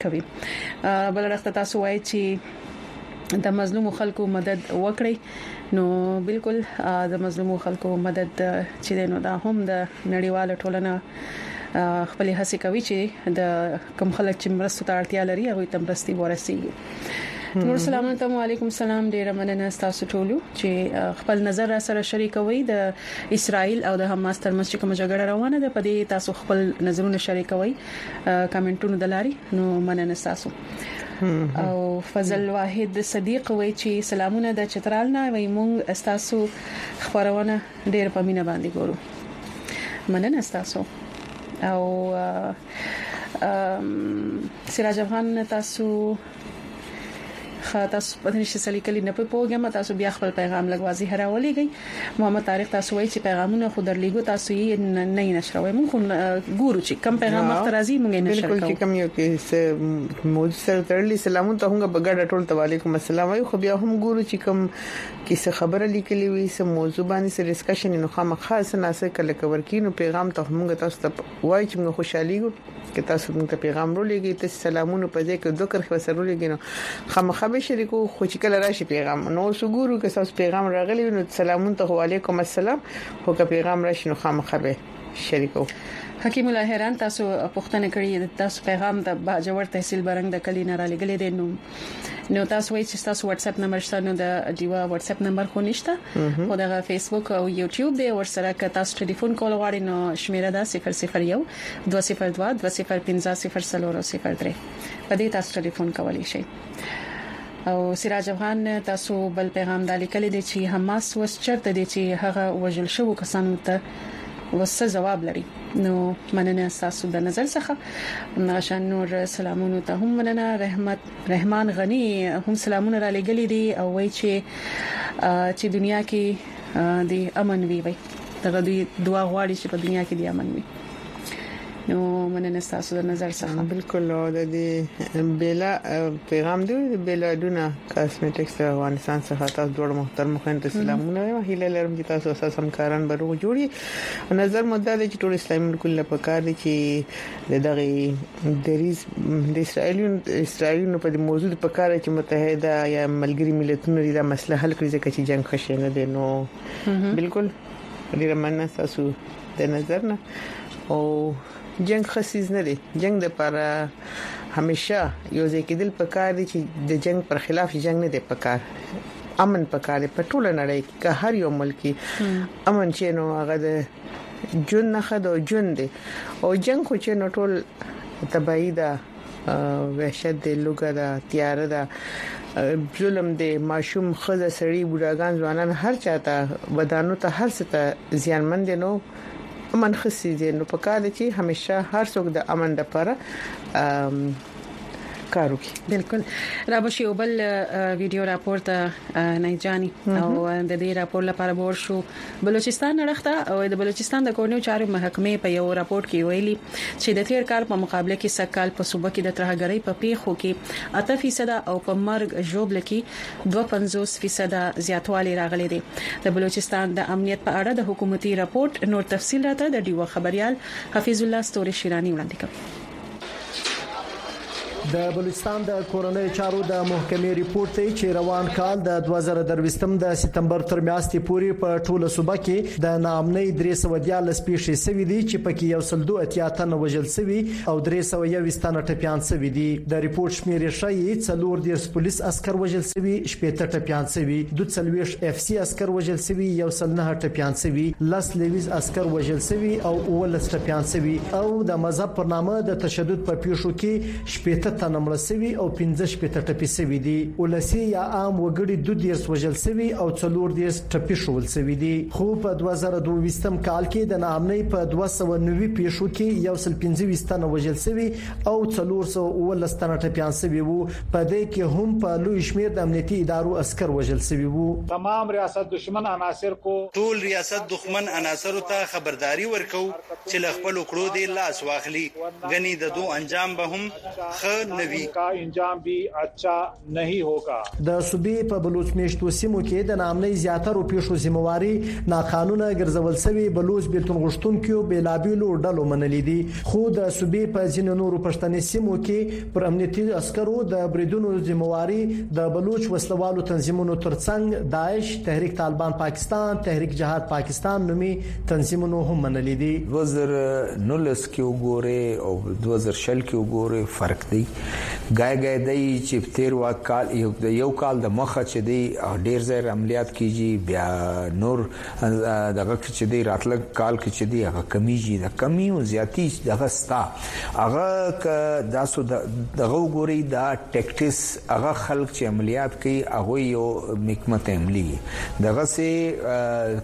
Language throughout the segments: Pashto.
کوي. بل رخت تاسو وایي چې د مظلوم خلکو مدد وکړي نو بالکل د مظلوم خلکو مدد چې نو دا هم د نړیوال ټولنه خپل هڅه کوي چې د کوم خلک چې مرستو ته اړتیا لري هغه ته مرستي ورسیږي. نور سلام علیکم سلام ډیر مننه تاسو ټول چې خپل نظر سره شریکوي د اسرائیل او د حماس ترمنځ کوم جګړه روانه ده په دې تاسو خپل نظرونه شریکوي کمنټونو دلاري نو مننه تاسو. او فضل واحد صدیق وای چې سلامونه د چترال نه وای مونږ تاسو خبرونه ډیر په مینا باندې ګورو مننه تاسو. او سراج افغان تاسو تاسو په دې شې سلیکلي نه پوهیږم تاسو بیا خپل پیغام لګوازي هراولېږئ. محمد طارق تاسو وایي چې پیغامونه خو درلېګو تاسو یې نه نشروي مونږ ګورو چې کم پیغام مخترازي مونږ نه شریکو بالکل چې کم یو کې موږ سره ترلي سلامونه ته هم بغاډه ټول ته وعلیکم السلام وایو خو بیا هم ګورو چې کم کیسه خبره لیکلي وي سم موضوع باندې سره ډسکشن نو خامخا سناسه کله کور کینو پیغام ته موږ تاسو ته وایي چې موږ خوشالي کې تاسو موږ ته پیغام ورولېږئ ته سلامونه په دې کې ذکر خو سره ورولېږئ نو خامخا به شریکو خو چې کله راشي پیغام نو وګورو که تاسو پیغام راغلی نو سلامون ته وعلیکم السلام خو که پیغام راشي نو خامخا به شریکو. حکیم الله هران تاسو پوښتنه کړې تاسو پیغام د باجوړ تحصیل برنګ د کلی نه را لګلې دي نو تاسو وایي چې تاسو واتس اپ نمبر شته نو د دیوا واتس اپ نمبر خو نشته خو د فیسبوک او یوټیوب دی ورسره که تاسو ټلیفون کول غواړئ نو شمیره ده 001 202 205 003 په دې تاسو ټلیفون کولی شئ. او سراج افغان تاسو بل پیغام د لیکل دي چې حماس وس چرته دي چې هغه وژل شو کسانو ته وسه جواب لري نو مننه تاسو د نظر څخه نشان نور سلامونه ته هم مننه. رحمان غنی هم سلامونه را لګلې دي او وایي چې دنیا کې د امن وي دغه دعا غواړي چې په دنیا کې د امن وي نو مننه تاسو د نظر څخه. بالکل د دې بیلا پیغام دی بیلا دونه کاسمیټکس افغانستان څخه تاسو ډېر محترم خو سلامونه هیله لرم چې تاسو اساس همکاران به جوړي. نظر مدعا د ټول اسلامي ملکونو لپاره کار دي چې دغه دریز د اسرائیل په موضوع په کار چې متحده یا ملګری ملتونو د مسله حل کړي ځکه چې جنگ خښ نه دي نو بالکل ډېر مننه تاسو د نظر نه. او جنگ خصیز نه دی جنگ د پر همیشه یو ځکه دل پکار دي چې د جنگ پر خلاف جنگ نه دی پکار امن پکار په ټول نړۍ کې هر یو ملکی امن چې نو هغه د جون نه خدو جون دی او جنگ خو چې نو ټول تبعی ده وحشت دی لوګه ده تیار ده ظلم دی ماشوم خزه سړی بوډاګان ځوانان هر چاته ودانو ته هر څه ته زیانمند نو امن خصي دي نو په کار دي چې همیشه هر څوک د امن لپاره کار وکړي. بالکل را بشي او بل ویډیو راپور ته نه جاني او د دې راپور لپاره ورشو بلوچستان راخته او د بلوچستان د کورنیو چارو محکمې په یو راپور کې ویلي چې د تیر کال په مقابله کې سکهال په صوبه کې د ترهګرۍ په پیښو کې 8% او په مرګ ژوبل کې 52% زیاتوالی راغلي دي. د بلوچستان د امنیت په اړه د حکومتي راپور نور تفصیل راته د ډیو خبريال حفیظ الله ستوري شیرانی وړاندې کوي. د بلوچستان د کورنۍ چارو د محکمې ریپورت دی چې روان کال د 2023 د سپتمبر تر میاشتې پورې په ټوله صوبه کې د ناامنۍ 314 پیښې شوې دي چې پکې 102 تن وژل شوي او 321 تن ټپيان شوي دي. د ریپورت شمیرې ښيي 4 پولیس عسكر وژل شوي 70 ټپيان شوي 22 اف سي عسكر وژل شوي 109 ټپيان شوي 10 لیویز عسكر وژل شوي او 19 ټپيان شوي او د مذهب پر نامه د تشدد په پیښو کې 70 تن مړ شوي او 15 ټپي شوي دي. ولسی یا عام وګړي 2 وژل شوي او 4 ټپي شول شوي دي. خو په 2022 کال کې د ناامنۍ په 290 پیښو کې 115 تن وژل شوي او 419 تن ټپيان شوي وو. په دې کې هم په لوی شمېر د امنیتي ادارو عسكر وژل شوي وو. تمام ریاست دشمن عناصر کو ټول ریاست دښمن عناصر ته خبرداري ورکو چې ل خپل کړو دی لاس واخلي غني د دوه انجام به هم خ نه وي का انجام भी अच्छा नहीं होगा. د صوبې په بلوچ میشتو سیمو کې د نامنۍ زیاتره پیښو ذمہواری ناقانونه ګرځول شوی بلوچ بیلتون غشتونکو بیلابیلو ډلو منلې دي خو د صوبې په ځینو نورو پښتني سیمو کې پر امنیتي عسکرو د بریدونو ذمہواری د بلوچ وسلوالو تنظیمونو ترڅنګ داعش تحریک طالبان پاکستان تحریک جهاد پاکستان نومي تنظیمونو هم منلې دي 2019 کې وګوره او 2020 کې وګوره فرق دی ګای دی چې تیر وکال یو کال د مخه چې دی ډیر ځای عملیات کیږي بیا نور دغه چې دی راتلک کال کې چې دی هغه کمیږي د کمی او زیاتی دغه ستا هغه داسو دغه وګوري دا ټیکټس هغه خلک چې عملیات کوي هغه یو حکمت عملی دغه سه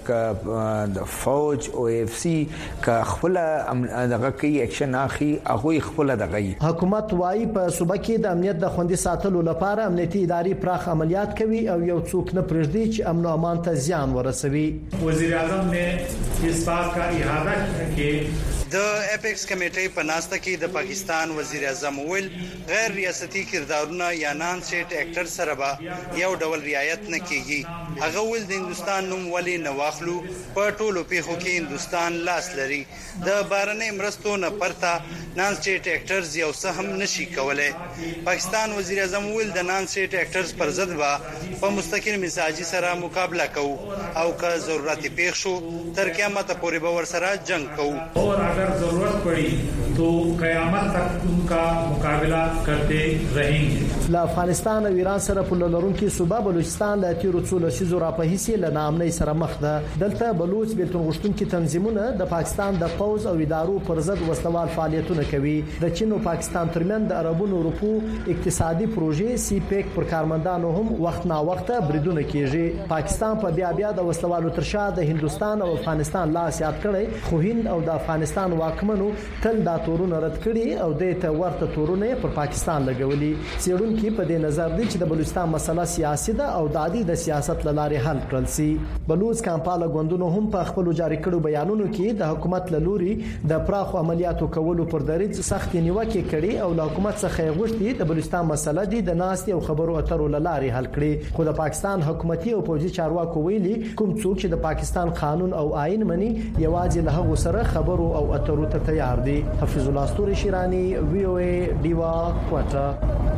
د فوج او اف سی کا خپل دغه کوي اکشن اخی هغه خپل دغه حکومت وايي په صوبه کې د امنیت د خوندي ساتلو لپاره امنیتي ادارې پراخ عملیات کوي او یو څوک نه پرېږدي چې امن او امان ته زیان ورسوي वजीर आजम ने इस बात का इरादा किया कि د اپیکس کمیټې په ناسته کې د پاکستان وزیر اعظم ویل غیر ریاستي کردارونه یا نان سټ اکټر سره به یو ډول رعایت نه کیږي هغه ول د هندستان نوم ولی نه واخلو په ټولو پیښو کې هندستان لاس لري د بارنې مرستو نه پرتا نان سټ اکټرز یو څه هم نشي کولای پاکستان وزیر اعظم ویل د نان سټ اکټرز پر ضد به په مستقل مزاجي سره مقابله کوو او که ضرورت پیښ شو تر قیامت پورې به ور سره جنگ کوو अगर जरूरत पड़ी तो कयामत तक उनका मुकाबला करते रहेंगे له افغانستان او ایران سره په لرونکو صوبه بلوچستان له تیرو څو لسیزو راپهیسي له نامنۍ سره مخ ده دلته بلوچ بیلتون غشتونکو تنظیمونه د پاکستان د پوز او ادارو پر ضد وسلوال فعالیتونه کوي د چین او پاکستان ترمن د عربونو اروپو اقتصادي پروژې سی پیک پر کارمندانو هم وخت نا وخت بریدونه کیږي پاکستان په بیا د وسلوالو ترشا د هندستان او افغانستان لاس یاد کړي خو هند او د افغانستان واکمنو تل دا تورونه رد کړي او د ته ورته تورونه پر پاکستان لګولي سیرون کې په دې نظر دی چې د بلوچستان مسله سیاسي ده او د عادي د سیاست لارې حل کړل سي بلوچ کمپاله غوندونو هم په خپل جاری کړو بیانونو کې د حکومت لوري د پراخو عملیاتو کولو پر دریځ سخت نیوکه کړي او د حکومت څخه غوښتي د بلوچستان مسله دی د ناستي او خبرو اترو لارې حل کړي خو د پاکستان حکومتي او پوځي چارواکو ویلي کوم څوک چې د پاکستان قانون او آئین مني یوازې له هغه سره خبرو او اترو ته تیار دي حفیظ الله استوري شیرانی وی او ای دیوا کوټا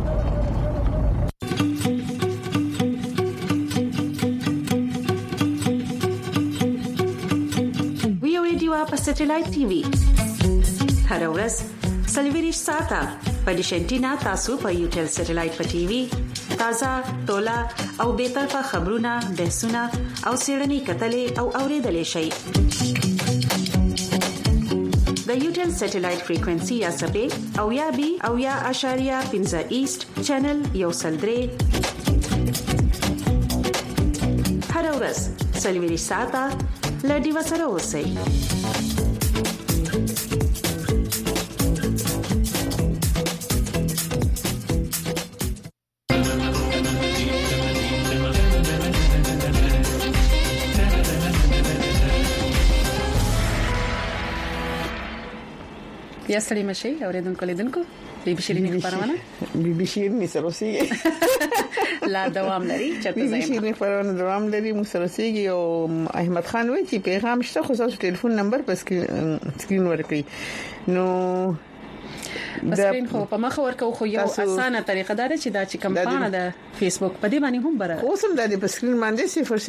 په سټلایټ ټي وي هر ورځ سلویریش ساته په ډیشنټینا تاسو په یوټل سټلایټ په ټي وي تازه تولا او به طرفه خبرونه بحثونه او سیړنی کتلې او اوریدلې شي د یوټل سټلایټ فریکوئنسي یا سپې او یا بي او یا اشاریه 15 ایست چینل یو سلدري هر ورځ سلویریش ساته لډي وسره اوسئ یا ستړي مشي اوریدونکو لیدونکو بي بي شيرين خبرونه بي بي شيرين سروسي لا دوام لري چې بي بي شيرين خبرونه دوام لري مسروسيږي او احمد خان وایي چې پیغام شته خو تاسو ټلیفون نمبر په سکرین ورکړئ نو بسکرین خو په مخ ورکو خو یو اسانه طریقه ده چې دا چې کمپاین ده فیسبوک په دې باندې هم بره اوس هم د بسکرین باندې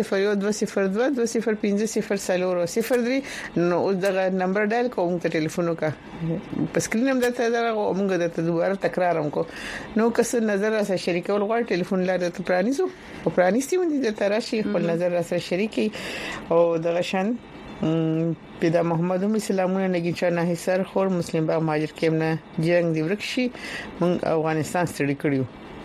00120205003 نو اوس دغه نمبر ډایل کوم ته ټلیفون وکړه بسکرین هم درته درغه موږ درته دوباره تکرار کوم نو کس نظر سره شریکول غواړي ټلیفون لاره ته پرانیزو او پرانیستي ونی د تراشي خپل نظر سره شریکي او دغه شان پیدا محمد اسلامونه نګی نه سر خور مسلم با ماجر کېمنه جنگ دی ورکشي مونږ افغانستان ستړي کړیو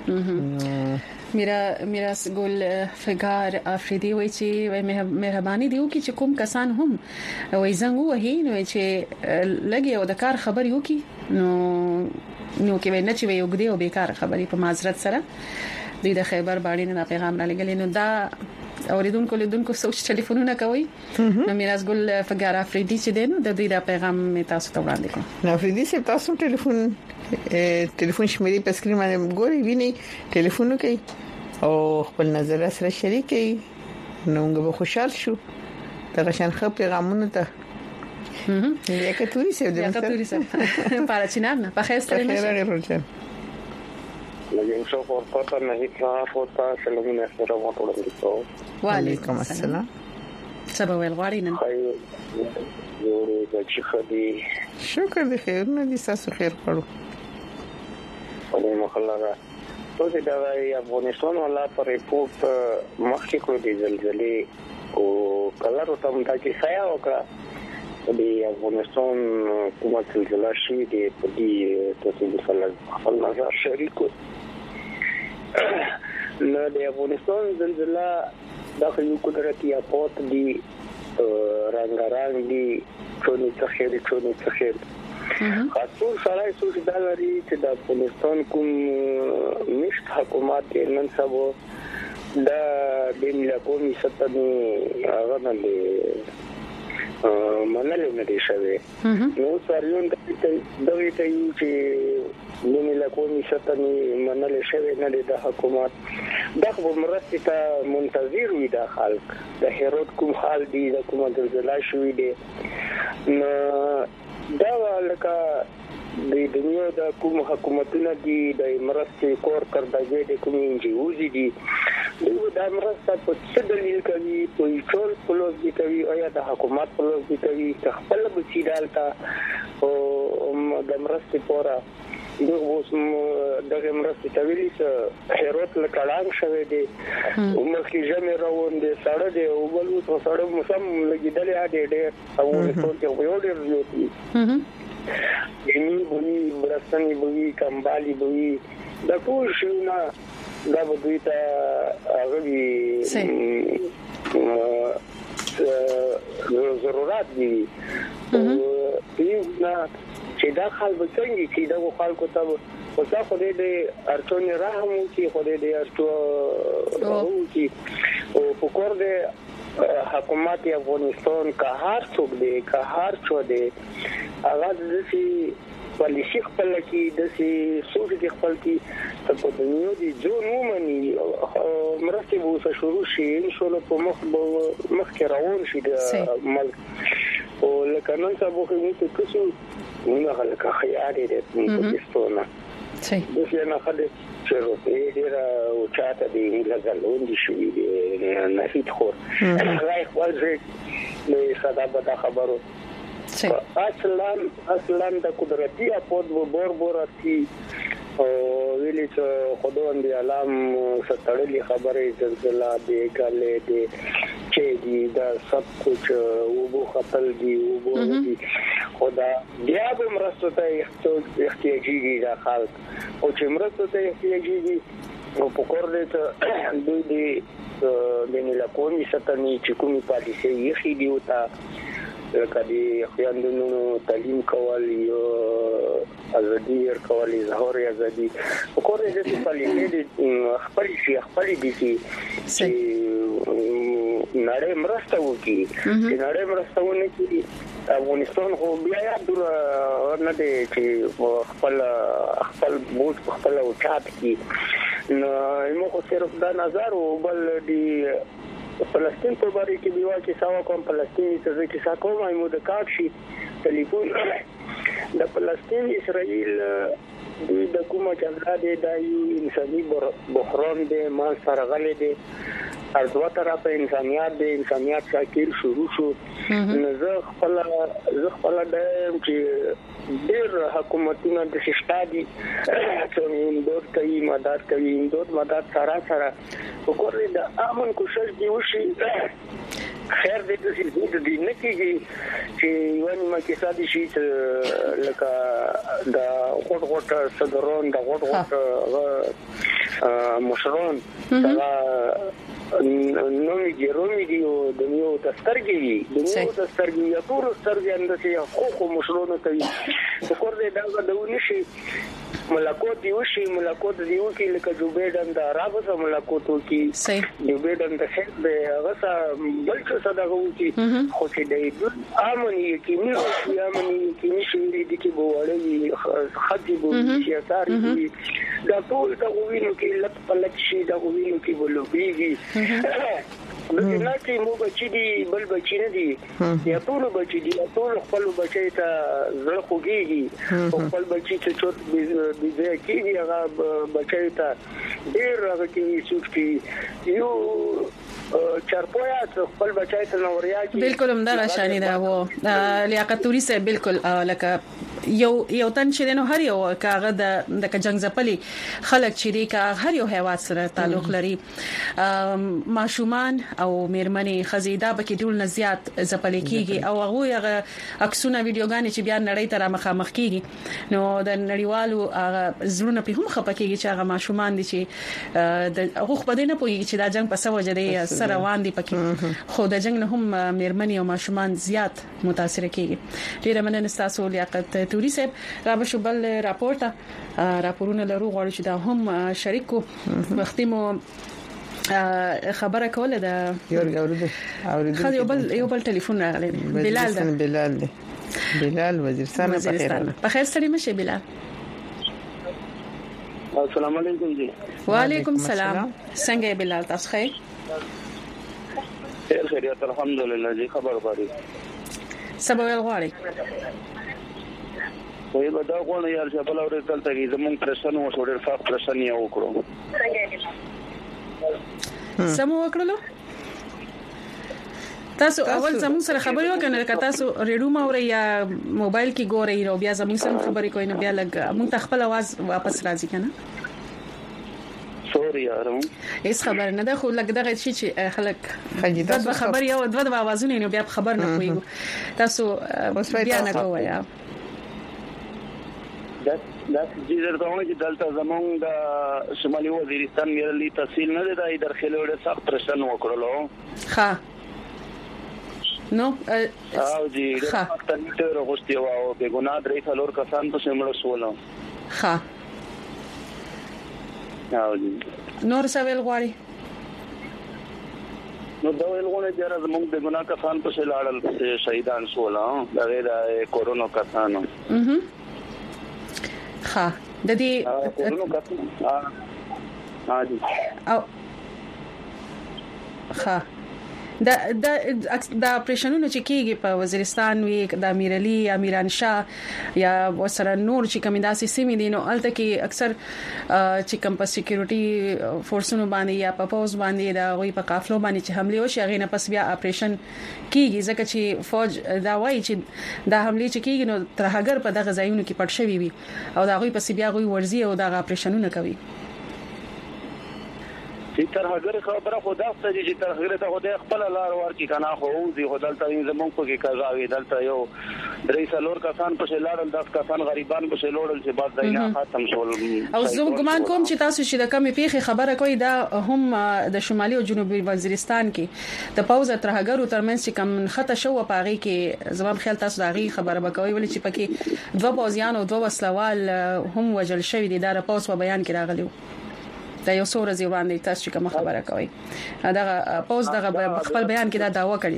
میراث ګل فګار افریدي وای چې مهرباني دیو چې کوم کسان هم وای زنګ وهي نو چې لګي او د کار خبر یو کی نو کې نه چې یو غدي او بیکار خبري په معذرت سره د خیبر باندې نه پیغام را لګل نو دا اوریدونکو سوچ ټلیفونونه کوي نو میراث ګل فګار افریدي چې دینو د دې دا پیغام می تاسو ته وړاندې کوم. نو افریدي سي تاسو ټلیفون شمیرې په سکرین باندې ګوري ویني ټلیفون کوي او خپل نظر سره شریک کوي نو موږ به خوشحال شو دا شان خپل پیغامونه ته یکه توري سي د پارچینارنا په خیر سره نشه لګیم شو پورته نه هیڅ پورته سلامونه سره وټوړم. وعلیکم السلام. سبا ویل غواړي نن یو چې خدي شکر دې خیر نه دي تاسو خیر کړو. په مخالره ټول دا افغانستان ولا پر ریپورت مخکې کو دي زلزلې او کلر ته مونږ چې سایا وکړه د افغانستان کومه زلزلہ شي د پدې تاسو د خپل نظر شریکو نو د افغانستان زلزلہ د یو قدرتي آفات دي رنگارنګ دي چونی تخیر خاصو سره سوچ دا لري چې د افغانستان کوم مشت حکومت نن سبا د دنیا کومي ستنې هغه نه منلې نه دي شوی نو ساریون د دوی ته یو چې دنیا کومي ستنې منلې شوی نه دي د حکومت دغه مرستې ته منتظر وي د خلک د هیروت کوم حال دي د کومه زلزلہ شوې دي نو دا لکه د دنیا د کوم حکومتونو دي د مرستې کور کړداګې د کوم انجیوزي دي دا مرسته په څه دلیل کوي په ټول پلوز دي کوي او یا د حکومت پلوز دي کوي خپل بچیدالتا او د مرستې پورا دغه مرستې تویلي چې هیروت لکړان شوی دی عمرکې جمع روان دي ساړه دی او بل څه ساړه مسم لګیدلې اډې او ټول کې یو ډېر یوتی یمي بوي برسنی بوي کمبالي بوي د ټول شونه دا به دوی ته هغه ضرورت دي چې دا خلک څنګه چې دا خلکو ته وڅا خو دې ارچونی رحم چې خو دې ارچو چې او په کور دې حکومت افغانستان که هر څوک دې که هر څو دې هغه دې پالیسی خپل کې د سوچ کې خپل کې په دنیا دي جو نو مني مرستې وو شروع شي ان شاء الله په مخ کې روان شي د ملک او لکه نن سبا کې موږ څه نه هلکه خیال دې په پاکستان صحیح د څه نه خدای چې دې او چاته دې لګلون دي شو دې نه هیڅ خور راي خپل دې صدا به خبرو اصلا د قدرتي اپود بوراتي او ویلي چې خدوان دی علام ستړلي خبره زلزلہ دی کله دی چې دی دا سب کچھ وبو خپل دی وبو دی خدا بیا به مرسته ته احتیاجي دي خلک او چې مرسته ته احتیاجي دي او په کور دې ته دوی د نه کومي ستنې چې کومي پالیسي یې خېدي وتا کدي خیاندونو تعلیم کول یو ازادي ورکول ظهور ازادي وکړې د پالیسي د خپل دي چې نړۍ مرسته وکړي چې نړۍ مرسته ونکړي افغانستان خو بیا یادونه نه دي چې خپل بوج خپل اوچات کی نو موږ صرف دا نظر او بل دی فلسطین په باره کې دیوا چې ساوا کوم فلسطیني څه چې ساکوم ایمو د کاټشي ټلیفون د فلسطین اسرائیل د کومه جګړه د انساني بحران د ما سره غلې دي هر دوه طرفه انسانيت شاکر شروع شو زه خپل د چې ډېر حکومتونه د شتادي چې اندور کوي مدد سره وګورئ د امن کوشش دی وشي خیر دې چې دې نه کېږي چې ونی ما کې سادي شي لکه د غوټ صدرون د غوټ مشرون دا نو رومي دی او د نیو تسترګي یا ټول سترګي اندسي خو مشرونه کوي وګورئ دا د ونشي ملاقات دی وشي ملاقات دی وکي لکه جو بیډن د عربو سره ملاقات وکي جو بیډن د هیڅ به هغه بل څه صدقه وکي خو چې دی امني کې مې امني کې نشي دي کې بوړې خدي بو سیاساري دا ټول ته وینو کې لټ پلټ شي دا وینو کې بلوبيږي نه چې مو بچی دي بل بچی نه دي یا ټول بچی دي ټول خپل بچی ته زړه خوږيږي خپل بچی ته چوت بيځه کېږي هغه بچی ته ډېر هغه کې سوچي یو چرپویا خپل بچی ته نوریا کې بالکل همدا شانی دا وو لیاقت توري سه بالکل لکه یو تن چې نو هر یو کاغه د جنگ زپلي خلک چې دی کا هر یو حیوان سره تعلق لري ماشومان او میرمنې خزیدا بکې ټول نزيات زپلي کیږي او هغه عکسونه ویډیوګانې چې بیا نړۍ ته مخامخ کیږي نو د نړیوالو زړونه په هم خپکیږي چې هغه ماشومان دي چې د حقوق بده نه پوي چې دا جنگ په سوجه دی سره روان دي پکې خو د جنگ نه هم میرمنې او ماشومان زیات متاثر کیږي ډیره مننه تاسو لیاقت توري صاحب را به بل راپورونه لرو غواړو چې دا هم شریکو وختي مو خبره کوله دا یو بل ټلیفون راغلی بلال وزیرستان په خیر سړی مشه بلال السلام علیکم جی وعلیکم السلام څنګه بلال تاسو خیر خیریت الحمدلله جی خبر پاري سبا غواړي وې بدا غوڼه یار چې بل اورې تل ته زمون پرسن و څوډر فاق پرسن یې وکړو سمو وکړلو تاسو اول زمون سره خبرې وکړنه که تاسو ریډیو ماوري یا موبایل کې ګورئ نو بیا زمون سره خبرې کوئ نو بیا لګ مونږ ته خپل आवाज واپس راځي کنه سوري یارم هیڅ خبر نه ده خو لګ دغه شي چې خلک د خبر یو د اوازونه نو بیا خبر نه کوي تاسو بیا نه کوی دا جزر ته چې دلته زمونږ د شمالي وزیرستان مېرلي تحصیل نه دی د درخلوړ سخت پرشن وکړلو ها نو او جی د تنټر غوښتي او به ګناه درې څلور کسان په شمول شول ها او جی نور سوال غواړي نو دا ویلونه چې زمونږ د ګناه کسان په شلاړل شهیدان شول دا د کورونا کسانو ها د دې کورونا کسان او ها دا اپریشنونو چې کیږي په وزیرستان وی د امیرعلی امیران شاه یا وسره نور چې کمیداسي سیمې دي نو الته کې اکثر چې کم په سکیورټي فورسونو باندې یا په پوز باندې دا غوي په قافلو باندې چې حمله وشي غي نه پس بیا اپریشن کیږي ځکه چې فوج دا وایي چې دا حمله چې کیږي نو ترهګر په دغه ځایونو کې پټ شوی وي او دا غوي پس بیا غوي ورزي او دا اپریشنونه کوي چې ترهګر خبره خدا ستاسو چې ترهګر ته خدای خپل لار ورکی کنه خو زی خدالته زمونږ په کې کاږي دلته یو درې څلور کسان په شلارل 10 کسان غریبان په شلوړل چې بعد دینه ختم شول او زه ګمان کوم چې تاسو چې د کمی پیخي خبره کوي دا هم د شمالي او جنوبي وزیرستان کې د پوز ترهګرو ترمنځ چې کم خطه شو پاغي کې زمام خیال تاسو داغي خبره وکوي ولې چې پکې دوه پوزیان او دوه وسلوال هم وجل شوی دي دا پوز په بیان کې راغلیو دا یو څو ورځې وړاندې تاسو چې کوم خبره کوي دا پوز دغه خپل بیان کې دا داوا کړی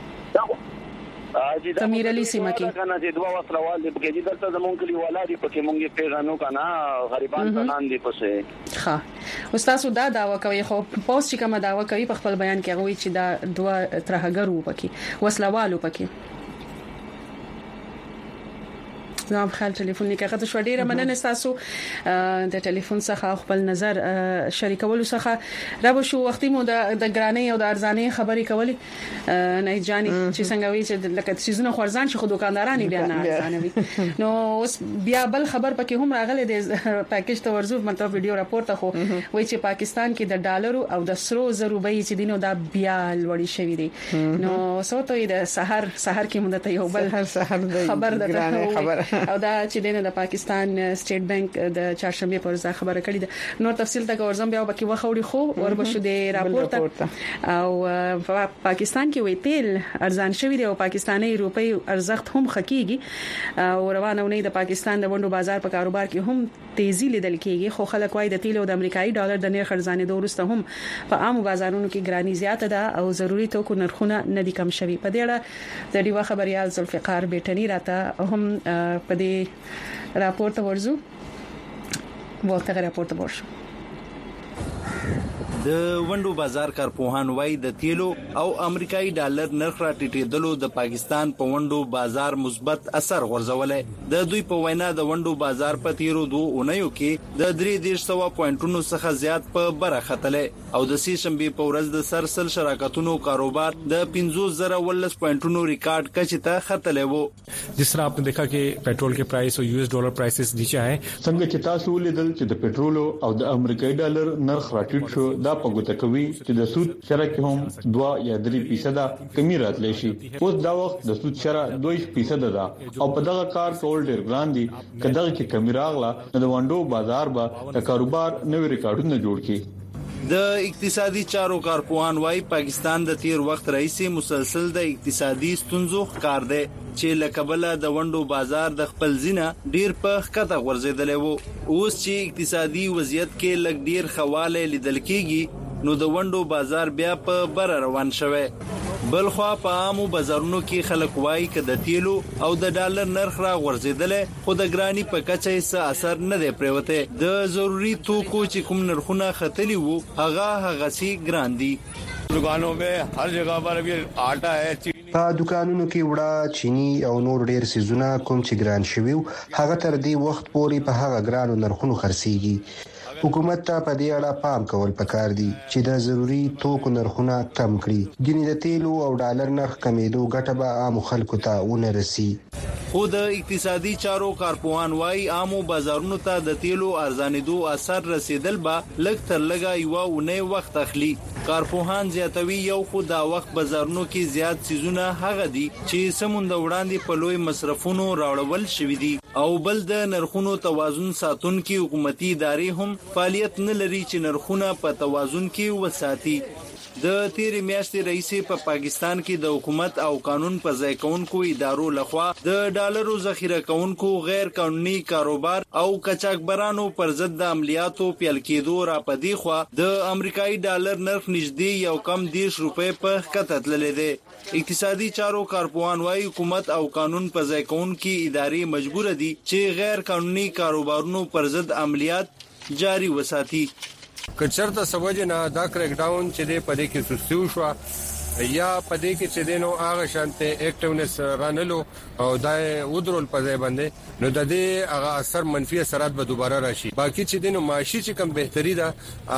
ده امیرعلی سیمه کې کنه چې دوه وسلوال دي په کې دلته زمونږ کلی ولادي په کې مونږه پیغانو کنه غریبان تنان دي پسه ها استاد دا داوا کوي خو پوز چې کوم داوا کوي په خپل بیان کې غوي چې دا دوه ترهګرو پکې وسلوالو پکې زما خپل ټلیفون لیکه غته شو ډیره مننه تاسو د ټلیفون څخه خپل نظر شریکولو څخه را به شو وختي مو د ګرانۍ او د ارزانۍ خبرې کولې نه جاني چې څنګه وی چې لکه سيزونه خورځان چې خو دکانداران بیا نه ارزانوي نو اوس بیا بل خبر پکې هم راغله د پیکیج ته ورزو مطلب ویډیو راپورټ خو وای چې پاکستان کې د ډالرو او د سرو زرو بیې چې دینو دا بیا لوړی شوی دي نو سوته د سحر کې مونږ ته یو بل سحر خبر او دا چې د پاکستان سټیټ بانک د چهارشنبه پر ورځ خبره کړې ده. نور تفصیل ته ورزم بیا وبکې وخوري خو وربشو د راپورټ او پاکستان کې وې تیل ارزان شوی دی او پاکستاني روپی ارزښت هم خکېږي او روانه ونې د پاکستان د وندو بازار په کاروبار کې هم تیزی لیدل کېږي خو خلک وايي د تیل او د امریکایي ډالر د نرخ ارزانېدو وروسته هم په عام بازارونو کې ګرانی زیاته ده او ضروري توکو نرخونه نه دي کم شوي. په دې اړه د ډیوا خبريال ذوالفقار بیٹنی راته هم په دې راپورټ ورزو ورته راپورټ ورشو. د وندو بازار کارپوهان وای د تیلو او امریکایي ډالر نرخ راټیټېدلو د پاکستان په وندو بازار مثبت اثر غورځولې. د دوی په وینا د وندو بازار په تیرو 2 اونیو کې د 300 پوینټونو څخه زیات په بره ختلې او د سې شنبه په ورځ د سرسل شراکتونو کاروبار د 15010 پوینټونو ریکارډ کچې ته ختلې وو. जिस तरह आपने देखा कि पेट्रोल के प्राइस और यूएस डॉलर प्राइसेस नीचे आए, څنګه چې تاسو ولیدل چې د پټرول او د امریکایي ډالر نرخ راټیټ شو دا په ګوته کوي چې د سود شرک هم 2 یا 3% کمی راتلی شي. اوس دا وخت د سود شرک 2% ده او په دغه کار ټول ډیر ګران دي. کله چې کمی راغله د وندو بازار به د کاروبار نوې ریکارډونه جوړ کړي. د اقتصادي چارو کارپوهان وايي پاکستان د تیر وخت رئیسي مسلسل د اقتصادي ستونزو ښکار دی چې لکبله د وندو بازار د خپل زینه ډیر په خطه ورزيدلې وو. اوس چې اقتصادي وضعیت کې لګ ډیر خواله لیدل کېږي نو د وندو بازار بیا په بر روان شوه. بلخوا په عامو بازارونو کې خلک وایي چې د تیلو او د ډالر نرخ را غورځیدل خو د ګرانی په کچه هیڅ اثر نه دی پریوته. د ضروري توکو چې کوم نرخونه ختلی وو هغه سي ګران دي. دکانوں में हर जगह पर अभी आटा है. په دکانونو کې وړه چینی او نور ډیر سيزونه کوم چې ګران شوي هغه تر دې وخت پورې په هغه ګرانو نرخونو خرڅيږي. حکومت ته په دې اړه پام کول پکار دي چې د ضروري توکو نرخونه کم کړي. ګینه د تیلو او ډالر نرخ کمیدو ګټه به عام خلکو ته ونه رسي. خو د اقتصادي چارو کارپوهان وايي عامو بازارونو ته د تیلو ارزانېدو اثر رسیدل به لږ تر لږه یو ونه وخت اخلي. کارپوهان زیاتوي یو خو دا وخت بازارونو کې زیات سيزونه هغه دي چې سمون د وړاندې په لوی مصرفونو راوړل شوې دي او بل د نرخونو توازن ساتونکو حکومتي ادارې هم فعالیت نه لري چې نرخونه په توازن کې وساتي. د تیرې میاشتې رئیس په پاکستان کې د حکومت او قانون په ځای کونکو ادارو لخوا د ډالرو ذخیره کونکو غیر قانوني کاروبار او قاچاقبرانو پر ضد د عملیاتو پیل کېدو را پدې خو د امریکایي ډالر نرخ نږدې یو کم 10 روپے په خطه تللی دی. اقتصادي چارو کارپوهان وايي حکومت او قانون په ځای کونکو ادارې مجبور دي چې غیر قانوني کاروبارونو پر ضد عملیات جاری وساتي. کچرته سوجه نه دا کریک ډاون چې د پدې کې سستیو شو یا پدې کې چې دینو هغه شانته اکټیونس رانلو او دای ودرول په ځای باندې نو د دې هغه اثر منفي اثرات به دوباره راشي. باقي چې دینو معاشي چې کم بهتري ده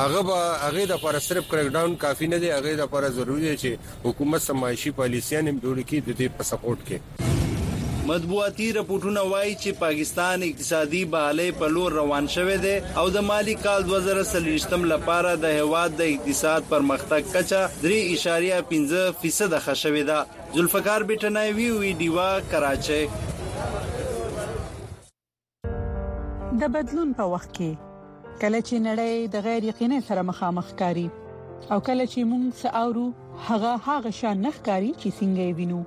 هغه د پر صرف کریک ډاون کافي نه دی. هغه د پر ضروري دی چې حکومت سمایشي پالیسیاں هم جوړ کړي د دې په سپورټ کې. مطبوعاتي رپورټونه وایي چې پاکستان اقتصادي بحالۍ په لور روان شوی دی او د مالی کال 2023 لپاره د هیواد د اقتصاد پرمختګ کچه 3.15% ښه ده. ذوالفقار بیٹنی وی ډیوا کراچي. د بدلون په وخت کې کله چې نړۍ د غیر یقیني سره مخامخ کاری او کله چې موږ ساورو هغه شان نه ښکاری چې څنګه وینو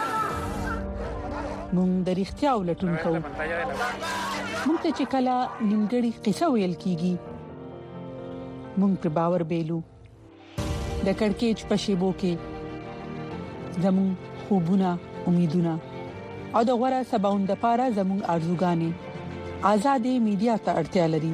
موږ د اړتیا ولټون کوو. موږ ته چې کله نیمګړی قصه ویل کیږي موږ پر باور بیلو. د کڑکېچ په شیبو کې زموږ خوبونه امیدونه او د غوړه سباوند لپاره زموږ ارزوګانې آزادې میډیا ته اړتیا لري.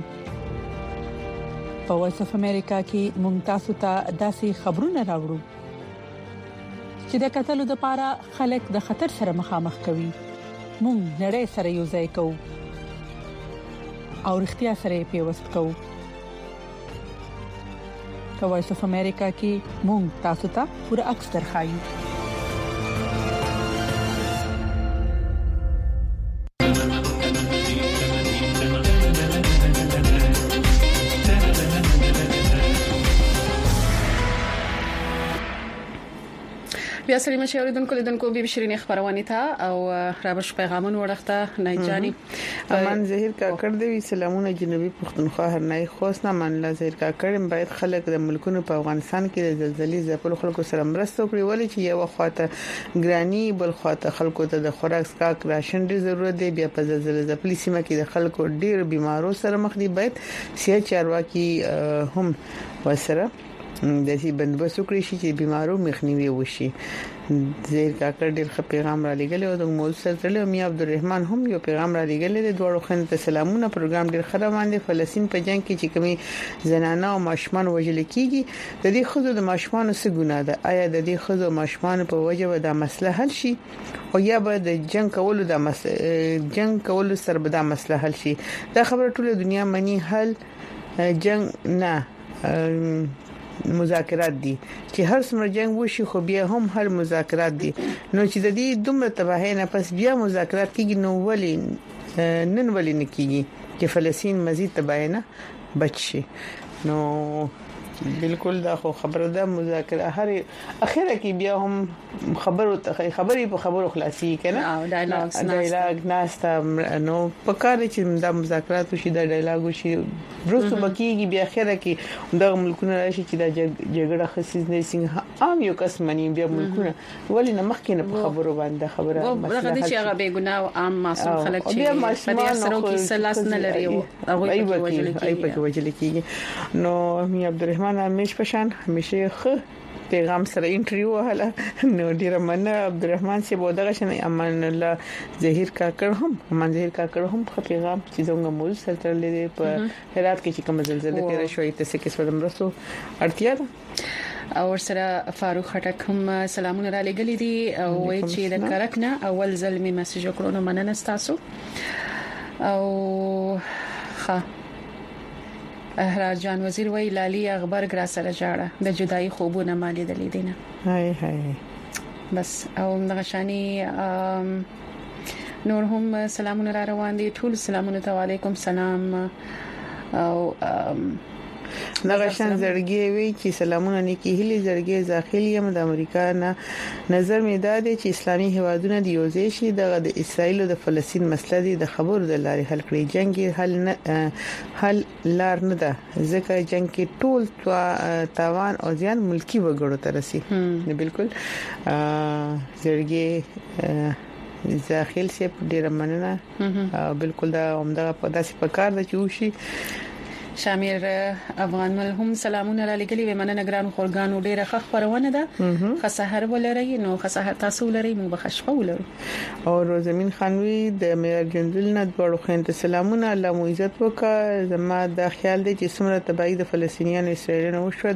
په وایس اف امریکا کې موږ تاسو ته داسې خبرونه راوړو چې د قتل لپاره خلک د خطر سره مخامخ کوي. موږ نړۍ سره یو ځای کوو او اړتیا سره پیوست کوو. په وایس اف امریکا کې موږ تاسو ته پوره عکس درخایو. بیا سلام شهریدونکو لیدونکو به شیرین خبرونه ته او رابش پیغامونه ورخته نه جاني امان زهیر کاکړ دی سلامونه جنوبي پښتونخوا هر نه خوښ نه من لا زهیر کاکړ باید خلک د ملکونو په افغانستان کې د زلزلې ځپلو خلکو سره مرسته وکړي ولې چې یو خواته ګرانی بل خواته خلکو ته د خوراک سکاک راشن ډیر ضرورت دی بیا په زلزلې ځپلې سیمه کې د خلکو ډیر بیمارو سره مخ دي باید سیاسي چارواکي هم وسره د دې بندوبست وکړي چې بیمارو مخنیوي وشي زیر کاکړ ډیر ښه پیغام را لګل او د موضوع سره میا عبدالرحمن هم یو پیغام را لګل د دوړو خن ته سلامونه پروګرام ډیر ښه روان دی فلسطین په جنگ کې چې کومي زنانه او ماشومان وژل کیږي د دې خزو د ماشومان څه ګناه ده آیا د دې خزو ماشومان په وجه د مسله حل شي او یا به د جنگ کولو سره به د مسله حل شي دا خبره ټول دنیا مني حل جنگ نه مذاکرات دي چې هر څومره جنگ وشي خو بیا هم هر مذاکرات دي نو چې د دې دومره تباہی نه پس بیا مذاکرات کیږي نو نن ولې نه کیږي چې فلسطین مزید تباہی نه بچ شي نو بالکل دا خو خبره ده مذاکره هر اخره کې بیا هم خبرې په خبرو خلاصي کنه او ډایلاګ ناسته نو په کار چې دا مذاکرات وشي دا ډایلاګ وشي روسو بکیږي بیا اخره کې دا ملکونه راشي چې دا جګړه خصيص نه څنګه عام یو کس منی بیا ملکونه ولې نه مخکې نه په خبرو باندې خبره مسله دي چې هغه به ګناه او عام معصوم خلک چې په دې سره کې سلاس نه لري او هغه په وجل کېږي نو مې عبدالرحمن همیش پشان همیشه خو پیغام سره انټریو وهله نو ډیر مننه عبدالرحمن سی بودغه شنه امان الله زهیر کاکړ هم خو پیغام چې زموږ مول سره لري په هرات کې چې کوم زلزلې تیر شوې ته څه کې سره مرسو اړتیا ده او سره فاروق خټک هم سلامونه را لګلې دي او وایي چې د کرک نه اول ځل می میسج وکړو نو مننه تاسو او ښه احرار جان وزیر وی لالی اخبار ګرا سره جاړه د جدای خوبونه مالي دلی دینه هاي بس او نغشانی نور هم سلامونه را روان دي ټول سلامونه علیکم سلام او نغشن زړګي وی چې سلامونه نیکی هلي زړګي داخلي هم د امریکا نه نظر میداد چې اسلامي هوادونه د یوځای شي د اسرایل او د فلسطین مسله دي د خبرو د لارې حل کړي جنگ حل لار نه ده ځکه جنگ کې ټول تاوان او زیان ملکی وګړو ته رسي بالکل زړګي داخل سي ډیر مننه بالکل دا عمده په داسې پکار د چوشي شامیر افغان مل هم سلامونه را لګلې و مننه ګران خورګانو ډیره ښه خبرونه ده خسهر ولري نو خسهر تاسو ولري موږ بخښه ولرو او روزمین خانوي د میرا جندل نه دوړو خنت سلامونه الله مو عزت وکړه زما د خیال دی چې څومره تبعید د فلسطینیانو اسرائیلونو وشو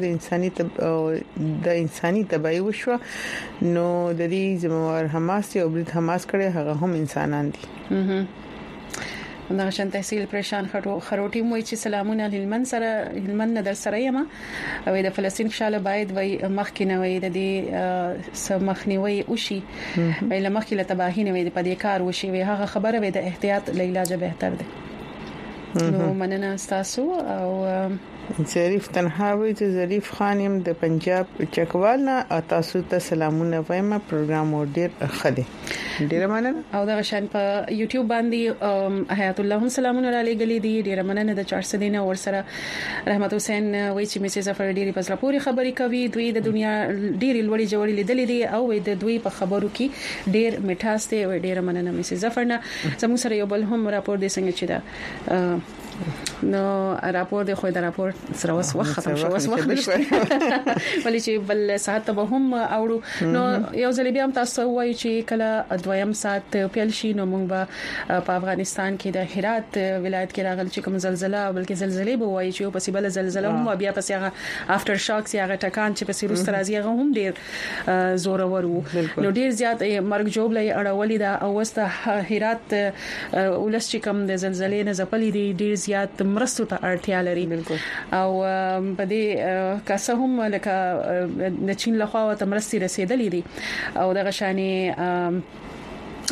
د انساني تبعید وشو نو د دې زموږ حماس او برید حماس کړي هغه هم انسانان دي دا شان تحصیل پرشان خروټي مو چې سلامونه هلمند در سره یم او د فلسطین خاله باید وای مخکینه وای د دې سمخنیوي وشي وای لمخکې له تباہی نه وای په دې کار وشي وای هغه خبره وای د احتیاط علاج بهتر ده نو مننه تاسو او ظریف تنهاوی ته ظریف خانم د پنجاب چکوال نه تاسو ته سلامونه وایم پروګرام ډیر خده ډیر مننه او دا شان په یوټیوب باندې حیات الله هم سلامونه را لګلې دي ډیر مننه د 400 دینه ور سره رحمت حسین وایي چې میسج افر ډیری پس راپوري خبري کوي دوی د دنیا ډیری لوړی جوړی لیدلې دي او د دوی په خبرو کې ډیر میټاسته او ډیر مننه میسج افر نه زموږ سره یو بل هم راپور دي څنګه چې دا نو راپور دی خو دا راپور سره وس وخت ختم شو وس وخت ولې چې بل ساعت به هم اوړو نو یو ځل بیا هم تاسو وایي چې کله دویم ساعت پیل شي نو موږ په افغانستان کې د هرات ولایت کې راغلی چې کوم زلزلہ بلکې زلزلې به وایي چې په سیبل زلزلہ هم بیا پس هغه افټر شاکس هغه ټکان چې په سیروس ترازی هغه هم ډیر زور ورو نو ډیر زیات مرګ جوړ لې اړولې دا او وسته هرات ولس چې کوم د زلزلې نه زپلې دي ډیر زیات مرستو ته اړتیا لري او په دې کاسه هم لکه د چین لخوا ته مرستي رسیدلې دي او د غشاني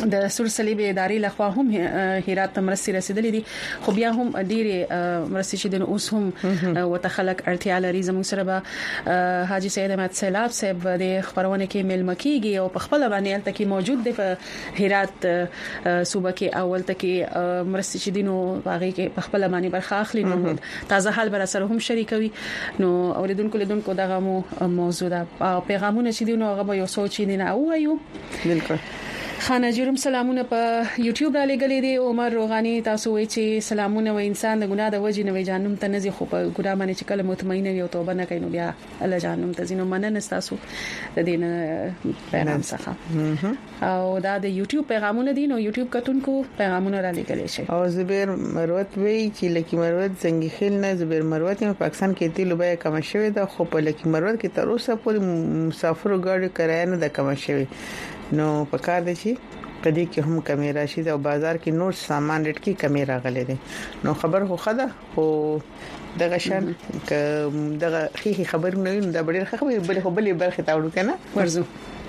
د سور صلیب ادارې لخوا هم هرات ته مرستې رسیدلې دي خو بیا هم ډېرې مرستې چې د اوس هم وتخلق اړتیا لري زموږ سره به حاجی سید احمد سیلاب صاحب د خبرونه کې ملمه کیږي او په خپل باندې الته کې موجود دی په هرات صوبه کې اول ته کې مرستې چې دینو باغې کې په خپل باندې برخه اخلي نو تازه حال بر سره هم شریکوي نو اوریدونکو دغه موضوع دا پیغامونه چې دینو هغه به یو سوچ نه وایو بالکل خانه جرم سلامونه په یوټیوب را لګلې دي عمر روغانی تاسو وایي چې سلامونه و انسان د ګناه د وجې نه وي جانم ته نزي خو په ګناه باندې چې کله مطمئن وي او توبه نه کوي نو بیا الله جانم ته زینو مننه تاسو د دین پیغام څخه او دا د یوټیوب پیغامونه دي نو یوټیوب کتونکو پیغامونه را لګلې شي او زبیر مروت وی چې لکی مروت زنګي خیل نه زبیر مروت په پاکستان کې تیلو به کم شوی د خو په لکی مروت کې تر اوسه پورې مسافرو ګاډي کرایه نه د کم شوی نو په کار دي چې پدې کې هم کمی راشي او بازار کې نور سامان ریټ کې کمی راغلي دي نو خبر خو خده خو دغه شان ک دغه خې خبر نه وي دا ډېر خبرې بل خو بلې برخه تاوړو کنه ورزو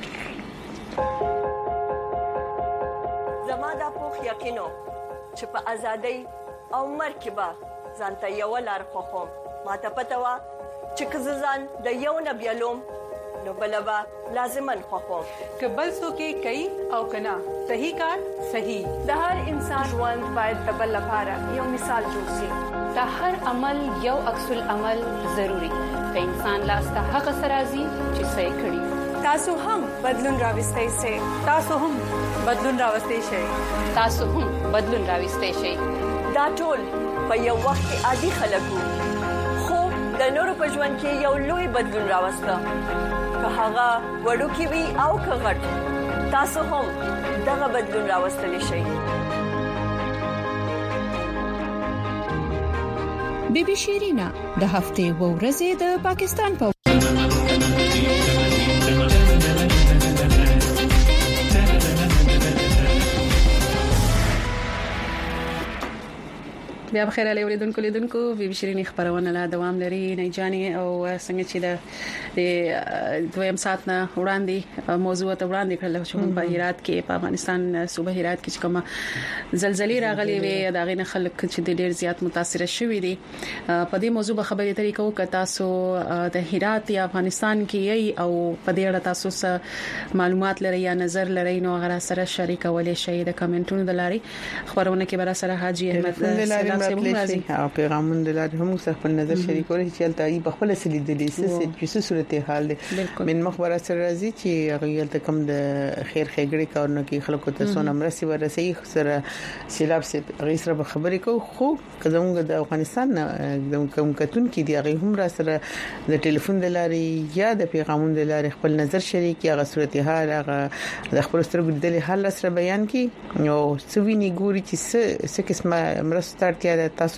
زما د پوخ یقینو چې په ازادۍ او مرکبه ځانته یو لار خوخم ماته پته وا چې کززان د یو نبیلوم نو بلبا لازمن خوخم کبل سو کې کوي او کنا صحیح کار صحیح د هر انسان ژوند باید د بل لپاره یو مثال جوړ شي د هر عمل یو عکس العمل ضروری د انسان لاسته هغه سرازي چې صحیح کړي تاسو هم بدلون راوستئ شئ تاسو هم بدلون راوستئ شئ تاسو هم بدلون راوستئ شئ دا ټول په یو وخت کې عادي خلکو خو د نورو په ژوند کې یو لوی بدلون راوسته که هغه وړو کې وي او که غټ تاسو هم دغه بدلون راوستلی شئ بیبي شیرینا د هفته و ورځې د پاکستان په بیا بخیر علی اوریدونکو بیبي شیرینی خبرونه لا دوام لري نه جاني او څنګه چې د دویم سات نه وړاندې موضوع ته وړاندې کړل چې په هرات کې په افغانستان صوبه هرات کې کومه زلزلې راغلي وي دا غي نه خلک چې ډېر زیات متاثر شوي دي په دې موضوع به خبرې طریقو کې تاسو د هرات یا افغانستان کې او په دې اړه تاسو معلومات لري یا نظر لري نو غره سره شریکولای شئ د کمنټونو د لاري خبرونه کې بر سره حاجی احمد او پیغامون د لارې هم څه په نظر شریکول چې تلتای په خپل سلیدلې څه صورت حال دي من مخبره سره راځي چې هغه ته کم د خیر خېګړې کارونه کې خلکو ته سونه مرسي ورسي سره سیلاب سي غیسره به خبرې کو خو کزموږ د افغانستان د کوم کتون کې دی هغه هم را سره د ټلیفون د لارې یا د پیغامون د لارې خپل نظر شریک هغه صورت حال هغه د خپل سترګو د حال سره بیان کی او سویني ګوري چې څه قسمه مرسته تاسو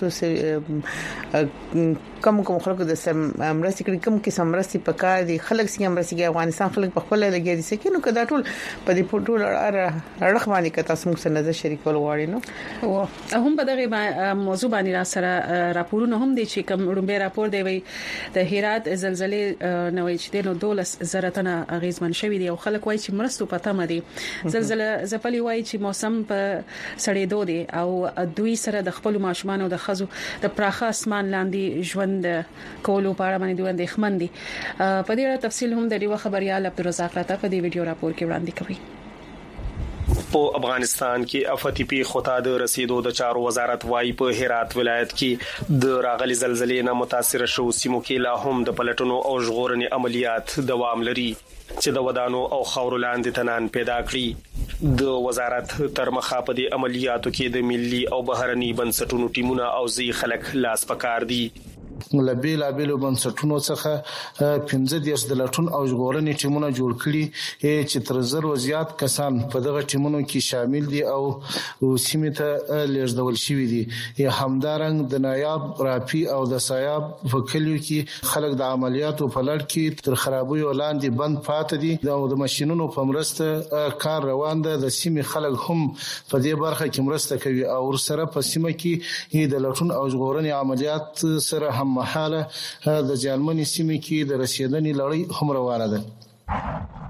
کوم خلکو د مرستې کړي کوم کې مرستې پکار دي خلک څنګه مرستې افغانستان خلک په خپل لګي دي چې نو کدا ټول په دې ټول اړه باندې که تاسو موږ سره نظر شریکول غواړئ نو هم په دغه موضوع باندې را سره راپورونه هم دي چې کوم رومبه راپور دی وي د هرات زلزلې نوې چې د 12 تنه غیزمن شوې دي او خلک وایي چې مرستو پته مدي زلزلې زپلي وایي چې موسم په سړېدو دي او دوی سره د خپل ماشومان او د خزو د پراخه اسمان لاندې ژوند کولو په اړه باندې دوی اندېښمن دي په دې اړه تفصیل هم د ډیو خبريال عبدالرزاق راته په دې ویډیو راپور کې وړاندې کوي په افغانستان کې افتی پی خطا د رسیدو د چارو وزارت وايي په هرات ولایت کې د راغلي زلزلې نه متاثر شو سیمو کې لا هم د پلټنو او ژغورنې عملیات دوام لري چې د ودانو او خاور لاندې تنان پیدا کړي د وزارت تر مخه په دې عملیاتو کې د ملي او بهرني بنسټونو ټیمونه او ځي خلک لاس پکار دي لبیل بنسټونو څخه 15 د لټون او ژغورنې ټیمونه جوړ کړي چې تر زر زیات کسان په دغه ټیمونو کې شامل دي او سیمه ته لیږدول شوي دي همدارنګ د نایاب رافي او د سایاب په کلیو کې خلک د عملیاتو په لړ کې تر خرابوي ولاندې بند پاتې دي او د ماشينونو په مرسته کار روان ده د سیمه خلک هم په دې برخه کې مرسته کوي او سره په سیمه کې د لټون او ژغورنې عملیات سره هم محاله د ځانمنې سیمې کې د رسیدنې لړۍ هم روانه ده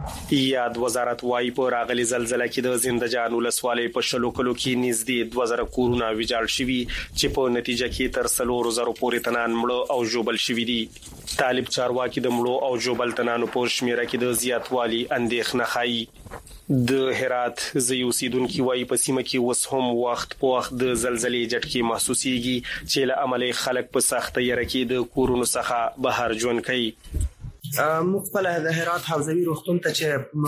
یاد وزارت وايي په راغلي زلزلې کې د زندجان ولسوالۍ په شلو کلو کې نږدې 2000 کورونه ویجاړ شوي چې په نتیجه کې تر 3000 پورې تنان مړه او جوبل شوي دي. طالب چارواکي د مړو او جوبل تنانو په شمیره کې د زیاتوالي اندېښنه ښيي. د هرات زیوسیدونکو وايي په سیمه کې اوس هم وخت په وخت د زلزلې جټکې محسوسيږي چې له عملي خلک په سخت یره کې د کورونو څخه بهر ژوند کوي. مخبله د هرات حوزوي روغتون ته چې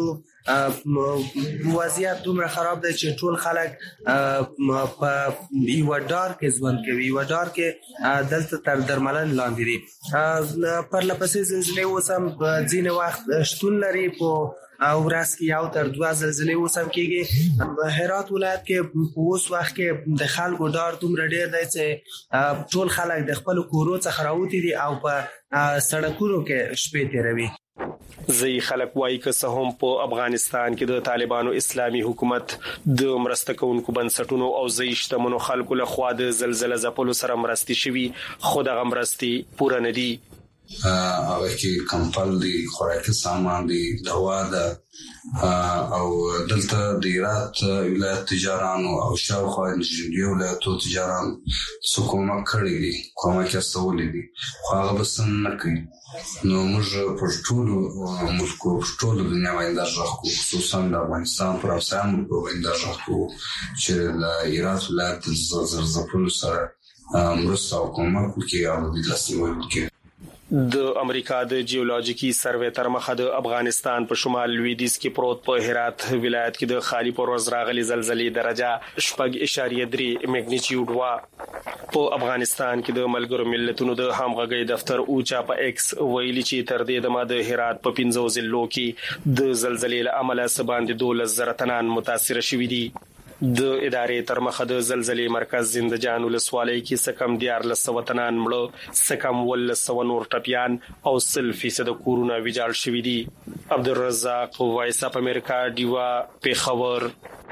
مراغلو وضعیت دومره خراب دی چې ټول خلک په یو ډار کې ژوند کوي. یو ډار کې دلته تر درملن لاندې دي. پر لپسې زلزلې وسم ځینې وخت شتون لري په او ورځ کې یو تر 2 زلزلې وسم کېږي. هرات ولایت کې اوس وخت کې د خلکو ډار دومره ډیر دی چې ټول خلک د خپل کورو څخه راوتی دي او په سړکونو کې شپې تیروي. زی خلک وايي که څه هم په افغانستان کې د طالبانو اسلامي حکومت د مرسته کوونکو بنسټونو او زی شتمنو خلکو له خوا د زلزلې ځپلو سره مرستي شوي، خو دغه مرستي پوره نه دي. هغه کې کمپل دي، خوراکي سامان دي، دوا ده او دلته د هرات ولایت تجارانو او شاوخوا د ولایتو تجارانو حکومت کړی دي، کومه کې استولې دي، خو هغه بس نه کوي. نو موږ په ټولو ملکو په ټولو دنیا باندې راغو، خصوصا د افغانستان پر افسان ملکو باندې راغو چې د هرات ولایت د زلزلې سره مرسته او کومک کوي او د لاسنیوي کوي. د امریکا د جیولوژیکي سروې تر مخه د افغانستان په شمال لویدیځ کې پروت په هرات ولایت کې د خالی پر ورځ راغلي زلزلې درجه 6.3 میګنیټیوډ وا. په افغانستان کې د ملګرو ملتونو د همغږي دفتر اوچا په ایکس ویلي چې تر دې دمه د هرات په 15 ضلعو کې د زلزلې له امله سباند 12,000 تنان متاثر شوي دي. د ادارې تر مخه د زلزلې مرکز زندجان ولسوالۍ کې سکم 1400 تنان مړه، سکم 100 نور ټپيان او 100% کورونه ویجاړ شوي دي. عبدالرزاق وایس اپ امریکا دیوا پیښور.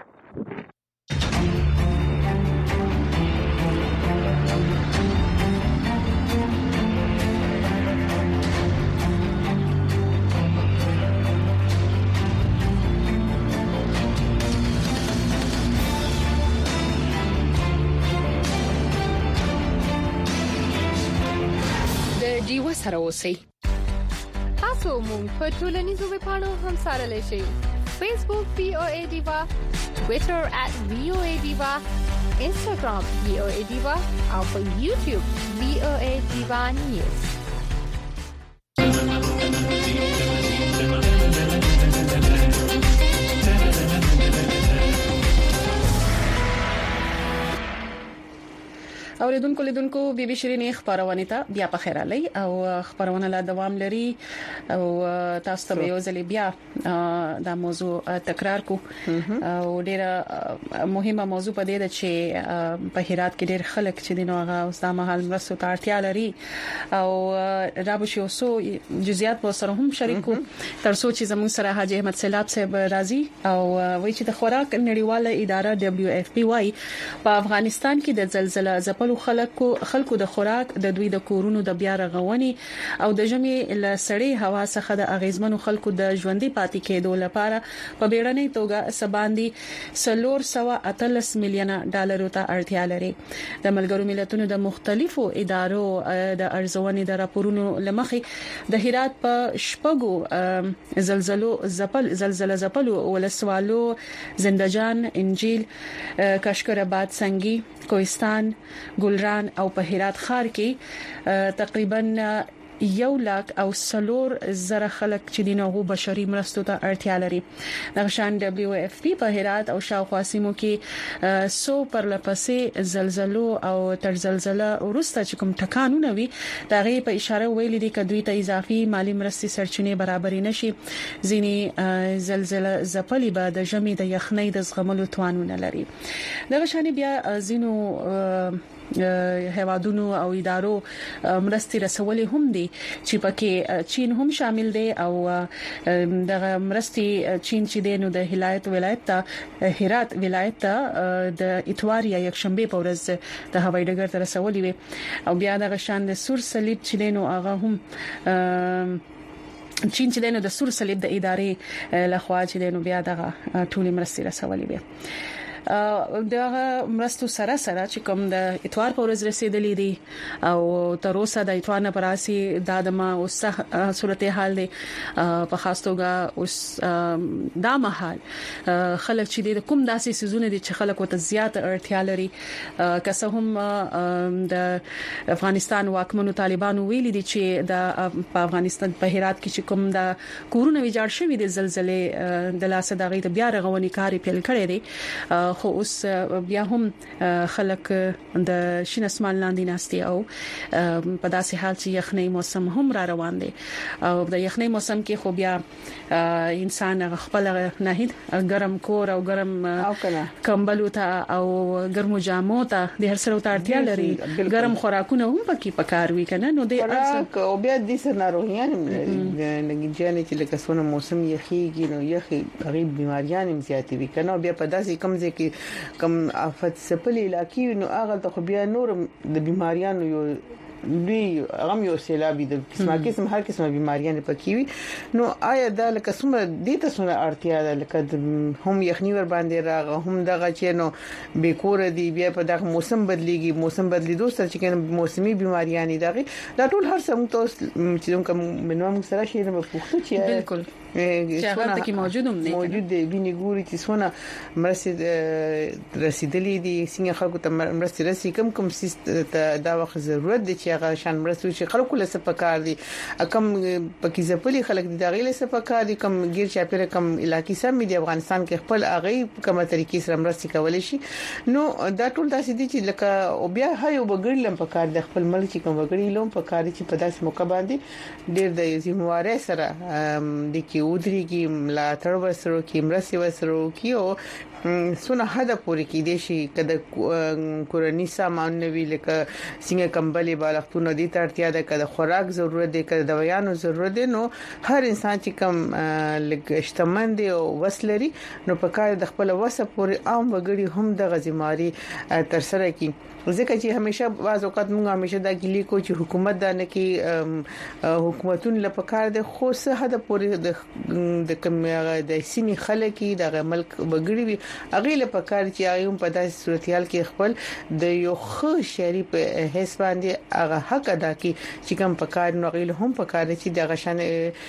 سره اوسئ. تاسو مونږ په ټولنیزو ویبپاڼو هم سره لشي. Facebook VOA Diva, Twitter @VOA Diva, Instagram VOA Diva او په YouTube VOA Diva News. اوریدونکو لیدونکو بي بي شيرين خبرونه ته بیا په خیر علي او خبرونه لا دوام لري او تاسو ته یو ځل بیا دا موضوع تکرار کو او ډیره مهمه موضوع په دې ده چې په هرات کې ډیر خلک چې دینو هغه اوس د محل مرستو ته اړتیا لري او رابو شو سو جزئیات په سره هم شریکو تر څو چې زموږ سره حاجی احمد سیلاب صاحب راضي او وایي چې د خوراک نړیواله اداره WFP وايي په افغانستان کې د زلزلې ځپلو خلکو د خوراک د دوی د کورونو د بیا رغونې او د ژمي له سړې هوا څخه د اغیزمنو خلکو د ژوندۍ پاتې کېدو لپاره په بیړنۍ توګه سباندي 418 میلیون ډالر ته اړتیا لري. د ملګرو ملتونو د مختلفو ادارو د ارزونې د راپورونو لمخې د هرات په شپږو زلزلې ځپلو ولسوالو زندجان، انجیل، کشکرآباد، سنگي، کوهستان، ګلران او په هرات ښار کې تقریبا 1,04,000 خلک چې دینغو بشري مرستو ته اړتیا لري. نغشان WFP په هرات او شاوخوا سیمو کې 100 پر لپسې زلزلو او تر زلزلہ ورسته چې کوم ټکانونه وي دا غي په اشاره ویل دي چې دوی ته اضافي مالی مرستې سرچینې برابرې نشي. ځینی زلزلہ ځپلي به د ژمي د یخنۍ د زغملو توانونه لري. دغه شان بیا زینو هوادونو او ادارو مرستي رسولې هم دي چې پکې چین هم شامل دي او دغه مرستي چین چې دینو د ولایت ته هرات ولایت ته د اتوار یا یکشنبه په ورځ د هوایي ډګر ته رسولې وي او بیا دغه شان د سور صلیب چې دینو هغه هم چین چې دنه د سور صلیب د ادارې لخوا چې دنه بیا دغه ټولې مرستې رسولې بیا دغه مرستو سره چې کوم د اتوار په ورځ رسیدلې دي او تر اوسه د اتوار نه پراسي د اوس صورتحال دي په خاص توګه اوس دا مهال خلک چې د کوم داسې سيزونه دي چې خلک وته زیات اړتیا لري که څه هم د افغانستان واکمنو طالبانو ویلي دي چې د افغانستان په هرات کې چې کوم د کورونه ویجاړ شوی د زلزلې د لاسه دغه د بیا رغونې کاری پیل کړی دی خو اوس بیا هم خلک د شین اسمان لاندې ناستي او په داسې حال چې یخنۍ موسم هم را روان دي او د یخنۍ موسم کې خو بیا انسان خپل نه ګرم کور او ګرم کمبل ته او ګرم جامو ته د هر سره اړتیا لري ګرم خوراکونه هم پکې پکار وي کنه نو د او بیا د سر ناروغیان لګی جانې چې لکه څونه موسم یخیږي نو یخي غریب بیماریان هم زیاتې وي کنه بیا په داسې کمزې کې کم آفت سپلې علاقې نو هغه ته بیا نور د بیماریانو یو دوی غم یو سیلابي د قسم هر قسمه بیماریان پکې وي نو آیا دا لکه څومره د تاسو اړتیا ده لکه هم یخني ور باندې راغه هم دغه چې نو بیکور دی بیا په دغه موسم بدلیږي موسم بدلیدو سره چې موسمي بیماریان دغه دا ټول هر څه چې کوم منوم سره شي نه پوښتنه چې بالکل چې هغه ته موجود دی ویني ګوري چې څونه مرسته رسیدلې دي څنګه خلکو ته مرسته رسي کوم ته دا وخت ضرورت دي چې هغه شان مرسته چې خلکو له سپکار دي کم پکې ځپلي خلک دي دغه له سپکار دي کم غیر چاپیره کم علاقې سم دي افغانستان کې خپل اغه کومه طریقې سره مرسته کولای شي نو دا ټول داسې دي چې لکه او بیا هيو بغړ لم پکار د خپل ملک چې کوم بغړی لوم پکار چې په داسې موقع باندې ډېر د ذمہواره سره د کې ودرېږي ملاتړ وسرو کې مرسته وسرو کې او سونه هدا پوری کې دي شي کده کورنی سامان نوی لکه څنګه کمبلې بالښتونه دي ترتیا ده کده خوراک ضرورت دي کده دوايانو ضرورت دي نو هر انسان چې کم لګ اشتمن دي او وسلري نو په کار د خپل وسه پوری عام وګړي هم د غزماري تر سره کې ځکه چې همیشه بعض اوقات موږ همیشه دا ګلی کو چې حکومت دا نه کې حکومتون لپاره د خو څه هدا پوری د کم د سیمې خلک د ملک وګړي وي اغه لپاره چې هغه په داسې صورتحال کې خپل د یو خو شری په حساب باندې هغه حق ادا کوي چې کوم په کار نو غیله هم په کار چې د غشن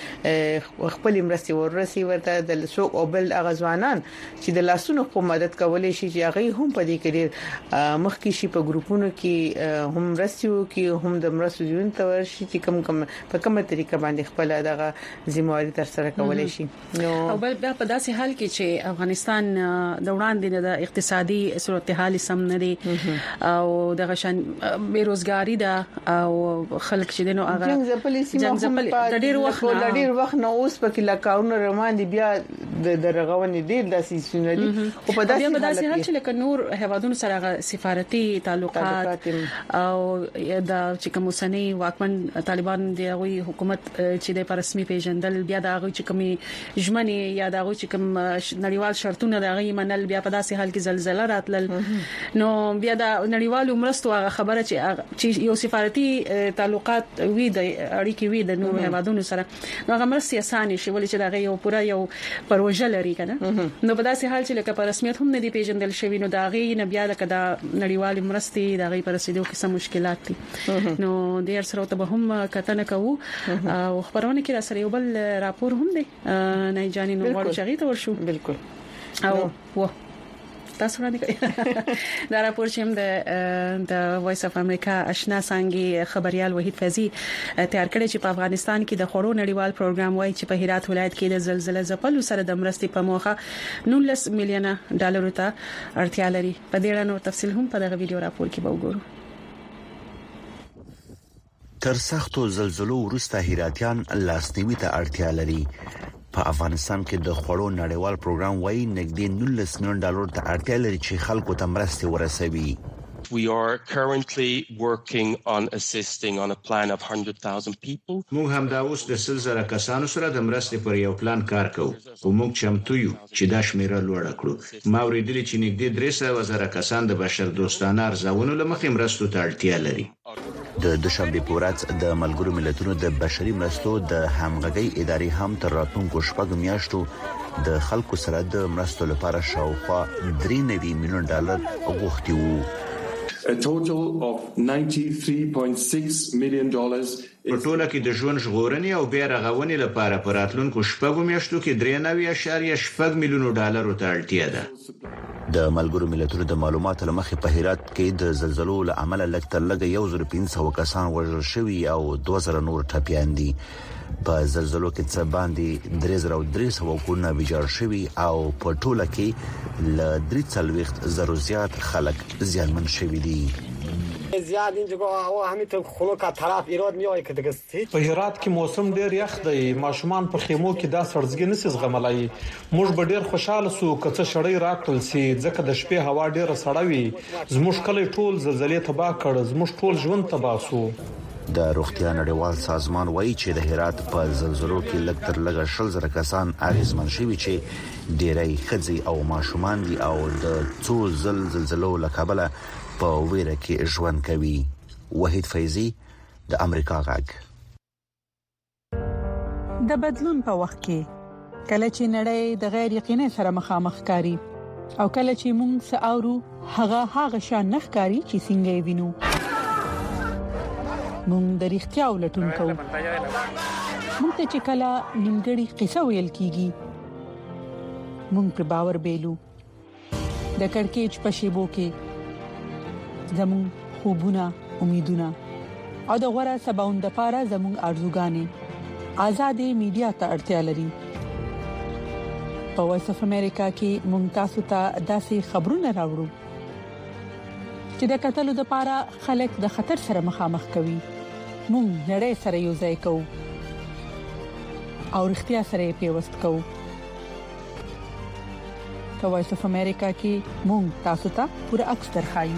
خپل مرستي ورسي ورته د سوق او بل اغزوانان چې د لاسونو په مدد کولای شي چې هغه هم په دې کې مخکې شي په ګروپونو کې هم رسیو کې هم د مرستو جون تور شي چې کوم په کومه طریقه باندې خپل دغه ذمہواری تر سره کولای شي نو او بل په داسې حال کې چې افغانستان د وړاندې د اقتصادي صورتحال سم نه دي او د غشن بیروزګاری ده او خلک چې دنو هغه جنگ زپلی د ډیر وخت نو اوس په کې لکاونه روان دي بیا د رغونې ډیر داسې سنري او په داسې حال چې لکه نور هوادونو سره سفارتي تعلقات او د چې کوم سنې واکمن طالبان دی غوي حکومت چې د رسمي پیژندل بیا د غوي چې کوم ژمنې یا د غوي چې کوم نړیوال شرطونه د غوي منل بیا په داسې حال کې زلزلہ راتلل نو بیا د نړیوالو مرستو خبره چې یو سفارتي تعلقات وي د اړیکې وي د نور هوادونو سره نو هغه مرستي اسانه شي ولې چې دا یو پوره یو پروژه لري کنه نو په داسې حال چې لکه په رسمیت هم نه دی پیژندل شوی نو دا غي نه بیا د نړیوال مرستي د غي پر رسیدو کې سم مشکلات دي نو د هر سره ته هم کتنه کوو او خبرونه کې را سره یو بل راپور هم دی نه جاني نو ورته شغې ته ورشو بالکل او تاسو باندې کوي دا راپور چې هم د وایس اف امریکا آشنا څنګه خبريال وحید فیضی تیار کړی چې په افغانستان کې د خورو نړیوال پروګرام وایي چې په هرات ولایت کې د زلزلې ځپلو سره د مرستې په موخه 19 میلیونه ډالر ته اړتیا لري په دې اړه نور تفصیل هم په دغه ویډیو راپور کې به وګورو تر سختو زلزلو وروسته هراتيان لاسنیوي ته اړتیا لري په افغانستان کې د خوړو نړیوال پروګرام وایي نږدې 19 میلیون ډالر ته اړتیا لري چې خلکو ته مرستې ورسوي We are currently working on assisting on a plan of 100,000 people. موږ هم دا اوس د 100,000 کسانو سره د مرستې پر یو پلان کار کوو او موږ چمتو یو چې دا شمیره لوړه کړو ما ورېدلی چې نږدې 300,000 کسان د بشر دوستانه ارزونو لمخې مرستو ته اړتیا لري د دوشنبه په ورځ د ملګرو ملتونو د بشري مرستو د همغږي ادارې هم تر راتلونکو شپږ میاشتو د خلکو سره د مرستو لپاره شاوخوا $3 میلیون غوښتي وو. A total of $93.6 million په ټوله کې د ژوند ژغورنې او بیا رغونې لپاره په راتلونکو شپږو میاشتو کې $3.8 میلیون ته اړتیا ده. د ملګرو ملتونو د معلوماتو لمخې په هرات کې د زلزلو له امله لږ تر لږه 1500 کسان وژل شوي او 2000 نور ټپيان دي. په زلزلو کې څه باندې 3300 کورونه ویجاړ شوي او په ټوله کې ل 340 زیات خلک زیانمن شوي دي. زیاد اینجا هوا همین تو خلق طرف ایراد میای که دیگه په هرات کې موسم ډیر یخ دی. ماشومان په خیمو کې دا سړځګي نسي زغملای. موږ به ډیر خوشاله سو کڅ شړې راکړل سي ځکه د شپې هوا ډیره سړه وي. زموږ کلی ټول زلزلې تباہ کړ. زموږ ټول ژوند تباہ سو. د روغتیا نړیوال سازمان وایي چې د هرات په زلزلو کې لږ تر لږه 100,000 کسان اغیزمن شوي چې ډیری ښځې او ماشومان دي او د څو زلزلو له کبله په ویره کې ژوند کوي. وحید فیضی د امریکا غږ. د بدلون په وخت کې کله چې نړۍ د غیر یقیني سره مخامخ کاری او کله چې موږ ساورو هغه شان نخکاری چې څنګه وینو موږ د اړتیا ولټون کوو. موږ ته چې کله نیمګړی قصه ویل کیږي موږ پر باور بیلو. د کڑکېچ په شیبو کې زموږ خوبونه امیدونه او د غوړه سباوند لپاره زموږ ارزوګانې آزادې میډیا ته اړتیا لري. په وایس اف امریکا کې موږ تاسو ته داسې خبرونه راوړو چې د قتل لپاره خلک د خطر سره مخامخ کوي. موږ نړۍ سره یو ځای کوو او اړتیا سره پیوست کوو. په وایس اف امریکا کې موږ تاسو ته پوره عکس درخایو.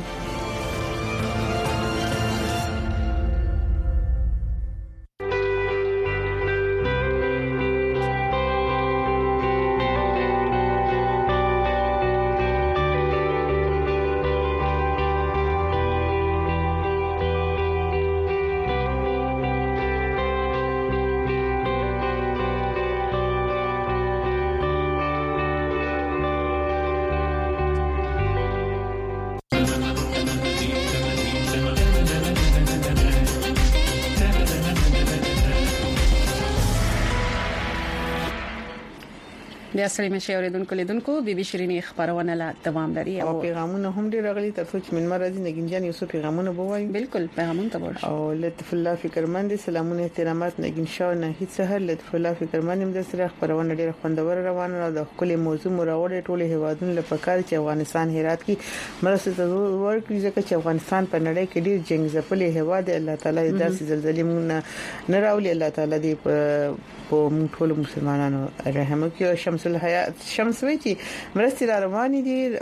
بیا سلام شي اوریدونکو لیدونکو بي بي شيريني خبرونه لا دوام لري او پیغامونه هم ډیر غلي ترڅو چې من مرزي نګینجان یو څو پیغامونه بوایي. بالکل پیغامونه ته ورشي. او لطف الله فکرمند سلامونه احترامات نګین شاه نه هیڅ سهار لطف الله فکرمند هم د سره خبرونه ډیر خوندور روانه او د خپل موضوع مراوړې ټوله هوادونو لپاره چې افغانستان هرات کې مرسته ورکړي ځکه چې افغانستان په نړۍ کې ډیر جنگ ځپلې هواد الله تعالی داسې زلزلې مونږ نه راولي. الله تعالی دې په موږ ټول مسلمانانو رحم وکړي. شمس الحیات شمس وی چې مرستې رواني دي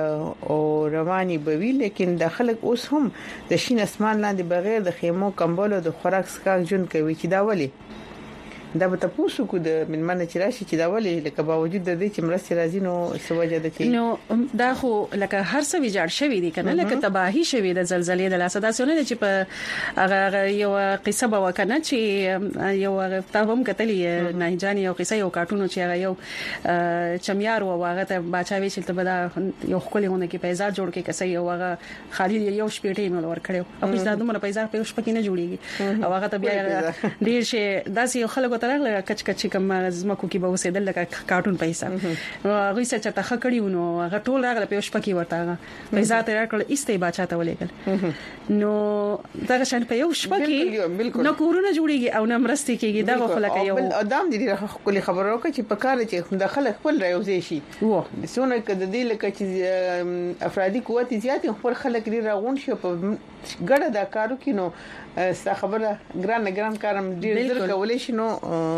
او رواني بوي لیکن د خلک اوس هم د شین اسمان لاندې بغیر د خیمو کمبل او د خوراک سکاک جون کوي چې دا ولي دا به تاسو کو د منمنه چې راشي چې دا ولي لکه باوجود د دې چې مرستې راځي نو سوجه ده چې نو دا خو لکه هر څه ویجاړ شوی دي کنه لکه تباہي شوی د زلزلې د لاسه داسونه چې په هغه یو قصه به وکنه چې یو تاهم کتلې نه جاني یو قصه یو کارټون چې هغه یو چمیار و هغه ته بچاوي چې ته به یو خپلونه کې پیسې جوړ کې کسې یو هغه خالي یو شپېټې مل ور کړو او چې دا دومره پیسې په شپه کې نه جوړيږي او هغه ته بیا ډیر شي داسې یو خلک ترغله کچ کچ کوم زمکو کې به وسیدل لکه کارټون پیسې هغه څه چې تخ کړیو نو هغه ټول راغله په شپه کې ورته پیسې تر کړل ایسته بچاته ولېګل نو دا شان په یو شپه کې نو کورونه جوړيږي او نمرستي کېږي دا خلک یو ادم دې خپل خبرو کې چې په کار چې د خلک خپل راوځي شي و سونه کده دې لکه چې افرادي قوت زیات خپل خلک لري راغون شي په ګډه دا کارو کې نو ستا خبره ګران کارم ډیر زر کولای شي نو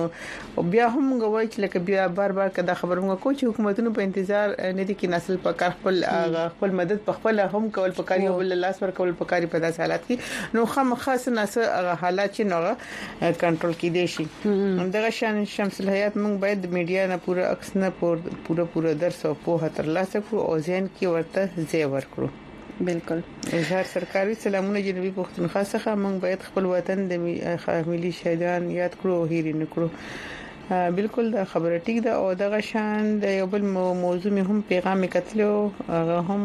بیا هم غوای چې لکه بیا بار کدا خبرونه کو چې حکومتونو په انتظار نه دي کې نسل په کار خپل مدد په خپل هم کول په کار یو بل لاس ور کول په کار په داس حالات کې نو خاص نه حالات چې نو کنټرول کې دي شي دغه شان شمس الحیات موږ باید میډیا نه پوره عکس نه پوره درس او په تر لاسه کو او ځین کې ورته ځای ورکړو بالکل هر سرکاري سلامونه جنوبي پښتونخوا څخه موږ باید خپل وطن د ملي شهیدان یاد کړو او هیر نه کړو بالکل دا خبره ټیک ده او دغه شان د یو بل موضوع هم پیغام کتلو هغه هم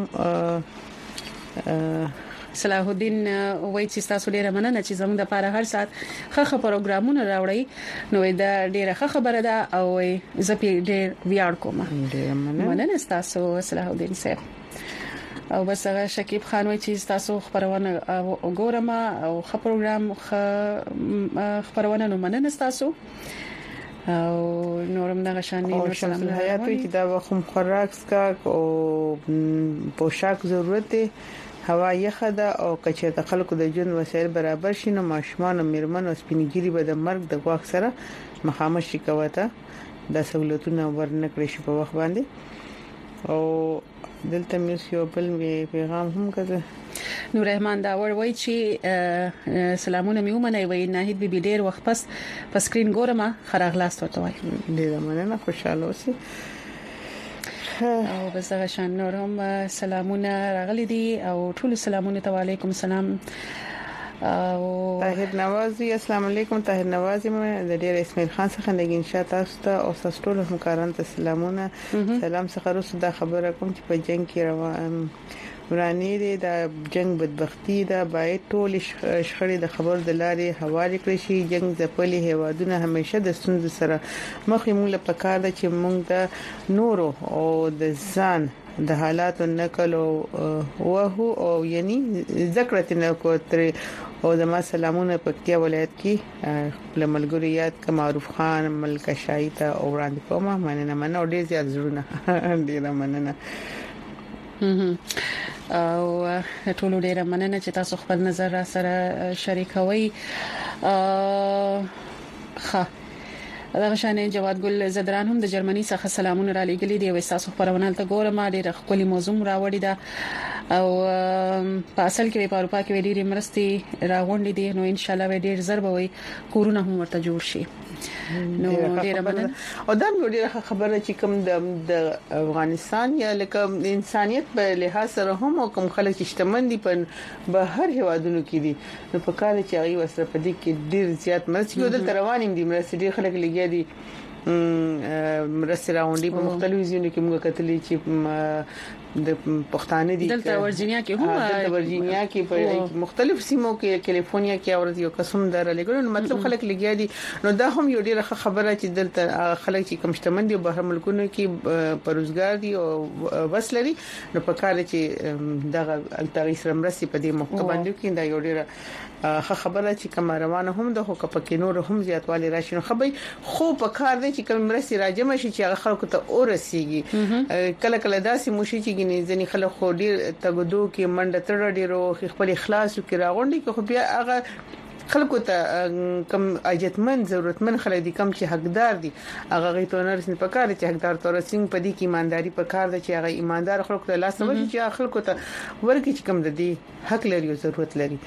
صلاح الدین وایي چې تاسو ډیره مننه چې زموږ د لپاره هر سات ښه پروګرامونه راوړئ نو دا ډیره ښه خبره ده او زه په ډیر ویاړ کوم مننه تاسو صلاح الدین صاحب او بس هغه شکیب خان وایي چې تاسو خبرونه وګورم او ښه پروګرام خبرونه نو مننه تاسو او نورم دغه شانې نور سلام حیات وي چې دا وخت خوراک سکا او پوشاک ضرورت دی هوا یخه ده او کچې د خلکو د ژوند وسایل برابر شي نو ماشومان او میرمن او سپینګيري به د مرګ د غواخ سره مخامخ شي کوته د سہولتونو ورنکړي شي په وخت باندې او دلته مې یو بل پیغام هم کړه نور رحمان دا وایي چې سلامونه مې ومنه وي ناهید بي ډېر وخت پس په سکرین ګورم خراغلاست ورته وایي ډېر مننه خوشاله اوسئ او بس هغه شان نورم سلامونه راغلي دي او ټول سلامونه علیکم السلام او طاهر نوازي السلام علیکم طاهر نوازي مې د ډېر اسماعیل خان څخه د انشاء تاسو ته او تاسو ټول همکارانو ته سلامونه سلام څخه روسه د خبره کوم چې په جنگ کې روان ورانی دي د جنگ بدبختی دا باید ټول شخړې د خبر د لارې حواله کړی شي جنگ ځپلي هوادونه همیشه د ستونزې سره مخ موږ له پکار ده چې موږ د نورو او د ځان د حالاتو نقل او او یعنی ذکر تنه کوتري او د ما سلامونه پکتیا ولایت کې لملګری یاد ک معروف خان ملک شایته او وړاندې کومه مننه او ډیر زیات زړونه ډیر مننه او ټول ډیر مننه چې تاسو خپل نظر را سره شریکوي دا شانې جواد ګل زدران هم د جرمني څخه سلامونه را لېږلي دي او تاسو خبرونه ته ګورم ډېر خولي موضوع راوړی دا او په اصل کې په اروپا کې ډېری مرستي راغونډې دي نو ان شاء الله ډېر ضربه وي کورونه هم ورته جوړ شي نو ډېر مننه او دا ډېر خبره چې کوم د افغانستان یا لکه انسانيت په لحاظ سره هم کوم خلک شتمن دي په بهر هوادونو کې دي نو په کال چې هغه وسره په دې کې ډېر زیات مرستي ودل روانیم دي مرستي ډېر خلک لګي دي مرستي راوندي په مختلفو ځینو کې موږ کتلې چې د پښتانه دي دلته ورجینیا کې هم د ورجینیا کې په مختلف سیمو کې کیلیفورنیا کې اورځ یو قسم درلګل نو مطلب خلک لګیا دي نو دا هم یو ډیره خبره چې دلته خلک چې کم شتمن دي بهر ملکونو کې پروزګار دي او بس لري نو په کال چې دغه التغیس رمرسي په دې موقع باندې کې دا یو ډیره خبره چې کوم روانه هم د حقوق پکې نور هم زیاتوالی راشي نو خو په کار دي چې کوم مرسي راجمه شي چې هغه خلکو ته ورسیږي کله کله داسې موشي چې ځنې خلک خو ډیر تګدو کې منډه تر ډیرو خپل اخلاص کې راغونډي خو بیا هغه خلکو ته کم اجتمن ضرورتمن خلک دي کم چې حقدار دي هغه غیتو نرسنه په کار چې حقدار تور سنگ په دې کې ایمانداری په کار ده چې هغه ایماندار خلکو ته لاس نه وځي چې خلکو ته ورکه چې کم د دې حق لري او ضرورت لري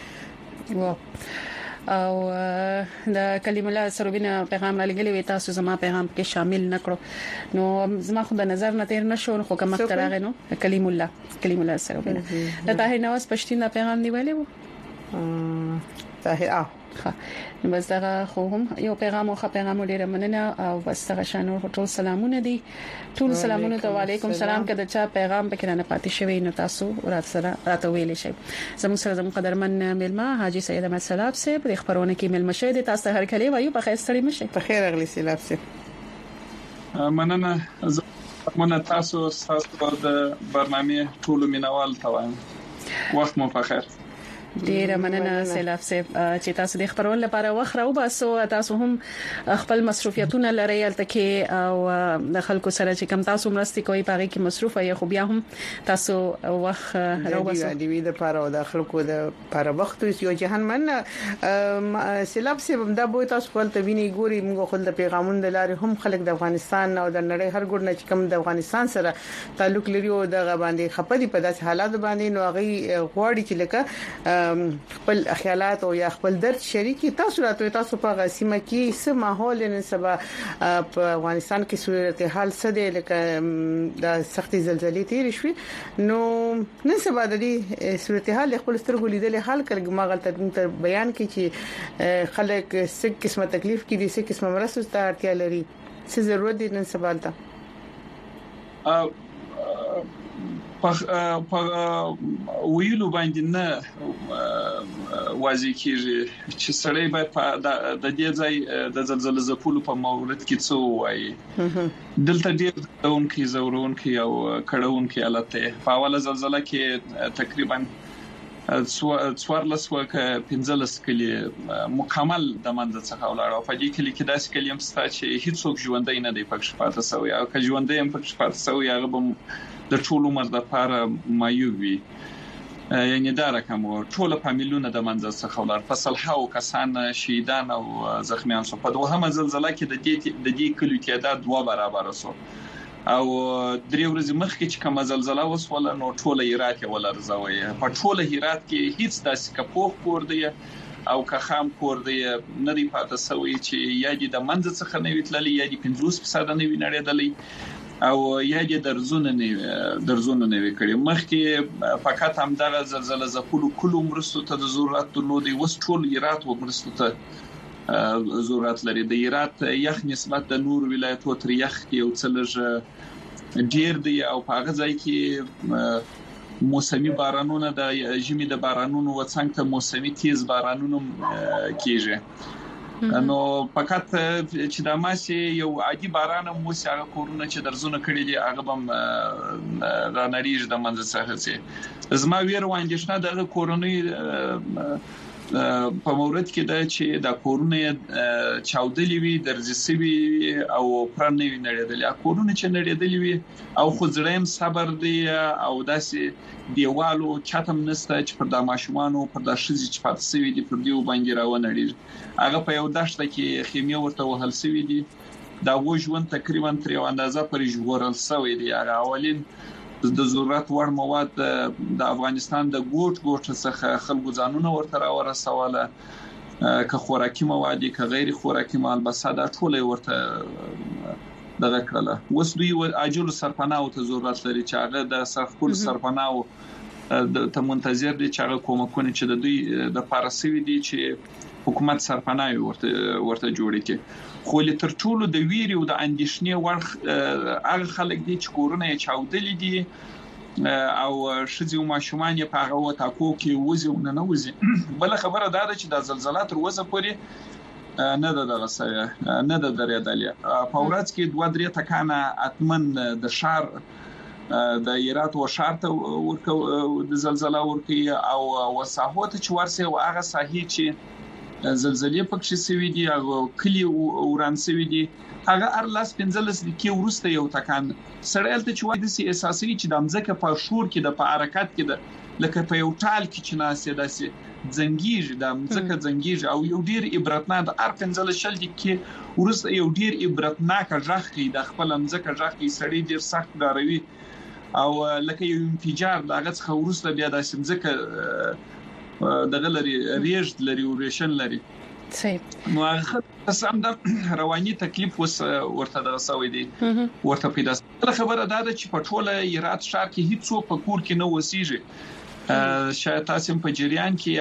او د کلیم الله سروبینه پیغام را لګلې وي تاسو زما پیغام کې شامل نکړو نو زما خو د نظر نه تیر نشو خو کوم مخترغه نو کلیم الله سروبینه د طاهر نواز پښتين پیغام دی ویلې وو طاهر نو بس دا خو هم یو پیغام او پیغام ډیره مننه او بس دا شانو ټول سلامونه دي ټول سلامونه ته وعلیکم سلام کده چا پیغام پکې نه پاتې شوی نو تاسو راته ویل شي زموږ قدرمن ملما حاجی سید احمد سلام صاحب د خبرونه کې ملما شه دي تاسو هر کله وایو په خیر ستړي مشه په خیر اغلی سلام صاحب مننه تاسو د برنامه ټول مینوال ته وایم وخت مو په خیر ډیره مننه سیلاف صاحب چې تاسو د خبرونې لپاره وخت راو باسو تاسو هم خپل مصروفیتونه لري البته او د خلکو سره چې کم تاسو مرستي کوي پاره کې مصروف یا خو بیا هم تاسو وخت راو باسو د دې لپاره او د خلکو د لپاره وخت یو جهان من سیلاف صاحب دا به تاسو خپل تویني ګوري موږ خپل د پیغامونو د لارې هم خلک د افغانستان او د نړۍ هر ګوټ نه چې کم د افغانستان سره تعلق لري او د باندې خپدي په داسې حالات باندې نو هغه غواړي چې لکه خپل خیالات او یا خپل درد شریکي تاسو راته تاسو په غسیمه کې څه ماحول نن سبا په افغانستان کې صورتحال څه دی لکه د سختي زلزلې تیر شوي نو نن سبا د دې صورتحال خپل سترګو لیدل حل کړي ما غلطه بیان کې چې خلک څه قسمه تکلیف کې دي څه قسمه مرسته ته اړتیا لري څه ضرورت دي نن سبا ته ویلو باندې نه واضح کیږي چې سړی باید د دې ځای د زلزلې زپولو په مورد کې څه وایي دلته ډیر دونکي زورونکي او کډونکي حالته په اوله زلزلہ کې تقریبا 14 کلی مکمل د منځ څخه ولاړ او په دې کلی کې داسې کلی هم ستا چې هیڅ څوک ژوندۍ نه دی پکښ پاتې سوی او که ژوندۍ هم پکښ پاتې سوی هغه به د ټول عمر لپاره مایوبي یعنی دا رقم ټول فامیلونه د منځ څخه ولاړ فصلحو کسان شهیدان او زخمیان شو په دوهمه زلزلہ کې د دې کلی تعداد 2 برابر شو او درې ورځې مخکې چې کومه زلزلہ وسوله نو ټول هرات یې ولرزوي په ټول هرات کې هیڅ داسې کپوخ کور دی او که خام کور دی نه دی پاتې سوی چې یا د منځ څخه نه ویتللی یا د 50% نه وینړېدلی او یا د درزونه نه وکړي مخکې فقط هم دغه زلزلہ زپولو کلو مرستو ته د ضرورت درلودي وس ټول هرات و مرستو ته ضرورت لري د هرات یخ نسبت د نور ولایتو تر یخ یو څلږ ډیر دی او په هغه ځای کې موسمي بارانونه د ژمي د بارانونو وڅنګ ته موسمي تیز بارانونه کیږي نو فقط چې د ماسي یو عادي باران مو سره کورونه چې درزونه کړی دي هغه بم را نریج د منځ څخه سي زما ویر واندښنه د کورونی په مورد کې دا چې د کورونه چاودلې وي درځي وي او پرنه وي نړیدلې کورونه چې نړیدلې وي او خو ځړم صبر دی او داسې دیوالو چاتم نسته چې پر د ماشومانو پر د شزي چې پاتې سوي دي پر دیو باندې راونړي هغه په یو دشت کې خیمه ورته وهل سوي دي دا وژوند تقریبا تر یو اندازه پر ژغورل سوي دي هغه اولین د ضرورت وړ مواد د افغانستان د ګوټ څخه خلکو ځانونه ورته راورسواله که خوراکي مواد که غیر خوراکي مالبسه دا ټول ورته دغه کړله اوس دوی عاجل سرپناه ته ضرورت لري چې هغه د سرخپل سرپناه ته منتظر دي چې هغه کومکونه چې د دوی د پارسوي دي چې حکومت سرپناه ورته جوړ کړي خو لتر ټولو د ویری او د اندیشنې ور هغه خلک دي چې کورونه چاودلې دي او شذي او ماشومان یې په هغه وټاکو کې وځي او نه وځي بل خبره دا ده چې د زلزلہ تر وسه پورې نه د دغه سره نه د درېدلې په ورځ کې 2-3 ټکانه اتمن د شهر د هرات و شهر ته ورکو د زلزلہ ورکی او وساحت چې ورسه او هغه ساحې چې زلزلې پکې سوي دي او کلی وران سوي دي هغه ارلاس 15 کې ورسته یو تکان سړیل ته چې وایي د اساسي چې د امزکه په شور کې د په حرکت کې د لکه په یو ټال کې چې ناسې داسې زنګیږي د امزکه زنګیږي او یو ډیر عبرتناک د ار 15 شل دي کې ورسته یو ډیر عبرتناک ژغ کې د خپل امزکه ژغ کې سړی ډیر سخت ډاروي او لکه یو انفجار دغه څخه ورسته بیا د سمزکه دغه لري ریښت لري او ریشن لري صحیح نو هغه سم د رواني تکلیف ورته درسوي دي ورته پیدا خبره دا ده چې په ټوله هرات شهر کې هیڅ څوک په کور کې نه وسیږي شاید تاسو په جریان کې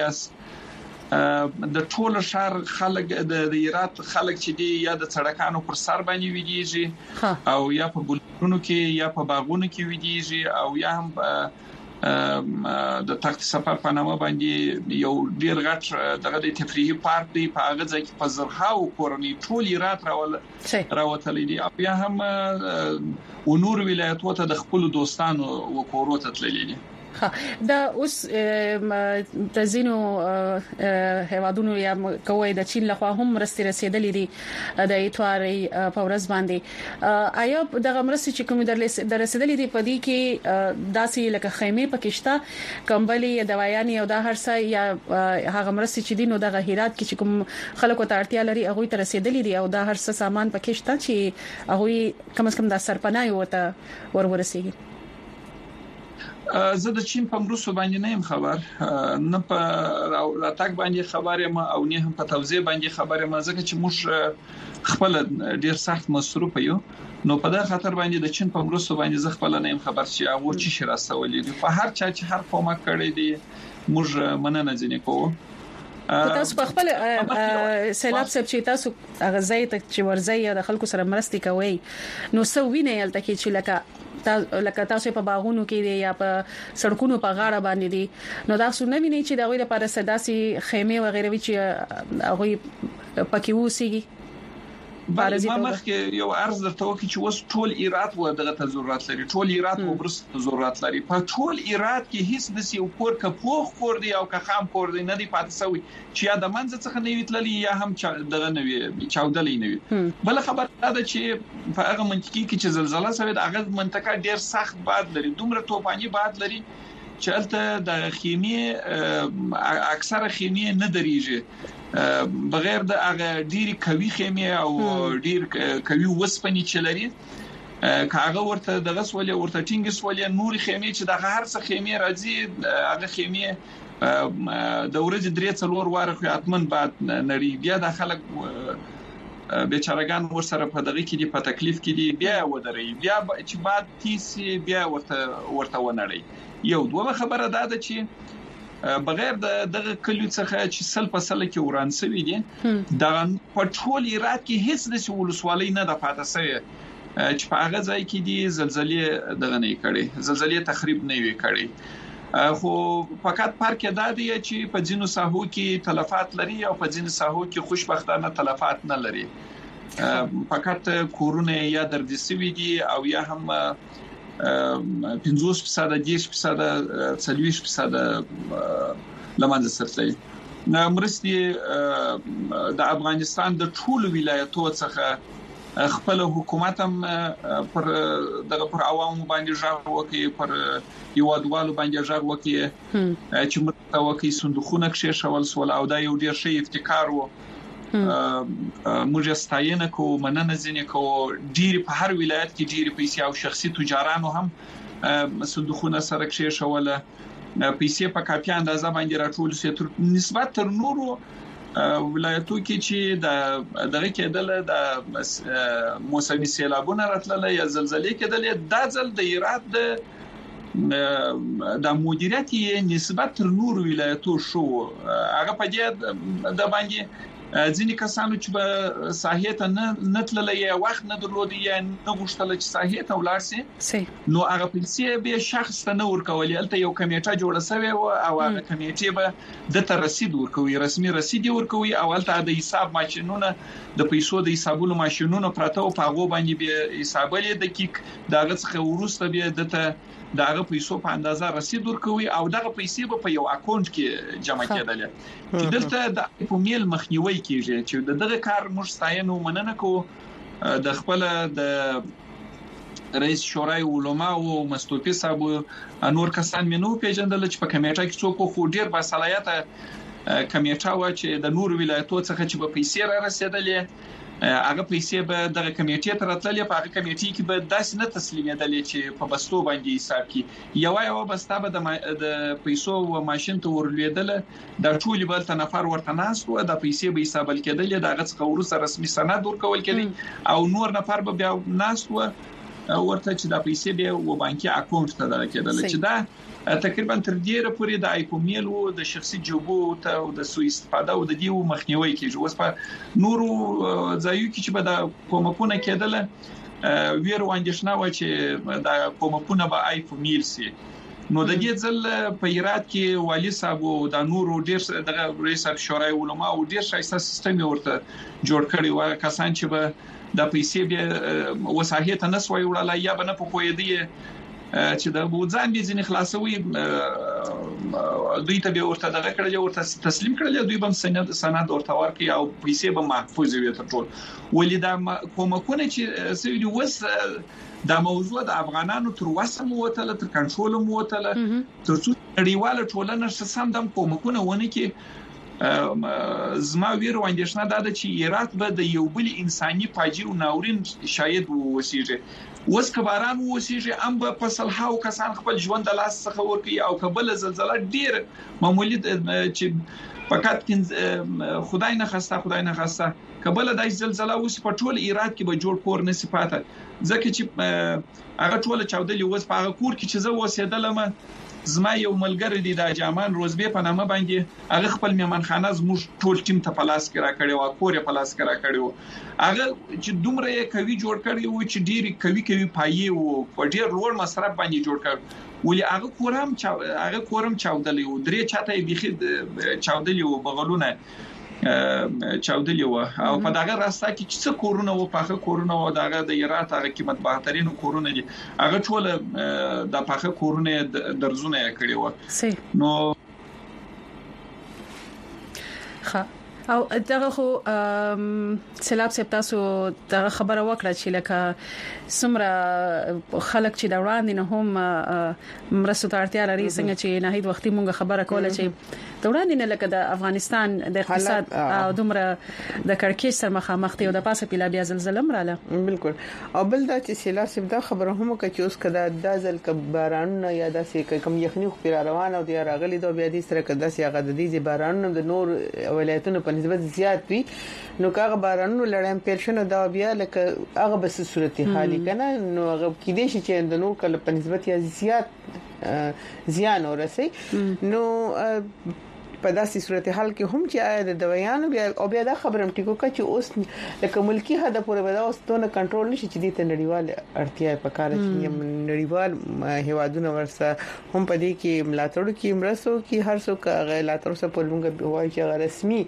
یاست د ټوله شهر خلک د هرات خلک چې دی یا د سړکانو پر سر باندې ویدیږي او یا په ګلونو کې یا په باغونو کې ویدیږي او یا هم د تخت سفر په نامه باندې یو ډیر غټ دغه د تفریحي پارک دی په هغه ځای کې په زرهاو کورنۍ ټول رات راوتلې دي بیا هم نور ولایتونو ته د خپل دوستانو او کورو ته تللي دي دا اوس تزینو هوادونو یا کوی د چین لخوا هم رسیدلې دي د ایتواري په ورځ باندې آیا د غمرسي چې کوم در رسیدلې دي په دې کې داسې لکه خیمه پکشته کمبلي دوايان او د هر څه یا هغه مرسي چې دینو د هرات کې چې کوم خلکو ته اړتیا لري هغه ته رسیدلې دي او د هر څه سامان پکشته چې هغه کم از کم د سرپناه وته ورسیږي زه د چین په مرسته باندې نه يم خبر، نه په راتګ باندې خبر یم او نه هم په توزیع باندې خبر یم، ځکه چې موږ خپل ډیر سخت مصروف یو. نو په دا خاطر باندې د چین په مرسته باندې زه خپل نه يم خبر چې هغه چې شراسولې دي. په هر چا چې هر کومه کړې دي موږ مننه ځنې کوو. تاسو په خپل سیلاب سب چې تاسو غزای ته چې ورځي یا د خلکو سره مرستي کوي نو سو ویني یلته کې چې لکه تاسو په باغونو کې دي یا په سړکونو په غاړه باندې دي نو تاسو نه ویني چې دا غوړي لپاره صداسي خیمه وغیرہ چې هغه پکې وسیږي. ما مخکې یو عرض درته وکړ چې اوس ټول ایرات و دغه ته ضرورت لري، ټول ایرات و برسته ضرورت لري. په ټول ایرات کې هیڅ د یو کور کپوخ کور دی او که خام کور دی نه دی پاتې سوی چې یا د منځ څخه نه ویتللی یا هم دغه نه وی چاودلې نه وی. بل خبر دا ده چې په هغه منطقه کې چې زلزلہ شوه د هغه منطقه ډیر سخت باد لري، دومره توپاني باد لري چې البته د خیمه اکثره خیمه نه دريږي بغیر د هغه ډیر قوي خیمه او ډیر قوي وسپنې چلري کاغه ورته دغه سولې ورته ټینګ سولې نور خیمه چې د هر څه خیمه راځي هغه خیمه د ورځې 3-4 واره خو اتمن بعد نړۍ بیا د خلک بیچارهګان ورسره په دغه کې دي په تکلیف کې دي بیا ودري بیا چې بعد تیسي بیا ورته ونړي. یو دوه خبره ده چې بغیر دغه کلیو څخه چې سل په سل کې وران سوي دي د پټول ایرات کې هیڅ د ولسوالۍ نه د پاتې سوي چې په هغه ځای کې دي زلزلې دغه نه کړي، زلزلې تخریب نه وي کړي. خو فقط فرق دا دی چې په ځینو ساحو کې تلفات لري او په ځینو ساحو کې خوشبختانه تلفات نه لري. فقط کورونه یا درد سوي دي او یا هم 50% 10% 40% لمانځه سرتلي. مرستې د افغانستان د ټولو ولایتو څخه خپل حکومت هم پر عوامو باندې ژغ وکي، پر یوادوالو باندې ژغ وکي چې مرسته وکي، صندوقونه کې شول سول او دا یو ډیر شی ابتکار وو. موږ ستاینه کوو، مننه ځنې کوو. ډیر په هر ولایت کې ډیر پیسې او شخصي تجارانو هم صندوقونه سره کې شول، پیسې په کافي اندازه باندې راټول شي تر نسبت تر نورو ولایتو کې چې دغه کېدل د موسمي سیلابونه راتلل یا زلزلې کېدل. دا ځل د ایرات د مدیریت نسبت تر نورو ولایتو شو. هغه په دې د باندې ځینې کسانو چې به ساحې ته نه تللی یا وخت نه درلود یا نه غوښتل چې ساحې ته ولاړ شي نو هغه پیسې به شخص ته نه ورکول. البته یو کمیټه جوړه شوې و او هغه کمیټه به د تر رسید ورکوي، رسمي رسید ورکوي او البته د حساب ماشينونه د پیسو د حسابولو ماشينونه پراته او په هغه باندې به حسابلې دقیق دغه څخه ورسته به دته دغه پیسو په اندازه رسید ورکوي او دغه پیسې په یو اکاونټ کې جمع کېدل چې دلته د ایمیل مخنیوي کیږي. چې دغه کار موږ ستاینو مننه کوو. د خپل د رئیس شورای علما او مستوفي صاحب انور کسان منو پیژندل چې په کمیټه کې څوک خو ډیر با صلاحیت کمیټه و چې د نور ولایتونو څخه چې په پیسې را رسیدلې هغه پیسې به د کمیټې ته راتللې. په هغه کمیټې کې به داسې نه تسلیمېدلې چې په بستو باندې حساب کې یو بستا به د پیسو او ماشين ته ورلیدل د ټولي بل تنفر ورته ناس و د پیسې به حساب کېدل د هغه څخه ورسره رسمي سند ورکول کېدی او نور نفر به بیا ناس و ورته چې د پیسې به و بانکي اکاونټ ته درکېدل چې دا تقریبا تر ډیره پورې د ایکومیل او د شخصي جوبو ته او د سوء استفاده او د دیو مخنیوي کیږي. اوس په نورو ځایو کې چې به د کومکونه کېدل ویرو اندیشنه و چې د کومکونه به ایکومیل سي. نو د دې ځل په ایرات کې والی صاحب او د نورو ډیر دغه رئیس شورای علما او ډیر شایسته سیستم ورته جوړ کړی و. کسان چې به د پیسې به وساحت نه سوي وړلای یا به نه پوهې دی چې د بوځان دي ځنې خلاصوي دوی ته به ورته دغه کړل ورته تسلیم کړل دوی به سند ورته ورکړي او پیسې به محفوظ وي تر ټول. ولې دا کومکونه چې سوي وس د موضوع د افغانانو تر وسه موتله تر کنټرول موتله تر څو نړیواله ټولنه سم د کومکونه ونه کې زما ویر و اندیشنه دا ده چې ایرات به د یو بل انساني فاجعه او ناورین شاید وسیږي اوس کباران وسیږي ام په فصلها او کسان خپل ژوند د لاس څخه ورکي او کبل زلزلہ ډیر معمولی چې فقط خدای نه خسته کبل د زلزلہ اوس په ټول ایرات کې به جوړ کور نه صفاته ځکه چې هغه ټول چاودلې اوس په هغه کور کې چې زه وسیدلم زما یو ملګری دی د جامان روزبه په نامه باندې هغه خپل میمنخانه زموږ ټول ټیم ته پلاس کرا کړی او کور پلاس کرا کړی هغه چې دومره کوي جوړ کړی و چې ډیر کوي پایې او په ډیر لوړ مصرف باندې جوړ کړ ولې هغه کورم چاودلی و درې چاته بيخي چاودلی و بغلونه چاودلی و او په دغه راستا کې چې څه کورونه و پاخه کورونه و دغه د ایرات هغه قیمت بهترین کورونه دي هغه ټول د پاخه کورونه درزونه کړي و نو او دغه خو سلاب سپ تاسو دغه خبره وکړه چې لکه سمره خلک چې د وړاندې نه هم مرستو ته اړتیا لري څنګه چې نه هیڅ وخت مونږه خبره کوله چې د وړاندې نه لکه د افغانستان د اقتصاد او دومره د کړکېچ سره مخامخ دي او د پاسه پیلا بیا زلزلہ مراله بالکل او بل دا چې سلاب سپ دا خبره هم کوي چې اوس کدا د ځل کباران یا داسې کم یخني خو پر روان او دی راغلي دا بیا دې سره کدا سي هغه د دې باران د نور ولایتونو په نسبت زیات وي نو کاغه بارانو لړم پیل شنو دا بیا لکه هغه بس صورتحال کنه نو هغه کې دي چې د نور کله په نسبت یا زیات زیان ورسي نو په داسې صورتحال کې هم چې د دویانو بیا دا خبرم ټیکو چې اوس لکه ملکی هدا پورې به دا اوس ته کنټرول نشي چې د نړیوال اړتیا په کار کې نړیوال هیوادونه ورسره هم په دې کې ملاتړ کې مرسو کې هر څوک غیلاتر سره په لونګ وایي چې رسمي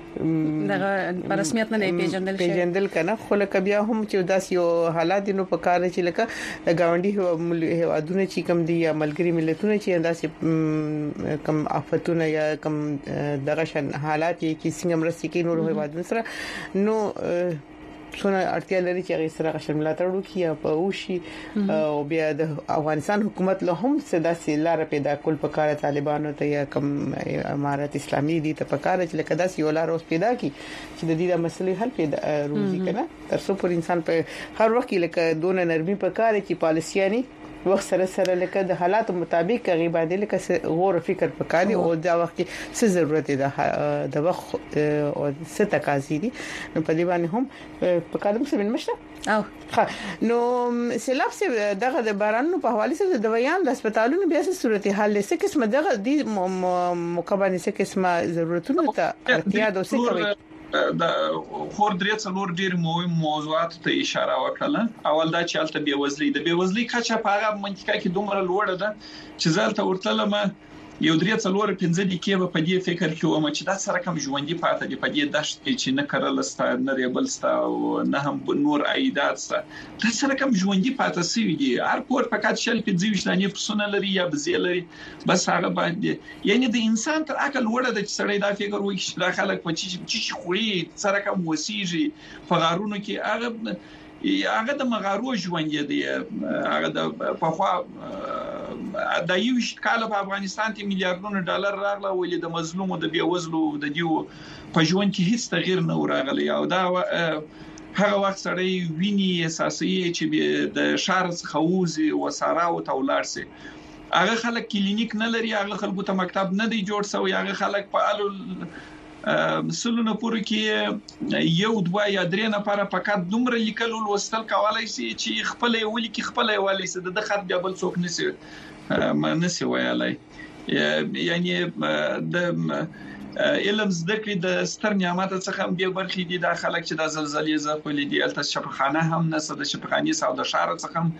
دغه رسمیت نه پیژندل کنه خو لکه بیا هم چې داس یو حالات نو په کار چې لکه د گاونډي هیوادونه چې کم دي یا ملګری ملتونه چې داسې کم آفتونه یا کم دغه شان حالات کې څنګه مرسته کوي نور هیوادونه سره نو څونه اړتیا لري چې هغه سره غشن ملاتړ وکړي په اوشي او بیا د افغانستان حکومت له هم صدا سیلار پیدا کول په کار طالبانو ته یا کم امارات اسلامي دي ته په کار چې لکه داس یو لار اوس پیدا کی چې د دې د مسلې حل پیدا روزي کنه تر څو پر انسان په هر وخت لکه دون نرمي په کار کې پالیسياني وخت سره لکه د حالات مطابق غیبه دي لکه غور فکر پکاري او دا وخت څه ضرورت ده د وخت او څه تقاضي دي نو په دې باندې هم په کارم څه بنمشته او نو سلاب سي دغه د بارانو په حواله سره د دویان د هسپتالونو بیا څه صورتحال لسه قسمه دغه دي مقابله څه قسمه ضرورتونه ته اړتیا ده څه کوي د خور درې څلور ډیر مهم موضوعات ته اشاره وکړه اول دا چې الته بیوزلي د بیوزلي کچه په هغه منطقه کې دومره لوړه ده چې ځلته ورتلمه یو درې څلور 15 دقیقې په دې فکر کې ومه چې دا سره کوم ژوندۍ پاتې دی په دې دشت کې چې نه کړلستا نه ریبلستا او نه هم نور عیدات سره دا سره کوم ژوندۍ پاتې سوي دي هر کور فقط شل 15 شلانې پسونه لري یا بزې لري بس هغه باندې یعنی د انسان تر عقل وړه د سړی دا فکر وایي چې دا خلک په چې خوري سره کوم وسیږي په غارونو کې هغه د مغارو ژوند دی هغه د پخوا د یو کال په افغانستان کې میلیارډونو ډالر راغله ولې د مظلومو د بیوزلو د دیو په ژوند کې هیڅ تغییر نه راغلی او دا هغه وخت سړی ویني اساسي چې د شهر څخه وځي او سارا او تولار سي هغه خلک کلینیک نه لري هغه خلکو ته مکتب نه دی جوړ سوی هغه خلک په الو سلونه پورې کې یو دوه یا درې نفر فقط دومره لیکل او لوستل کولای شي چې خپل ولي کې خپل وایي چې د خط بیا بل څوک نسی وایي یعنی د علم زده کړې د ستر نعمت څخه به برخې دي د خلک چې د زلزلې زغلې دي الته شفاخانه هم نه د شفاخاني ساده شهر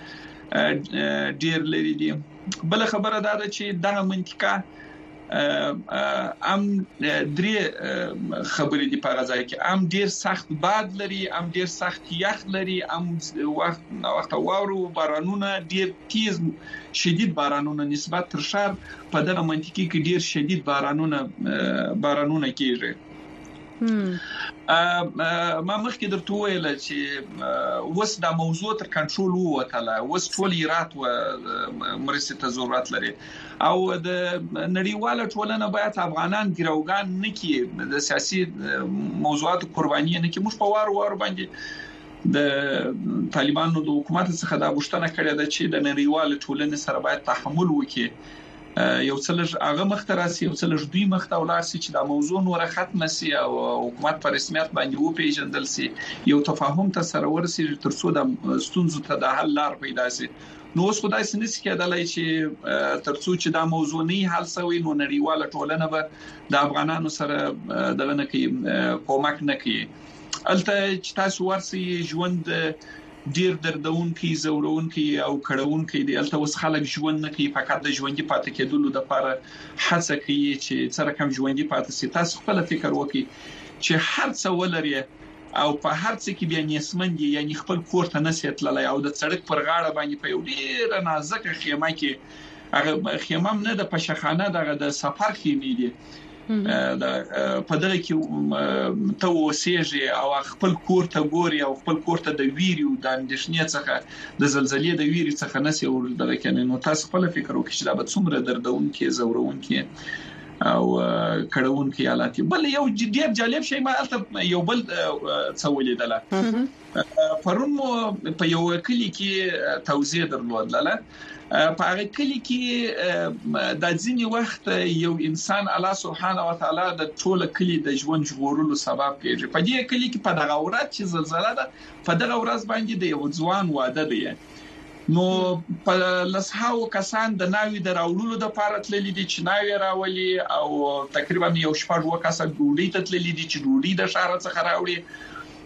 څخه ډیر لري دي بل خبره ده چې دغه منطقه ام درې خبرې دی په غځای کې ام ډیر سخت باد لري ام ډیر سخت یخ لري ام وخت واورو بارانونه ډیر تیز شدید بارانونه نسبت تر شهر په دغه منطقه کې ډیر شدید بارانونه کیږي ما مخکې درته ویل چې وس دا موضوع تر کنټرول وته وس ټول ایرات و مرستې ته ضرورت لري او د نړیواله ټولنه باید افغانان ګروګان نکي د سیاسي موضوعات قرباني نه کی موږ په وار باندې د طالبانو د حکومت څخه دا غوښتنه کړې ده چې د نړیواله ټولنې سره باید تحمل وکړي یو څلور هغه مختراسي یو څلور دوی مختولار سي چې دا موضوع نور ختم سي او حکومت په رسمیت باندې و پیژندل سي یو تفاهم ته سره ورسي ترڅو د ستونزو ته د حل لار پیدا سي نو اوس خدای سنس کېدلای چې ترڅو چې دا موضوع نه حل شوی نو نړیواله ټولنه به د افغانانو سره دغه نه کوي کومک نه کوي الته چې تاسو ورسي ژوند ډیر دردونکي زورونکي او کړهونکي دي الته اوس خلک ژوند نه کوي فقط د ژوندۍ پاتې کېدلو لپاره هڅه کوي چې سره کم ژوندۍ پاتې سي تاسو خپل فکر وکړئ چې هر څه ولري او په هر څه کې بیا نسمندي یعنی خپل کور ته نسیت لای او د سړک پر غاړه باندې په یو ډیر نازک خیمه کې هغه خیمه نه د پشخانه دغه د سفر خیمه دي د په دغه کې ته وسیږي او خپل کور ته ګوري او خپل کور ته د ویری او د اندېښنې څخه د زلزلې د ویری څخه نسی او دغه کې نو تاسو خپل فکر وکړئ چې دا به څومره دردونکي زورونکي او کړهونکي حالات بل یو ډیر جالب شی ما البته یو بل څه ولیدله پرون په یو کلی کې توزیع درلودله په هغه کلی کې د ځینی وخت یو انسان الله سبحانه و تعالی د ټول کلی د ژوند ژغورلو سبب کیږي په دې کلی کې په دغه ورځ چې زلزلہ ده په دغه ورځ باندې د یو ځوان واده دی نو په لسهاو کسان د ناوی د راوړلو د لپاره تللي دي چې ناوی راولي او تقریبا یو شپږ وکاسه ډوډۍ ته تللي دي چې ډوډۍ د شهر څخه راوړي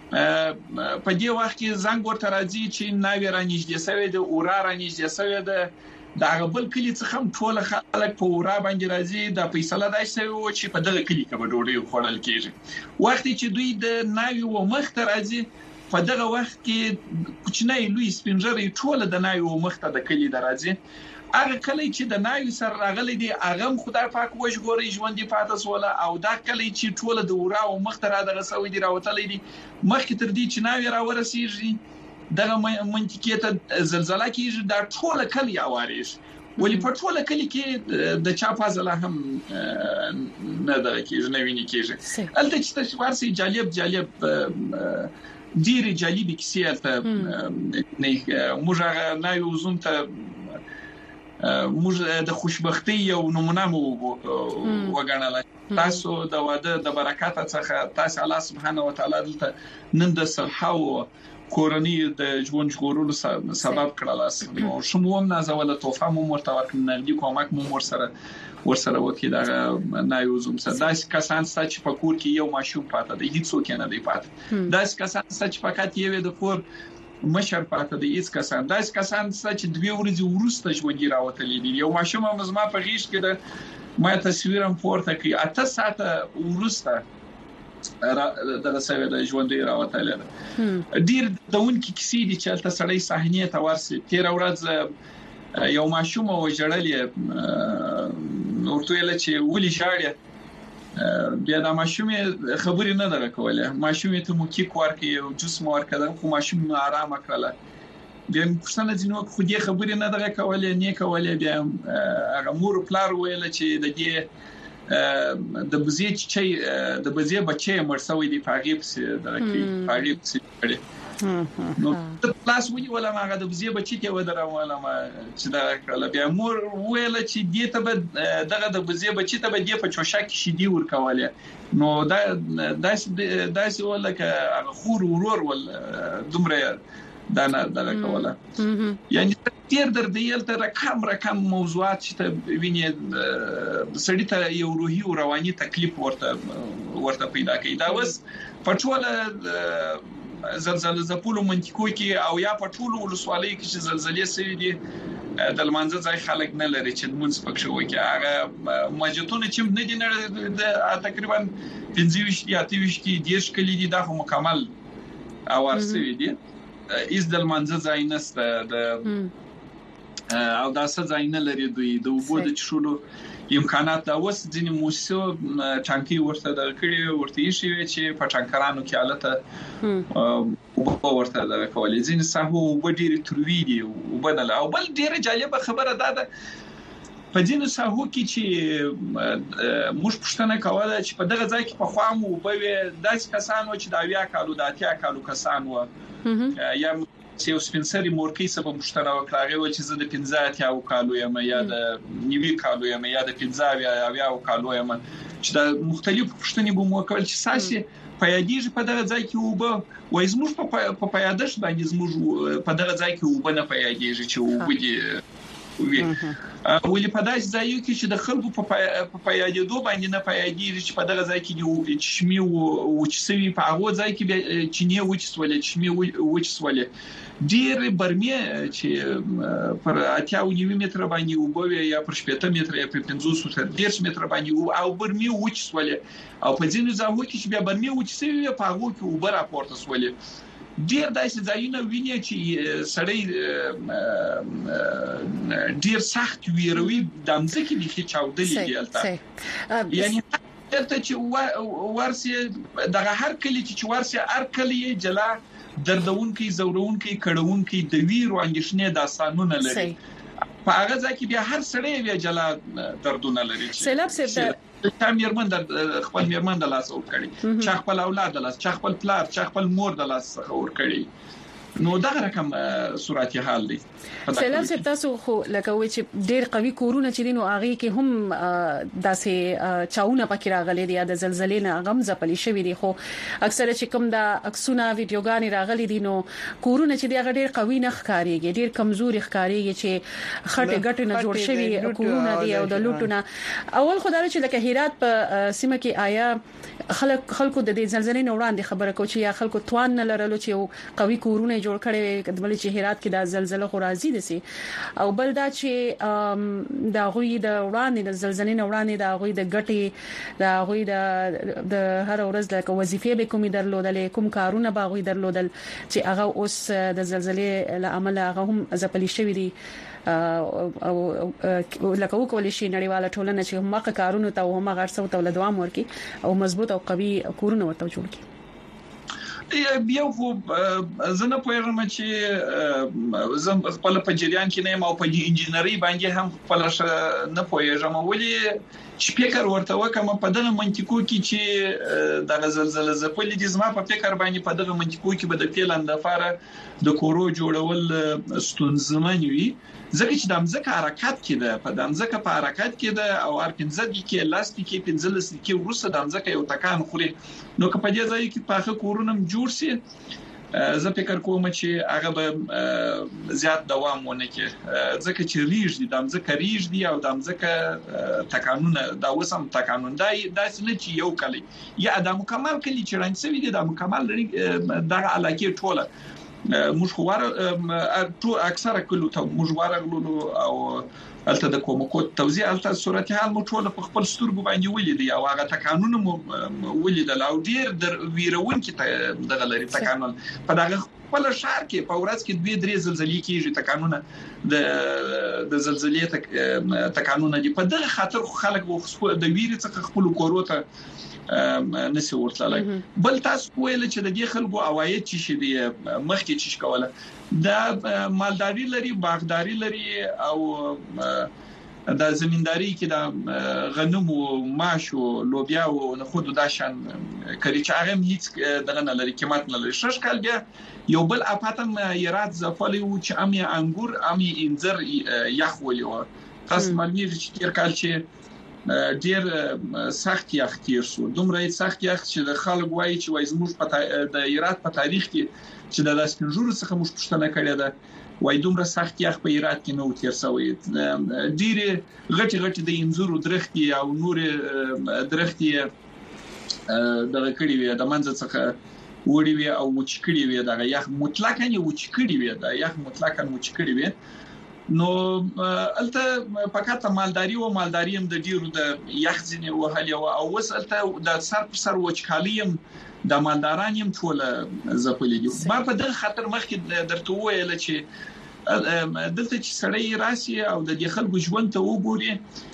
په دې وخت کې زنګ ورته راځي چې ناوی را نږدې شوی د اورا را نږدې شوی د هغه بل کلی څخه ټول خلک په اورا باندې راځي د فیصله دای شوی و چې په دغه کلی کې به ډوډۍ خوړل کیږي وخت چې دوی د ناوی و مخ ته راځي په دغه وخت کې کوچنی لوی سپینجري ټول د ناوی و مخ ته د کلی درځي هغه کلی چې د ناوی سره راغلي دي هغه خدای پاک وژغوري ژوندۍ پاتې سول او دا کلی چې ټول د اورا او مخ ته را دغه سوي دي راوتلې دي مخکې تر دې چې ناوی را ورسیږي دغه منطقې ته زلزلہ کیږي دا ټول کلی اوارېږي ولی په ټول کلی کې د چا فاصله هم نه دغه کیږي نه ویني کیږي البته چې تاسو ورسي جالب ډیره جالبه کیسه ته نه موږ هغه ناوی وزوم ته موږ د خوشبختی یو نمونه مو وګڼل تاسو د واده د برکات څخه تاسو الله سبحانه و تعالی دلته نن د صلح او کورنۍ د ژوند ژغورلو سبب کړل او شموم نازوله توفه مو مرتبط نقدي کومک مو ورسره وکړي دا نایوزم سره داس کسان چې په کور کې یو ماشوم پاتې دی هیڅ څوک نه دی پاتې داس کسان چې فقط یو د کور مشر پاتې دی هیڅ کسان داس کسان چې دوی ورځې ورسته ژوندۍ راوتلې دي یو ماشوم مزما په غیش کې د ما تصویرم پورته کوي 8 ساعته ورسته دغه سوي د ژوندۍ راوتلې ډیر دونکو کیسې دي چې تل سړی صحنه ته ورسي 13 ورځ یو ماشوم وژړلې ورته ویل چې ولي شاړې بیا دا ماشوم خبرې نه درک کوله ماشوم ته مو کې ورکې او جوس مو ورکړل خو ماشوم آرام کړل بیا پښتنه ځینو خو دې خبرې نه درک کوله نه کوله بیا هغه مور پلار ویل چې د دې د بزې بچي مرسوي دی پاغیب سي درکې پاغیب سي نو د پلاس وی ولا ماغه د بزې بچی ته ودره ولا ما چې دا کړل بیا مور ویل چې دې ته به دغه د بزې بچی ته به دې په چوشا کې شیدي ورکواله نو داس ولکه خور ورور ول دومره دا نه دغه کوله یعنی تیر در دیل ته رقم موضوعات چې ته ویني سړی ته یو روحي او رواني تکلیف ورته پیدا کوي دا وس پټوله زلزلې زپولو منطقو کې او یا په ټولو ولسوالۍ کې چې زلزلې سوي دي د لمانځه ځای خلک نه لري چې مونږ پکښ وکړي هغه ماجتونه چې نه دي نه د تقریبا 25 یا 30 کې دیش کلی دي دا مکمل اوار سوي دي از د لمانځه ځای نسته د او دا څه ځای نه لري دوی د وبو د چشولو امکانات دا اوس ځینې موسسو ټانکي ورته د کړي ورته شي چې په ټانکرانو کې حالت او ورته د کولې ځینې ساحو وبډیر تروي دي وبدل او بل ډیره جالبه خبره ده په ځینې ساحو کې چې موږ پښتنه کوله چې په دغه ځای کې په خوا مو وبوي داسې کسانو چې دا 10 کالو د 10 کالو کسانو یا چې سپینسري مورکي سبب مشترک وکړي و چې زه د 15 کالو یم یا د 9 کالو یم یا د 15 یا کالو یم چې د مختلفو پښتني بو مو کول چې ساسي پیادیږي په دغه ځای کې وبو وای زموږ په پیادش باندې زموږ په دغه ځای کې وبو نه پیادیږي چې وبدي ولې په داسې ځایو کې چې د خلکو په پیادېدو باندې نه پیادېږي چې په دغه ځای کې چشمي وچسوي په هغه ځای کې چینه وچسولې چشمي وچسولې ډېر برمه چې پر 80 متر باندې وبوي یا پر 70 متر یا پر 500 متر باندې او برمه وچسولې او په ځینو ځایو کې چې بیا برمه وچسوي په هغه کې وبر راپورته سولې ډیر داسې ځایونه ویني چې سړی ډیر سخت ویروي د امزکه د کې چاودلې دیالته یعنی ته چې ورسي دغه هر کلی چې ورسي هر کلی جلا دردونکي زورونکي کډونکي د ویرو انګشنه داستانونه لري په هغه ځکه بیا هر سړی بیا جلا دردونه لري سیلاب سیب چا میرمن د خپل میرمن د لاس اور کړي چا خپل اولاد د لاس چا خپل پلار چا خپل مور د لاس اور کړي نو دا رقم صورتي حال دی سلام سپ تاسو خو لکه وای چې ډېر قوي کورونه چې دینو اغه کې هم داسې چاونه پکې راغلي دي د زلزلې نه غم زپلې شوې دي خو اکثره چې کوم دا عکسونه ویډیوګانې راغلي دي نو کورونه چې دی ډېر قوي نه ښکاریږي ډېر کمزوري ښکاریږي چې خټه ګټه نه جوړ شوی کورونه دي او د لوټونه اول خدای چې لکه هرات په سیمه کې آیا خلکو د دې زلزلې نه وړاندې خبره کو چې یا خلکو توان نه لرلو چې قوي کورونه جوړ کړي کډمل چې هرات کې د زلزلې خو راځي دي او بل دا چې دا غوي د وړاندې د زلزلې نه وړاندې دا غوي د ګټي دا غوي د هر ورځ د وظیفې به کومې درلودل کوم کارونه به غوي درلودل چې هغه اوس د زلزلې له عمله هغه هم ځپلې شوې دي او لکه وکول شي نړیواله ټولنه چې هم کارونه ته هم غرسو ته ولدوام ورکي او مضبوط او قوي کورونه ورته جوړ کړي بیا خو زنه پوهیږم چې زم خپل په جریان کې نه ما په انجینری باندې هم خپل نه پوهیږم ولې چې فکر ورته وکم په دغه منطقو کې چې د زلزلې زپلې دي زما په فکر باندې په دغه منطقو کې به د پیلان د فاره د کورو جوړول ستونزمن وي ځکه چې د امزکه حرکت کې ده په د امزکه په حرکت کې ده او ار 15 کې لاستیک کې 15 کې ورسره د امزکه یو تکان خوري نو که په دې ځای کې پاخه کورونه جوړ شي زه فکر کوم چې هغه به زیات دوام ونه کوي ځکه چې ریږ دي د امزکه ریږ دي او د امزکه تکانونه دا وسم تکانون دا څه چې یو کلی یا د مکمل کلی چې رنګ سوي دي د مکمل دغه علاقه ټوله مشوار تو اکثره کلو ته مشوار غلو او الته د کومکو توزیع الته صورت حال مو ټول په خپل سترګو باندې ولیدي او هغه تکانونه مو ولیدل او ډیر د ویرون کې دغه لري تکانون په دغه خپل شهر کې په ورځ کې 2-3 زلزلې کېږي تکانونه د زلزلې تکانونه دي په دغه خاطر خلک د ویرې څخه خپل کورو ته نسی ورتلای بل تاسو ویل چې د دې خلکو عواید چې دي مخکې چې کوله دا مالداري لري باغداري لري او د زمینداری کې د غنم او ماش او لوبیا او نخود د شان کړي چې هغه هیڅ دغه نه لري قیمت نه لري شش کال بیا یو بل اپاتم یرات زفلی او چې امي انګور امي انځر یخولي او خاص مالنی چې تیر کال چې ډیر سخت یخ تیر شو دومره سخت یخ چې د خلک وایي چې وای زموږ په د ایرات په تاریخ کې چې د لاسپنجورو څخه موږ پښتنه کړې ده وای دومره سخت یخ په ایرات کې نو تیر شوی ډیر غټي د انځورو درختي او نور درختي دغه کړي وي د منځ څخه وړي وي او وچکړي وي دغه یخ مطلقاً وچکړي وي دا یخ مطلقاً وچکړي وي نو الته فقط مالداري او مالداري هم د ډیرو د یخزنه وهلي او وسلته د سر پر سر وچکالیم د مالداران هم ټول زپلې دي ما په دغه خاطر مخکې درته ویل چې دلته چې سړی راسي او د خلکو ژوند ته وګوري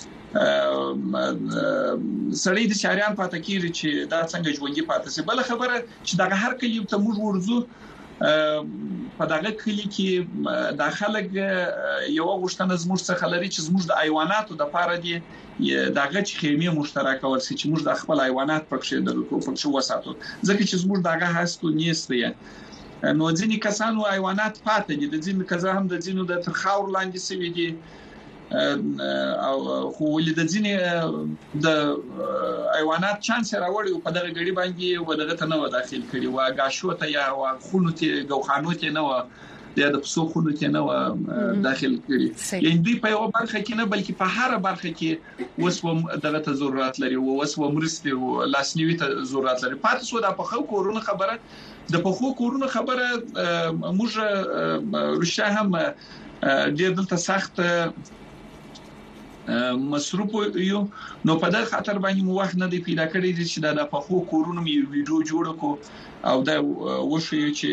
سړی د شهريان پاتې کیږي چې دا څنګه ژوندۍ پاتې سي. بل خبره چې دغه هر کلی ته موږ ورزو په دغه کلی کې داخلك یو غوښتنه زموږ څخه لري چې زموږ د حیواناتو د پاره دي دغه چې خیمه مشترکه ورسي چې موږ د خپل حیوانات پکښې وساتو ځکه چې زموږ دغه هستو نیسته نو ځینې کسانو حیوانات پاتې دي د ځینې کزه هم د ځینو د ترخاور لاندې سوي دي او خو ولې د ځینې د حیوانات چانس راوړي په دغه غړي باندې و دغه ته نو داخل کړي و غاښو ته یا و خونو ته غوخانو ته نو د پسو خونو ته نو داخل کړي یعنی دوی په یو برخه کې نه بلکې په هر برخه کې وسو دغه ته ضرورت لري او وسو مرستي او لاسنیوي ته ضرورت لري. پاتې سو د په خو کورونه خبره د په خو کورونه خبره موږ رښتیا هم ډېر دلته سخت مصروف یو نو په دغه خاطر باندې مو وخت نه دی پیدا کړی چې د پخو کورونو می ویډیو جوړ کو او دا وشي چې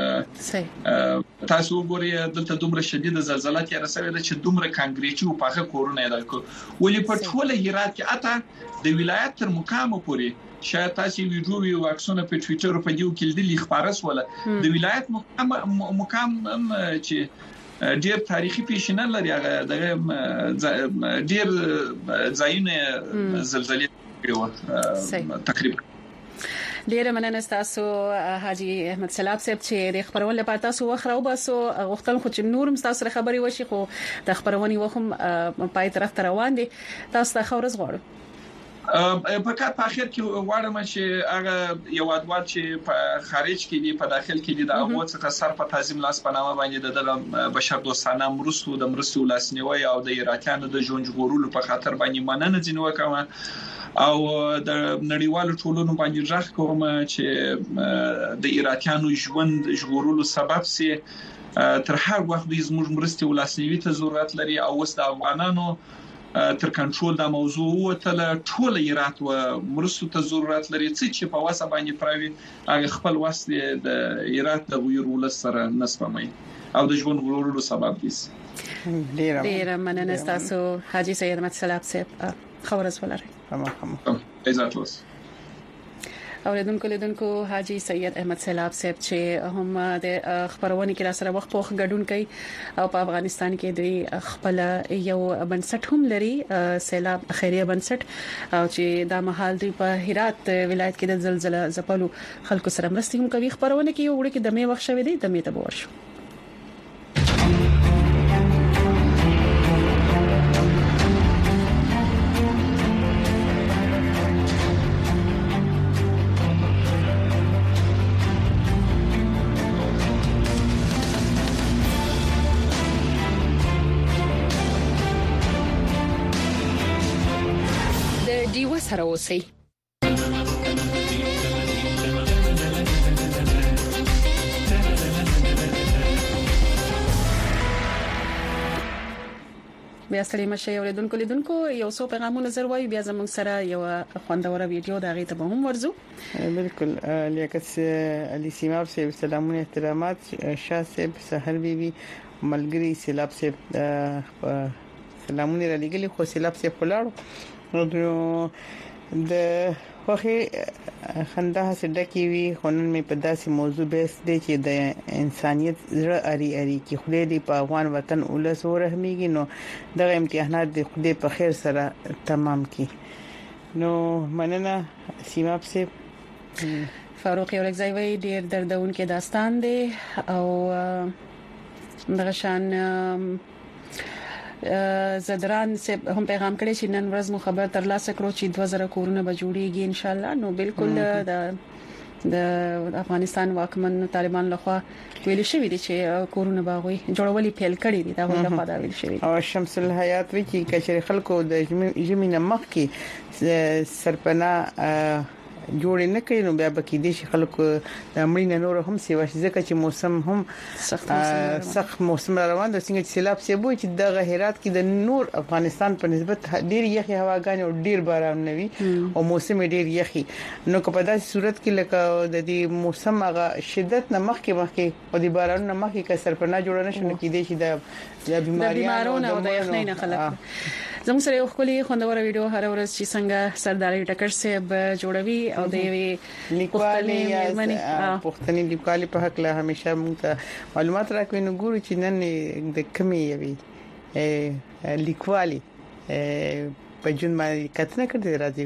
تاسو وګورئ دلته دومره شدید زلزلې کې رسېدل چې دومره کانکریټي او پخه کورونه یې ولې په ټوله هرات کې اته د ولایت تر مقام پورې شاید تاسو ویډیو او عکسونه په ټوئیټر په دیو کې لیدل خبرس ولا د ولایت مقام چې ډیر تاریخي پیښینه لري هغه د ډیر ځایونه زلزلې کړو تقریبا. ډیر مننه تاسو حاجی احمد سلاب صاحب چې د خبرونه لپاره تاسو وخره وباسو غوښتل خو چې نورم تاسو خبري وشي خو د خبرونه وخم پای طرف ته روان دي تاسو ته خورز غواړم په کار په اخر کې واړم چې هغه یو ادوات چې په خارج کې دي په داخل کې دي د هغه څخه سر په تعظیم لاس پنامه باندې د بشر دوستانه مرستو لاسنیوي او د ایراتیانو د ژوند ژغورلو په خاطر باندې مننه ځینو کوم او د نړیوالو ټولنو باندې ځخ کوم چې د ایراتیانو ژوند ژغورلو سبب سي تر هغه وخت د زموږ مرستي ولاسنیوي ته ضرورت لري او وس د افغانانو تر کنټرول د موضوع وته ټول ایرات و مرستو ته ضرورت لري چې په واسه باندې پراوي هغه خپل واسه د ایرات د ویرول سره نسبمای او د ژوند غوړولو سبب دي. ډیر مننه تاسو حاجی سید احمد سلاب صاحب خبرز ولرئ. عزت اوس اوریدونکو حاجی سید احمد سلاب صاحب چې هم د خبرونه کې را سره وخت په غډون کوي او په افغانستان کې د خپل یو بنسټ هم لري سیلاب خیریه بنسټ او چې د محل دی په هرات ولایت کې د زلزلہ زپلو خلکو سره مرستې هم کوي. خبرونه کې یو وړي کې د می وخت شوی دی د می ته ورشو. سره اوسئ. بیا ستړي مشه اوریدونکو لیدونکو یو څو پیغامونه نظر وایي بیا زموږ سره یو خوندوره ویډیو دا غي ته به هم ورزو. بالکل لیاقت علي سیماب سے سلامونه احترامات شاه صاحب سحر بیبي ملګری سیلاب سے سلامونه را لګلي خو سیلاب سے فلاړو نو د خوخي خنده سډکی وی خونن می په داسې موضوع بحث دی چې د انسانيت زړه اړي کې خدای دې په افغان وطن اولس ورحمېږي نو دغه امتحانات د خدای په خیر سره تمام کی. نو مننه سیماب سے فاروق یورکزایوی ډیر دردونکې داستان دی او دغه شان زدران سے هم پیغام کړی چې نن ورځ مو خبر ترلاسه کړو چې 2000 کورونه به جوړیږي ان شاء الله. نو بالکل د افغانستان واکمن طالبان لخوا ویل شوی دی چې کورونه باغوي جوړولي پیل کړی دي دا غوډه خدا ویل شوی او شمس الحیات وی چې کچري خلکو د جمینه مخ کې سرپنا جوړ نه کړي نو بیا به کې دي چې خلکو د امرینه نور هم سیوا شي ځکه چې موسم هم سخت موسم روان د څنګه چې سیلاب سیبو چې د هرات کې د نور افغانستان په نسبت ډیر یخي هواګان او ډیر باران نوي او موسم ډیر یخي نو په داسې صورت کې لکه د دې موسم هغه شدت نه مخکې او د باران نه مخکې کسر پر نه جوړ نه شنه کې دي چې د بیماریانو او د یخنۍ نه خلک زموږ سره یو خولي خوندور ویډیو هر ورځ چې څنګه سردار ټکر صاحب جوړوي او د لیکوالي پښتني لیکوالي په حق له همیشه موږ معلومات راکوي نو ګورو چې نن د کمی یوي لیکوالي په جون باندې کتنه کړې راځي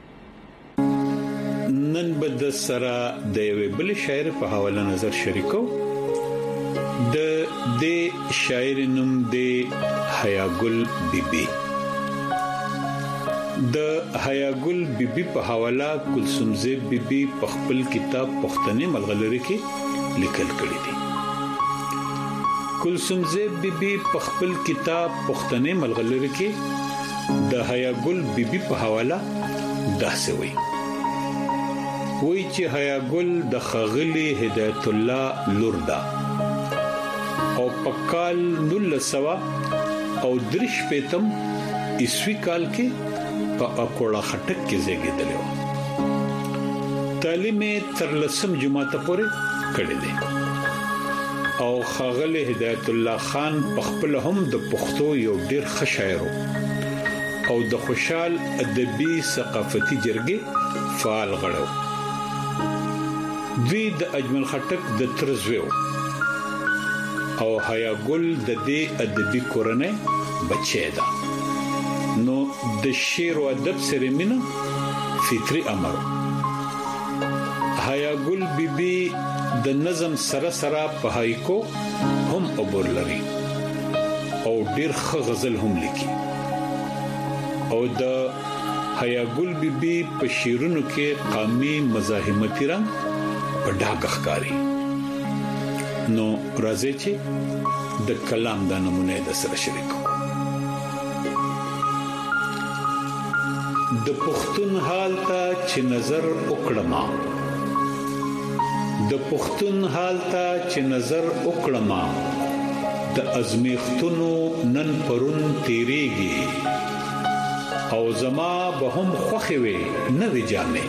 ګورو نن بد سره د یو بل شاعر په حواله نظر شریکو د شاعر نوم د حیاګل بیبي د حیاګل بیبي په حواله کلثوم زیب بیبي په خپل کتاب پښتني ملغلره کې لیکل کړی دی کلثوم زیب بیبي په خپل کتاب پښتني ملغلره کې د حیاګل بیبي په حواله داسې وایي چې حیاګل د خغلی هدایت الله لور ده او پکال 1900 او درش پېتم عیسوي کال کې په اکوړه خټک کې زیږیدل و تعلیم تر لسم جماعت پورې کړی دی او خغل هدایت الله خان په خپل هم د پښتو یو ډیر ښه شاعر او د خوشحال ادبي ثقافتي جرګې فعال غړو دوی د اجمل خټک د ترزویو او حیاګل د دې ادبي کورنۍ بچی ده نو د شعر او ادب سره مینه فطري امر حیاګل بیبي د نظم سره سره په هایکو هم عبور لري او ډیر ښه غزل هم لیکي او د حیاګل بیبي په شعرونو کې قومي مزاحمتي رنګ په ډاګ ښکاري نو راځي چې د کلام د نمونه د سره شریکو د پښتون حال ته چې نظر وکړما د پښتون حال ته چې نظر وکړما د ازمیختونو نن پرون تیریږي او زما به هم خوخي وي نوې جامې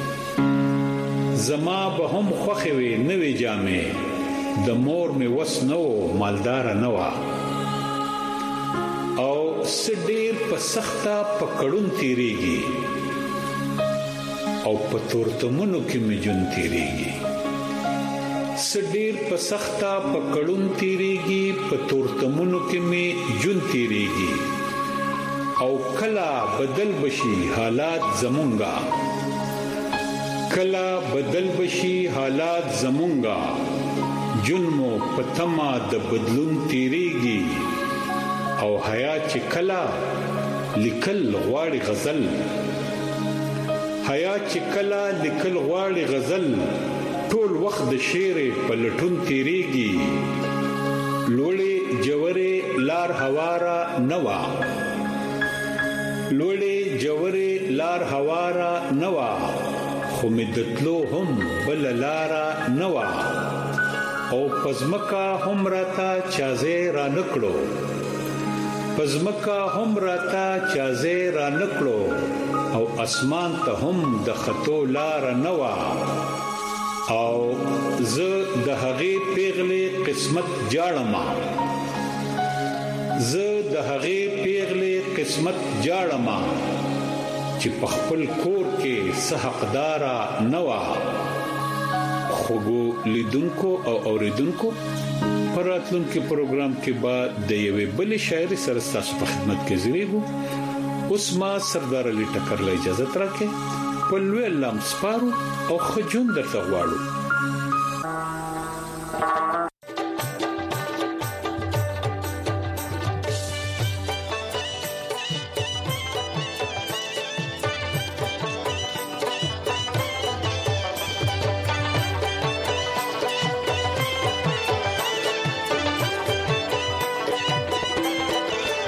زما به هم خوخي وي نوې جامې د مور می وس نو مالدار نه وا او سډیر په سخته پکړون تیریږي او په تورتمونو کې می جون تیریږي سډیر په سخته پکړون تیریږي په تورتمونو کې می جون تیریږي او کلا بدل بشي حالات زمونږه کلا بدل بشي حالات زمونږه جنمو پتما د بدلون تیریږي او حیا چې کلا لیکل غواړي غزل حیا چې کلا لیکل غواړي غزل ټول وخت د شعر په لټون تیریږي لوړې جوړې لار هوارا نوا لوړې جوړې لار هوارا نوا خو مدتلو هم بل لارا نوا او پزمکا هم راتا چازه را نکړو پزمکا هم راتا چازه را نکړو او اسمان ته هم د خطو لار نوا او زه د هغه پیغله قسمت جاړما زه د هغه پیغله قسمت جاړما چې په خپل کور کې صحقدارا نوا خوګو لیدونکو او اوریدونکو پراتلونکو پروګرام کې بعد د یوې بل شاعر سره تاسو په خدمت کې زیریږو اوس ما سردار علي ټکر له اجازه ترکه په لوی لام سپارو او خجون درته غواړو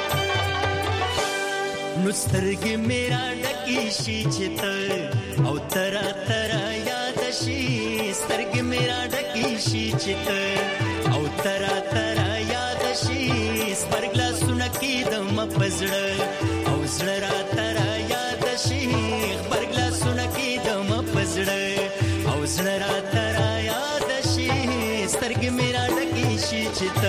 سترګې میرا ډکی شي چې ته او ترا ترا یاد شي سترګ میرا ډکی شي چت او ترا ترا یاد شي سپرګلا سنکی دم پزړ او زړه ترا یاد شي سپرګلا سنکی دم پزړ او زړه ترا یاد شي سترګ میرا ډکی شي چت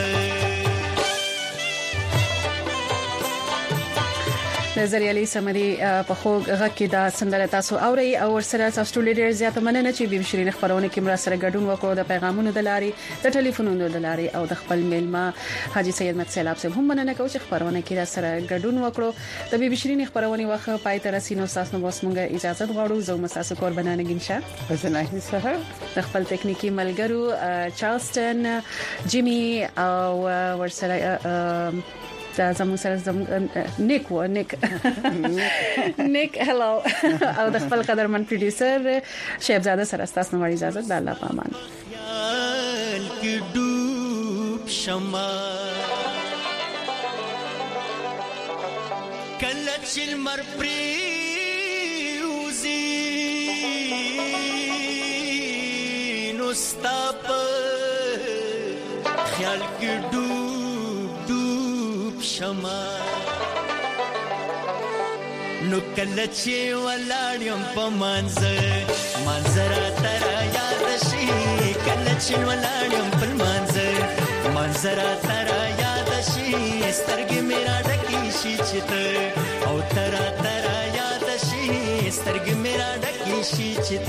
نظر علي سمري په خو غکې دا سندره تاسو اوري او ورسره تاسو ټول ډیر زیات مننه چې بي بشري خبرونه کې مرا سره ګډون وکړو د پیغامونو د لاري د ټلیفونونو د لاري او د خپل میلما حاجی سید مت سیلاب صاحب هم مننه کوم چې خبرونه کې را سره ګډون وکړو د بي بشري خبرونه واخه پای تر سينو تاسو نو وسمږه اجازه غواړو زو مساسو کور بنانه ګنشه حسنه سره د خپل ټکنیکی ملګرو چارلستون جيمي او ورسره دا زموږ سره نیک هلو او د خپل قدرمن پروډوسر شهبزاده سره تاسو نو اجازه د الله پامان خیال کې ډوب شمع کله چې مر پریوزي نو ستاپ خیال کې ډوب شما نو کله چې ولاړم په منظر ترا یاد شي کله چې ولاړم په منظر ترا یاد شي سترګې میرا ډکی شي چت او ترا ترا یاد شي سترګې میرا ډکی شي چت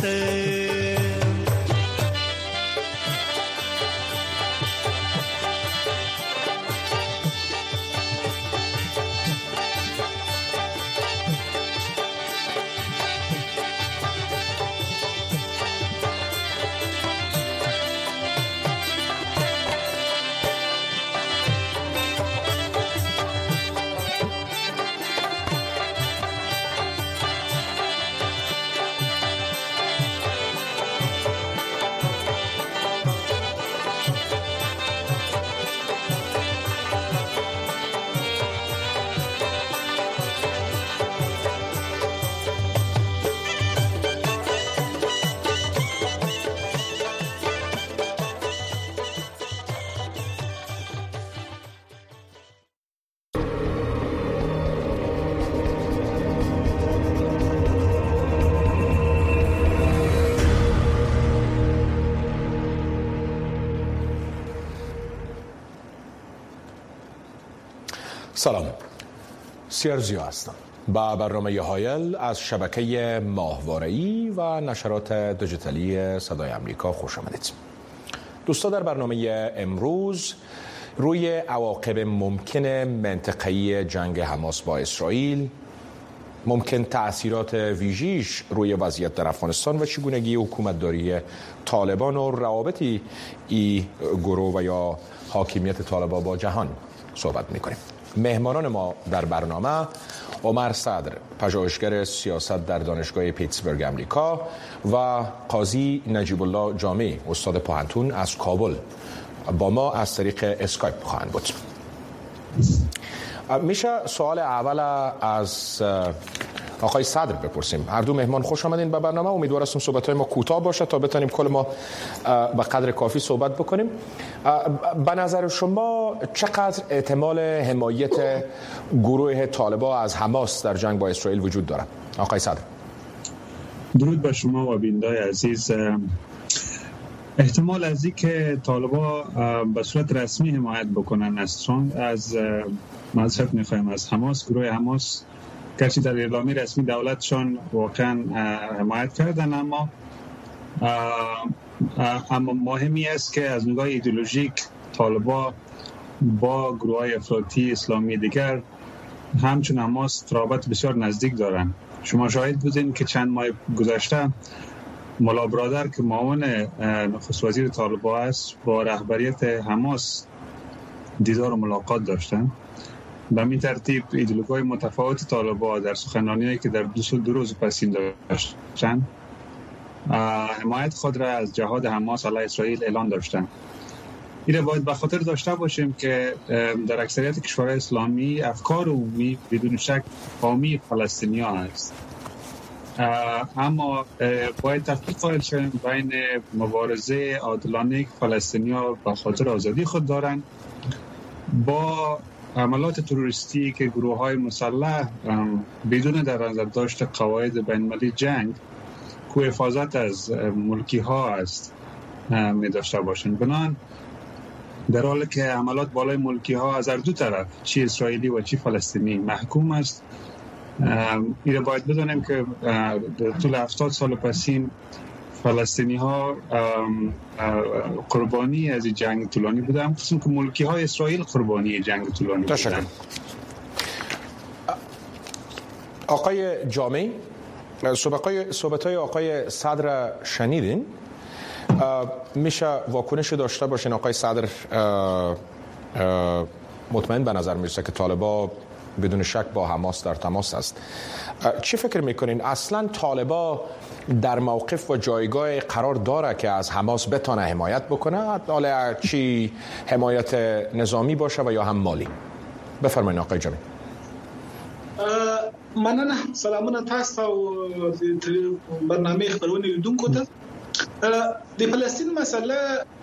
سلام، سیرزیو هستم با برنامه هایل از شبکه ماهواره‌ای و نشرات دیجیتالی صدای آمریکا خوش آمدید. دوستا در برنامه امروز روی عواقب ممکن منطقه‌ای جنگ حماس با اسرائیل، ممکن تأثیرات ویژیش روی وضعیت در افغانستان و چگونگی حکومتداری طالبان و روابط ای گروه و یا حاکمیت طالبان با جهان صحبت می‌کنیم. مهمانان ما در برنامه عمر صدر، پژوهشگر سیاست در دانشگاه پیتسبورگ آمریکا و قاضی نجیب الله جامی، استاد پوهنتون از کابل با ما از طریق اسکایپ خواهند بود. میشه سوال اول از آقای صدر بپرسیم. هر دو مهمان خوش آمدین به برنامه. امیدوار هستم صحبت‌های ما کوتاه باشه تا بتونیم کل ما به قدر کافی صحبت بکنیم. به نظر شما چقدر احتمال حمایت گروه طالبان از حماس در جنگ با اسرائیل وجود داره؟ آقای صدر. درود بر شما و بینندگان عزیز. احتمال از اینکه طالبان به صورت رسمی حمایت بکنن از معذرت می‌خوایم از حماس، گروه حماس گرچه در اعلامیه رسمی دولتشان واقعا حمایت کردن، اما مهمی است که از نگاه ایدئولوژیک طالبان با گروه‌های افراطی اسلامی دیگر همچون حماس رابط بسیار نزدیک دارند. شما شاهد بودین که چند ماه گذشته ملا برادر که معاون نخست وزیر طالبان است با رهبریت حماس دیدار و ملاقات داشتند. به این ترتیب ایدئولوژی‌های متفاوت طالبان در سخنرانی‌هایی که در دو روز پسین داشتند حمایت خود را از جهاد حماس علیه اسرائیل اعلان داشتند. این را باید به خاطر داشته باشیم که در اکثریت کشورهای اسلامی افکار عمومی بدون شک حامی فلسطینیان است اما باید تفکیک قائل شویم بین مبارزه عادلانه که فلسطینی‌ها به خاطر آزادی خود دارند با عملات تروریستی که گروه‌های مسلح بدون در نظر داشت قواعد بین‌المللی جنگ که حفاظت از ملکی‌ها است می داشته باشند. بنابراین در حالی که عملات بالای ملکی‌ها از هر دو طرف، چی اسرائیلی و چی فلسطینی، محکوم است، این باید بدانیم که در طول 70 سال پسین فلسطینی ها قربانی از جنگ طولانی بودن، خصوصا که ملکی های اسرائیل قربانی جنگ طولانی بودن. آقای جامعی، صحبت‌های آقای صدر شنیدین. میشه واکنش داشته باشین آقای صدر؟ مطمئن به نظر میرسه که طالبان بدون شک با حماس در تماس است. چی فکر میکنین اصلا طالبان در موقف و جایگاه قرار داره که از حماس بتونه حمایت بکنه، حالا چی حمایت نظامی باشه و یا هم مالی؟ بفرمایید آقای جامی. مننه. سلامونه تاسو او برنامه خبرونه لیدونکو ته. د فلسطین مسله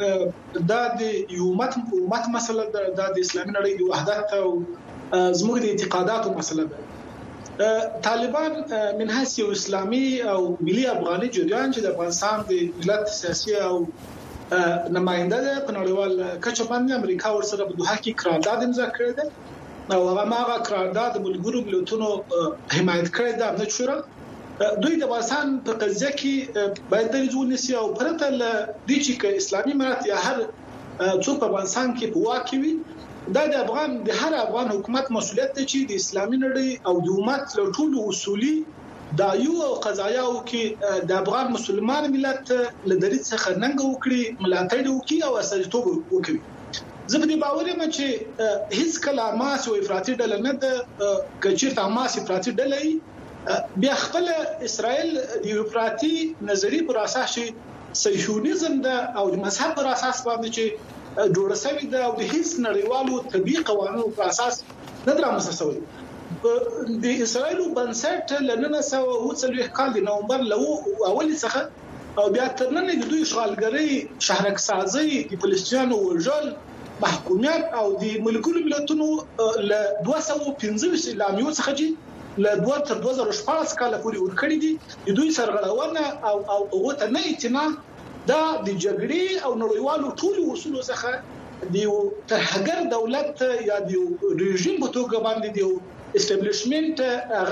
د امت مسله د اسلامي نړۍ د وحدت او زموږ د اعتقاداتو مسله ده. طالبان من حیث اسلامي او ملي افغاني جریان چې د افغانستان د ملت سیاسي او نماینده ده په نړیوال کچه باندې امریکا ورسره په دوحه کې قرارداد امضا کړی ده او هغه قرارداد د ملګرو ملتونو حمایت کړی ده. امنیت شورا دوی د افغانستان په قضیه کې باید د ځونسي او پرته ل دې چې اسلامي امارات یا هر څوک په افغانستان کې په واکې وي، دا د هر افغان حکومت مسولیت دی چې د اسلامي نړۍ او د امت له ټولو اصولي دایو او قضایاو کې د افغان مسلمان ملت له دریځ څخه ننګ وکړي، ملاتړ وکړي او اساسیتوب وکړي. زه په دې باور یم چې هیڅ کله حماس او افراطي ډله نه ده، کچېرته حماس افراطي ډله بیا خپل اسرائیل د افراطي نظریه پر اساس صهیونیزم ده او د مذهب پر اساس باندې چې جوړ شوی ده او د هیڅ نړیوالو طبيعي قوانینو پر اساس نه درامسه شوی. د اسرائیل بنسټ ل 1940 کال د نومبر له اول څخه او بیا تر نن د دوی اشغالګری، شهرک سازي، د فلسطینیانو وژل، محکومیت او د ملګرو ملتونو له 215 اعلامیو څخه له 2014 کال پورې ورکړي دي. د دوی سرغړونه او هغه ته نه اعتنا دا د جګړې او نړیوالو ټولو اصولو څخه د ترهګر دولت یا د رژیم په توګه باندې د اسټابلیشمنت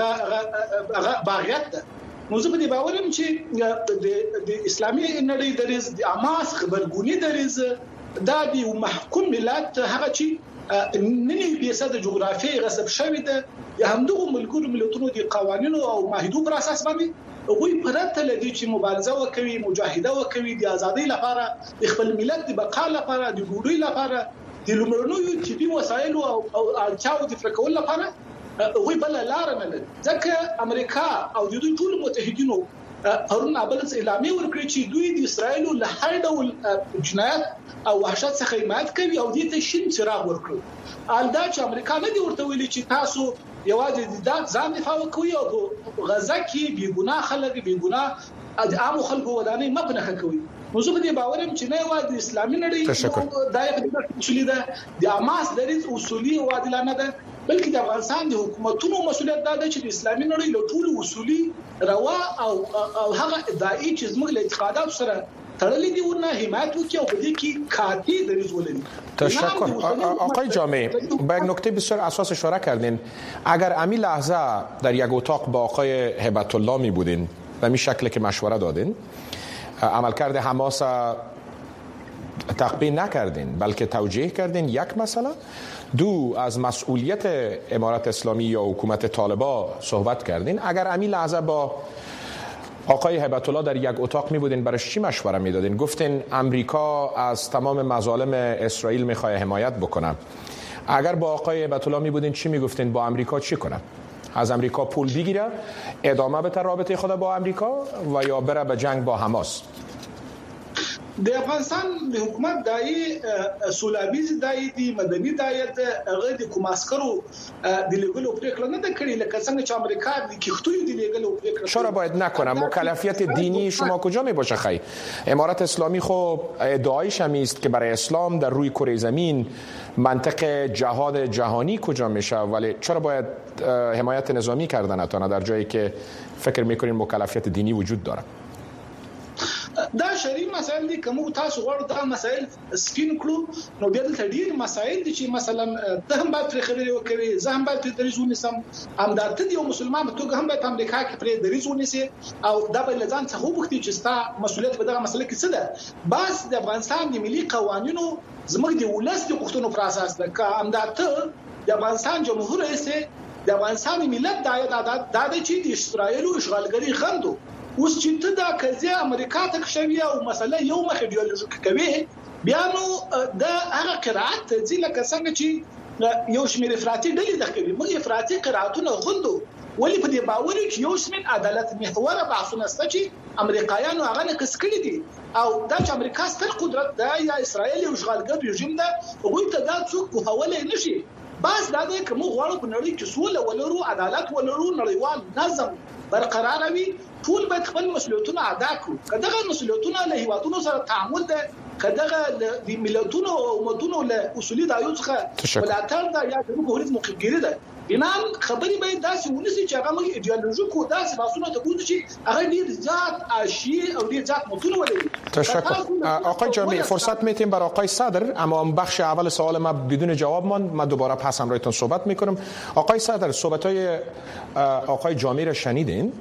هغه باغیت ده. نو زه په دې باور یم چې د اسلامي نړۍ دریز د حماس خبرګونی دریز دا د محکوم ملت هغه چې نننی پیسه د جغرافیای غصب شوی ده یا همدغه ملګرو ملتونو د قوانینو او معاهدو پر اساس باندې وی پرته لدی چې مبارزه وکوي، مجاهده وکوي د ازادۍ لپاره، د خپل ملت د بقا لپاره، د ګوډوي لپاره، د لومړنیو طبي وسایل او اړتیاو د فرکول لپاره وی بل لار نه لري. ځکه امریکا او د دوی ټول متحدینو پرون ابلز اعلامیه ورکړي چې دوی د اسرائیل له هر ډول جنایت او وحشت څخه حمایت کوي او دې ته شین څراغ ورکړي. الدا چې امریکا نه دی ورته ویلي چې تاسو یوازې د ځان دفاع کوي او غزا کې بی ګناه خلک، بی ګناه عام خلکو ودانې مبنه کوي. نو زه په دې باور یم چې نه یوازې د اسلامي نړۍ دایره اصولي ده، د حماس دریز اصولي او عادلانه ده، بلکې د افغانستان د حکومتونو مسولیت ده چې د اسلامي نړۍ له ټولو اصولي روا او هغه ادعای چې زموږ له اعتقادات سره تړلې دي ورنه حمایت وکړي او په دې کې کافي دریز ولري. تشکر. آقای جامعی، به یک نکته بسیار اساس اشاره کردین. اگر امی لحظه در یک اتاق با آقای هبت الله می بودین و می شکل که مشوره دادین، عملکرد حماس تقبیح نکردین بلکه توجیه کردین، یک مسئله. دو، از مسئولیت امارت اسلامی یا حکومت طالبان صحبت کردین. اگر امی لحظه با آقای هبت الله در یک اتاق می بودین برش چی مشوره می دادین؟ گفتین امریکا از تمام مظالم اسرائیل می خواهد حمایت بکنه. اگر با آقای هبت الله می بودین چی می گفتین؟ با امریکا چی کنه؟ از امریکا پول بگیره، ادامه بده رابطه خود با امریکا و یا بره به جنگ با حماس؟ د افغانستان د حکومت دای سولابیز دای دی مدني دایت هغه د کوماسکرو د لیګلو پریکړه نه د کړی لکه څنګه چې امریکا د کیختوی د لیګلو پریکړه چرا باید نکنه؟ مکلفیت دینی شما کجا می باشه خی؟ امارات اسلامی خب ادعایش هم است که برای اسلام در روی کره زمین منطق جهاد جهانی کجا میشه، ولی چرا باید حمایت نظامی کردن اتانه در جایی که فکر میکنین مکلفیت دینی وجود داره؟ دا شری مسائل دي کوم تاسو غواړئ دا مسائل سپین کړو نو بیا د ډیر مسائل دي چې مثلا د هم باید پر خبرې وکړي زه هم باید دریزونه سم هم د ته یو مسلمان په توګه هم باید امریکا کې پر دریزونه سي او دا به لزان څه وګورئ چې ستا مسولیت په دغه مسله کې څه ده. بس د افغانستان د ملي قوانینو زموږ د ولس د غوښتنو پر اساس ده که هم د ته د افغانستان جمهور رئیس د افغانستان ملت د عادت چې د اسرایل او اشغالګری غندو اوس چې ته دا کزه امریکا ته شوی او مسله یو مخ ایدئولوژیک کوي بیا نو د هغه قرائت ځله څنګه چې یو شمیر افراطي ډلې د کوي موږ افراطي قرائتونه غندو ولی په دې باور چې یو شمیر عدالت محور بحثونه ست چې امریکایانو هغه نه کس کړی دي او دا چې امریکا ستر قدرت ده یا اسرائیل او اشغالګر رژیم ده هغه ته دا څوک په حواله نشي. بس دا د کوم غواړو په نړۍ کې سوله ولرو عدالت ولرو نړیوال نظم برقرار وي ټول باید خپل مسؤلیتونه ادا کړو. کداغه مسؤلیتونه له هیوادونو سره تعامل ده کداغه د ملتونو او امتونو له اصولي دایو څخه ولاتر ده یا د جمهوریت موقفګری ده. بنان خبري باید داسې ونسي چې هغه موږ ایدئولوژیک او داسې باسونه ته بوزي چې هغه ډیر ذات عاشی او ډیر ذات متون ولري. تشکر آقای جامی. فرصت میتیم برای آقای صدر، اما بخش اول سوال ما بدون جواب ماند، من دوباره پس همراهتون صحبت میکنم. آقای صدر صحبت‌های آقای جامی را شنیدین،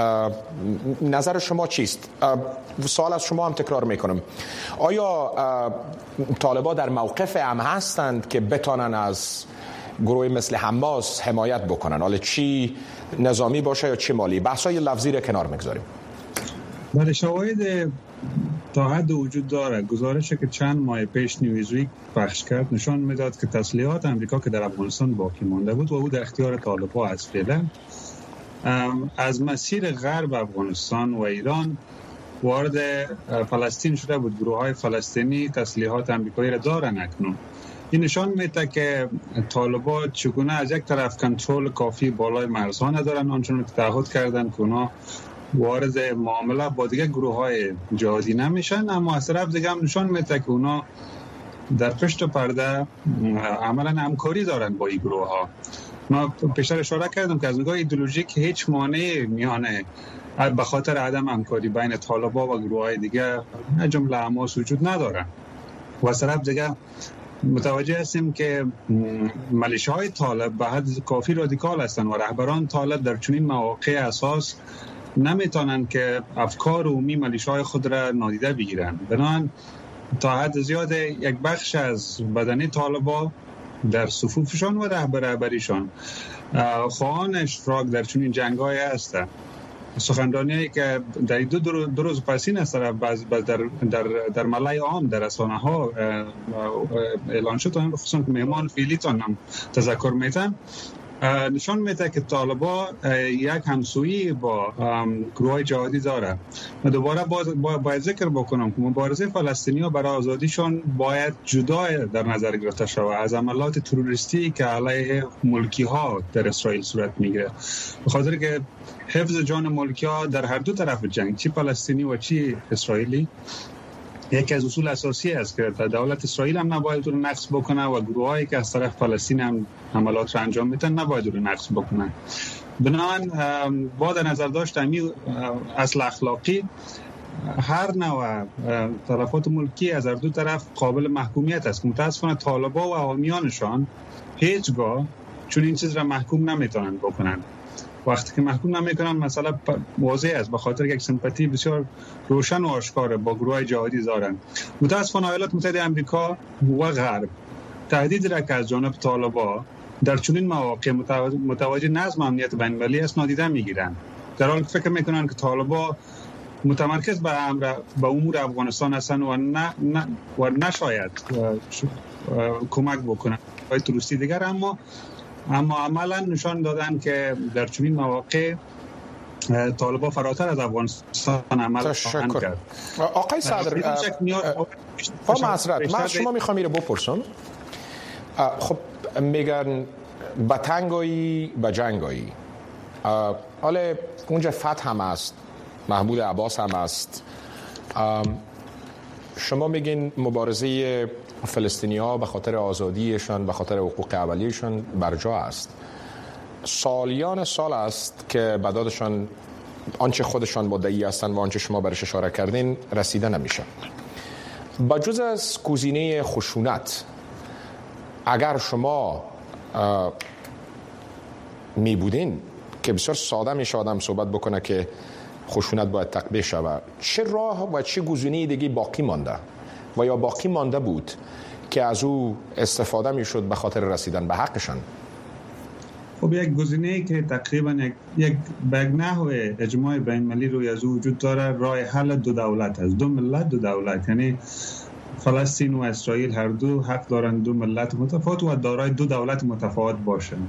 نظر شما چیست؟ سوال از شما هم تکرار میکنم، آیا طالبان در موقف هم هستند که بتانن از گروه مثل حماس حمایت بکنن، حالا چی نظامی باشه یا چی مالی؟ بحثای لفظی رو کنار میگذاریم. بله، شواهد تا حد وجود داره. گزارشی که چند ماه پیش نیوزویک پخش کرد نشان میداد که تسلیحات امریکا که در افغانستان باقی مانده بود و او در اختیار طالبان از فعلا از مسیر غرب افغانستان و ایران وارد فلسطین شده بود. گروه‌های فلسطینی تسلیحات امریکایی را دارن اکنون. این نشان میده که طالبان چگونه از یک طرف کنترل کافی بالای مرزها ندارن، آنچنان که تعهد کردن که اونا وارد معامله با دیگه گروه‌های جهادی نمیشن، اما از طرف دیگه هم نشان میده که اونا در پشت پرده عملا همکاری دارن با این گروه‌ها. ما پیشتر اشاره کردم که از نگاه ایدئولوژیک هیچ مانعی میانه به خاطر عدم همکاری بین طالبان و گروه‌های دیگه جمله حماس وجود نداره. و از طرف دیگه متوجه هستیم که ملیشه‌های طالب به حد کافی رادیکال هستند و رهبران طالب در چنین مواقع اساس نمیتونن که افکار عمومی ملیشه‌های خود را نادیده بگیرند. بنابراین تا حد زیاد یک بخش از بدنه طالبان در صفوفشان و رهبریشان خواهان اشتراک در چنین جنگ‌های هستند. سخنرانی‌ای که در دو روز پسین از طرف در ملای عام در رسانه‌ها اعلان شد، خصوصا که مهمان فعلیتان هم تذکر میتن، نشان میده که طالبان یک همسویی با گروه جهادی داره. من دوباره باید ذکر بکنم که مبارزه فلسطینی‌ها برای آزادیشان باید جدا در نظر گرفته شود از عملات تروریستی که علیه ملکی‌ها در اسرائیل صورت میگیره، به خاطر که حفظ جان ملکی‌ها در هر دو طرف جنگ، چی فلسطینی و چی اسرائیلی، یکی از اصول اساسی است که دولت اسرائیل هم نباید رو نقض بکنه و گروهایی که از طرف فلسطین هم عملات را انجام میدن نباید رو نقض بکنن. بنابراین با در نظر داشت امی اصل اخلاقی هر نوع تلفات ملکی از هر دو طرف قابل محکومیت است. متاسفانه طالبان و حامیانشان هیچگاه چون این چیز را محکوم نمیتونن بکنن. وقتی که محکوم نمیکنن مسئله واضح است، به خاطر یک سمپاتی بسیار روشن و آشکار با گروهای جهادی دارن. متاسفانه ایالات متحده آمریکا و غرب تهدید را که از جانب طالبان در چنین مواقع متوجه نظم امنیت بین‌المللی است نادیده میگیرند، در حالی که فکر میکنن که طالبان متمرکز به امور افغانستان هستند و نشاید کمک بکنند با تروریستی دیگر. اما عملا نشان دادن که در چنین مواقع طالبان فراتر از افغانستان عمل خواهند کرد. آقای صدر با معذرت من شما میخوام میره بپرسم. خب میگن با تنگایی با جنگایی، حالا اونجا فتح هم است، محمود عباس هم است، شما میگین مبارزه فلسطینی‌ها به خاطر آزادیشان به خاطر حقوق اولیه‌شان برجا است. سالیان سال است که بدادشان آنچه خودشان مدعی هستند و آنچه شما برش اشاره کردین رسیده نمیشه. با جز از گزینه خشونت، اگر شما می بودین که بسیار ساده میشه آدم صحبت بکنه که خشونت باید تقبیح شود، چه راه و چه گزینه دیگه باقی مانده و یا باقی مانده بود که از او استفاده میشد به خاطر رسیدن به حقشان؟ خب یک گزینه‌ای که تقریبا یک نحو اجماع بین‌المللی روی از وجود داره، راه حل دو دولت است، دو ملت دو دولت، یعنی فلسطین و اسرائیل هر دو حق دارند دو ملت متفاوت و دارای دو دولت متفاوت باشند.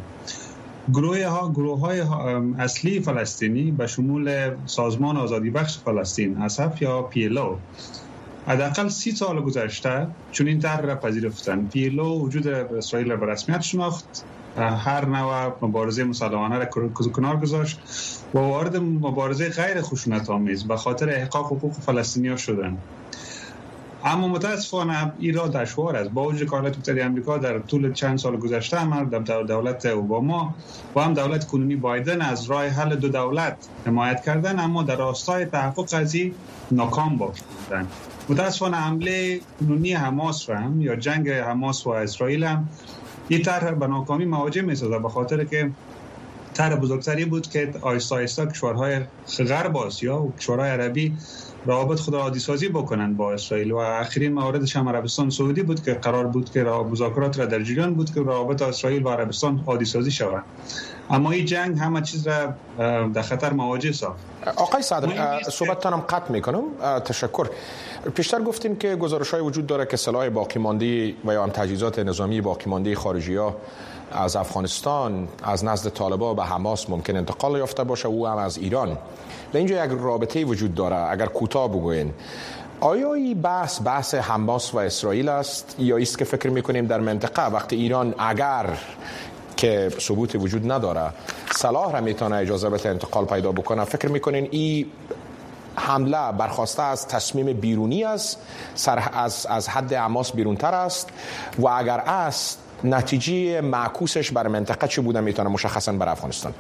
گروه‌های اصلی فلسطینی به شمول سازمان آزادی بخش فلسطین اسف یا پیلو حداقل 30 سال گذشته چون این طرح را پذیرفتند. پیلو وجود اسرائیل را به رسمیت شناخت، هر نوع مبارزه مسلحانه را کنار گذاشت و وارد مبارزه غیر خشونت آمیز به خاطر احقاق حقوق فلسطینی‌ها شدند. اما متاسفانه این راه دشوار است. با وجود که ایالات متحده آمریکا در طول چند سال گذشته هم در دولت اوباما و هم دولت کنونی بایدن از راه حل دو دولت حمایت کردن، اما در راستای تحقق از این ناکام بودند. متاسفانه حمله کنونی حماس را هم یا جنگ حماس و اسرائیل هم این طرح به ناکامی مواجه می‌سازد، به خاطر که طرح بزرگتری بود که آیستا آیستا کشورهای غرب آسیا و کشورهای عربی روابط خود را عادی سازی بکنند با اسرائیل و آخرین موردش هم عربستان سعودی بود که قرار بود که مذاکرات را در جریان بود که روابط اسرائیل و عربستان عادی سازی شود. اما این جنگ همه چیز را در خطر مواجه ساخت. آقای صدر صحبتتانم قطع میکنم. تشکر. پیشتر گفتیم که گزارش‌های وجود داره که سلاح باقی مانده و یا تجهیزات نظامی باقی مانده خارجی‌ها از افغانستان از نزد طالبان به حماس ممکن انتقال یافته باشه، او هم از ایران. در اینجا یک رابطه وجود داره. اگر کوتاه بگوین آیا این بحث حماس و اسرائیل است یا است که فکر میکنیم در منطقه وقتی ایران اگر که ثبوت وجود نداره سلاح را میتونه اجازه بده انتقال پیدا بکنه، فکر میکنین این حمله برخواسته از تصمیم بیرونی است، از حد حماس بیرونتر است و اگر است نتیجه معکوسش بر منطقه چی بوده میتونه مشخصا بر افغانستان؟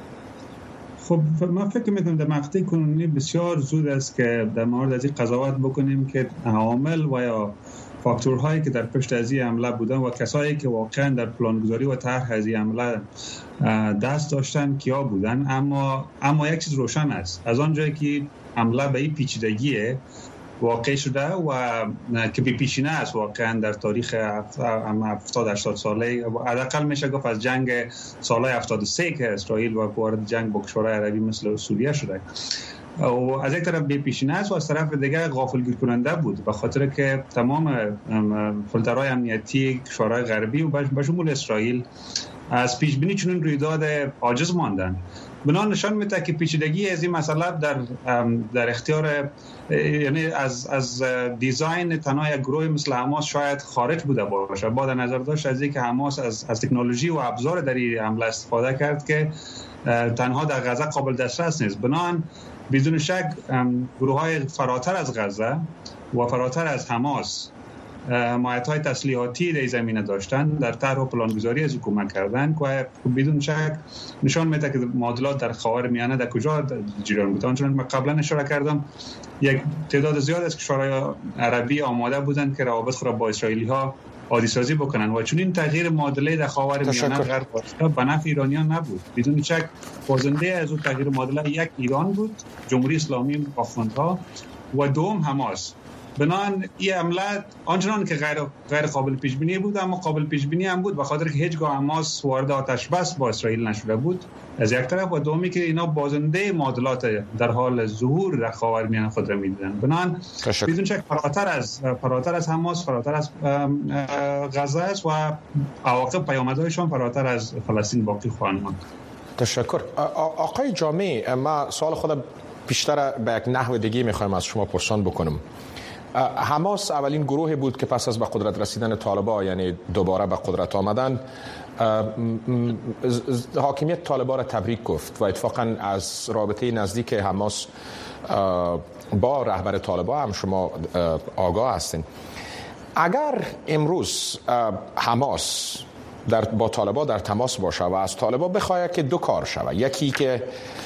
خب من فکر میکنم در مقطع کنونی بسیار زود است که در مورد از این قضاوت بکنیم که عوامل و یا فاکتورهایی که در پشت از این حمله بودن و کسایی که واقعا در پلانگذاری و طرح از این حمله دست داشتن کیا بودن. اما یک چیز روشن است، از آنجایی که حمله به این پیچیدگی واقع شده و که پیشینه است واقعا در تاریخ 70-80 ساله، حداقل میشه گفت از جنگ سالهای 73 که اسرائیل وارد جنگ با کشورهای عربی مثل سوریه شده و از یک طرف پیشینه است و از طرف دیگر غافلگیر کننده بود، به خاطر که تمام فیلترهای امنیتی کشورهای غربی و به شمول اسرائیل از پیش بینی چنین رویداد عاجز ماندن. بنا نشان میده که پیچیدگی از این مسئله در اختیار، یعنی از دیزاین تنها یک گروه مثل حماس شاید خارج بوده باشه. با در نظر داشت از اینکه حماس از تکنولوژی و ابزار در این حمله استفاده کرد که تنها در غزه قابل دسترس نیست. بنابراین بدون شک گروه‌های فراتر از غزه و فراتر از حماس مایحت‌های تسلیحاتی در زمینه داشتن، در طرح و پلانگذاری از کمک کردن که بدون شک نشان میده که معادلات در خاورمیانه در کجا جریان بود. آنچنان که قبلا اشاره کردم یک تعداد زیاد از کشورهای عربی آماده بودند که روابط خود را با اسرائیلی‌ها عادی سازی بکنن و چون این تغییر معادله در خاورمیانه غرب به نفع ایرانیان نبود. بدون شک بازنده از اون تغییر معادله یک ایران بود، جمهوری اسلامی آخوندها، و دوم حماس. بنابراین این حمله آنچنان که غیر قابل پیش بینی بود اما قابل پیش بینی هم بود، به خاطر که هیچگاه حماس وارد آتش بس با اسرائیل نشده بود از یک طرف، و دومی که اینا بازنده معادلات در حال ظهور در خاورمیانه خود را می‌دیدند. بنابراین بدون شک فراتر از حماس، فراتر از غزه است و عواقب پیامدهایشان فراتر از فلسطین باقی خواهند ماند. تشکر. آقای جامع، ما سوال خودم بیشتر به یک نحو دیگه میخوایم از شما پرسان بکنم. حماس اولین گروهی بود که پس از به قدرت رسیدن طالبان، یعنی دوباره به قدرت آمدن، حاکمیت طالبان را تبریک گفت و اتفاقا از رابطه نزدیک حماس با رهبر طالبان هم شما آگاه هستین. اگر امروز حماس با طالبان در تماس باشه و از طالبان بخواهد که دو کار شود، یکی که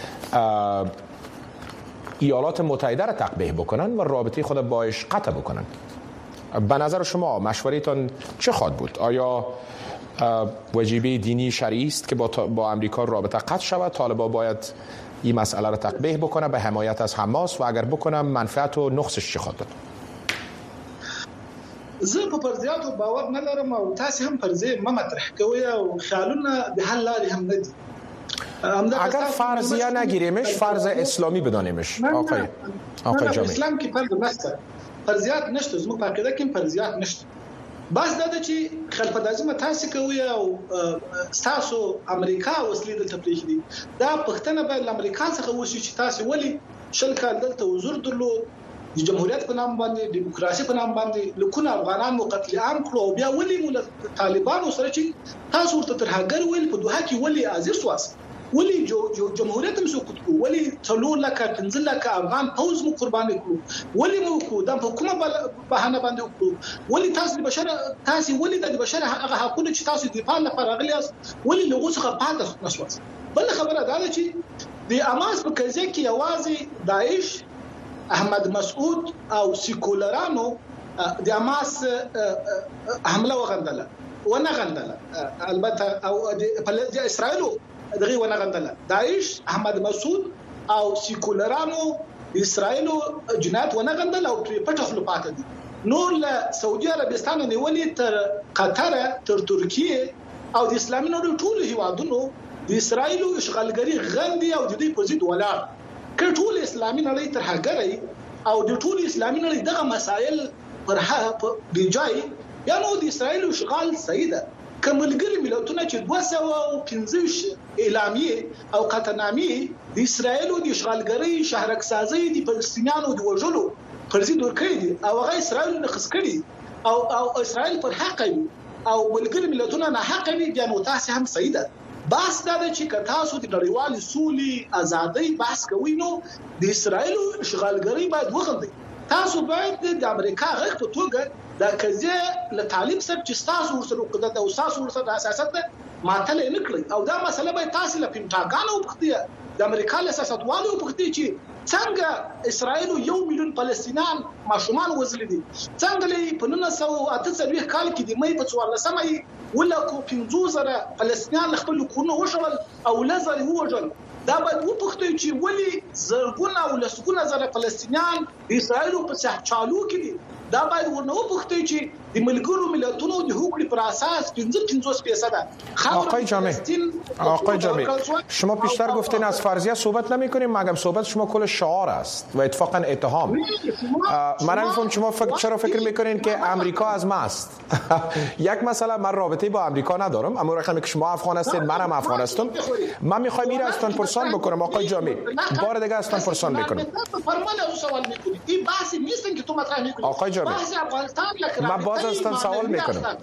ایالات متحده را تقبیح بکنن و رابطه خود باش قطع بکنن، به نظر شما مشورهتان چه خواهد بود؟ آیا وجیبه دینی شرعی است که با امریکا رابطه قطع شود، طالبان باید این مسئله را تقبیح بکنه به حمایت از حماس، و اگر بکنه منفعت و نقصش چه خواهد بود؟ زه په فرضیاتو باور نه لرم او تاسو هم فرضیه ما مطرح کوي او خیالونه د حل لارې هم نه دي. اگر فرضیه نگیریمش، فرض اسلامی بدانیمش. آقای جامع، اسلام کې فرض نشته، فرضیات نشته، زموږ په عقیده کې فرضیات نشته. بس دا چې خلفدازم تاسو کوي او تاسو امریکا وسلې دلته پریږدي، دا پښتنه به امریکا څخه وشي چې تاسو ولی شل کال دلته حضور درلود، د جمهوریت په نام باندې، دیموکراسي په نام باندې لکونه افغانان مو قتل عام کړو، او بیا ولی مو طالبانو سره چې تاسو ورته ترهګر ویل په دوه کې ولی عزیز واس، ولی جمهوریت هم سقوط کو، ولی څلور لکه 15 لکه افغان فوز مو قرباني کړو، ولی مو کو د حکومت بهانه باندې وکړو، ولی تاسو د بشر تاسو ولی د بشر هغه حقوق چې تاسو دفاع لپاره غلیاس ولی لغو څخه پاتې نشوس. بل خبره دا ده چې د اماس په کزه کې اوازي داعش، احمد مسعود او سیکولرانو د اماس حمله وغندله ونغندله، البته او د اسرائیل دغه ونغندله، داعش، احمد مسعود او سیکولرانو اسرائیل جنایت ونغندله او پټه خلافات دي. نور له سعودي عربستان نیولې تر قطر تر ترکیه او د اسلامي نړۍ ټول هیوادونو د اسرائیل اشغالګری غندي او د دې په ضد ولاړ کړ. ټول اسلامي نړۍ ترهګري او د ټول اسلامي نړۍ دغه مسایل پر بجای یا نو د اسرائیل اشغال صحیح ده. کملګری ملتونه چې 215 اعلامیه او قطعنامې د اسرائیل د اشغالګری شهرکسازي د فلسطینیانو د وژلو پر ضد ورکړي دي، او هغه اسرائیل نقص کړي او اسرائیل پر حق وي او ملګری ملتونه نه حق وي، بیا نو تاسو هم صحیح ده. بس دا چې تاسو د نړیوال سولې ازادۍ بحث کوئ، نو د اسرائیل اشغالګری باید وغندئ. تاسو باید د امریکا غږ په توګه دا کزه له طالب سره چې تاسو ورسره قدرت او تاسو ورسره اساسات ماته نه کړی، او دا مسله به تاسو له پینټاګان او پختیه د امریکا له سیاستوالو پختي چې څنګه اسرائیل 1 میلیون فلسطینیان ماشومان وزل دي، څنګه له 1948 کال کې د مې په 14مې ولکو 15000 فلسطینیان خپل کورونه وشول او لزر ووجل. دا باید وپختي چې ولی زرګونه او لسګونه زره فلسطینیان د اسرائیل په چالو کې دي. دا باید ورنه وپختي چې د ملګرو ملتونو د حقوقو پر اساس 55% آقای جامع شما بیشتر گفتین از فرضیه صحبت نمی‌کنیم، مگر صحبت شما کل شعار است و اتفاقا اتهام. من نمی‌فهمم شما چرا فکر می‌کنین که امریکا از ما است. یک مسئله، من رابطه با امریکا ندارم، اما رقمی که شما افغان هستید منم افغان هستم، من می‌خوام این استان پرسان بکنم. آقای جامع بار دیگه استان پرسان می‌کنم. آقای جامع من باز استان سوال میکنم.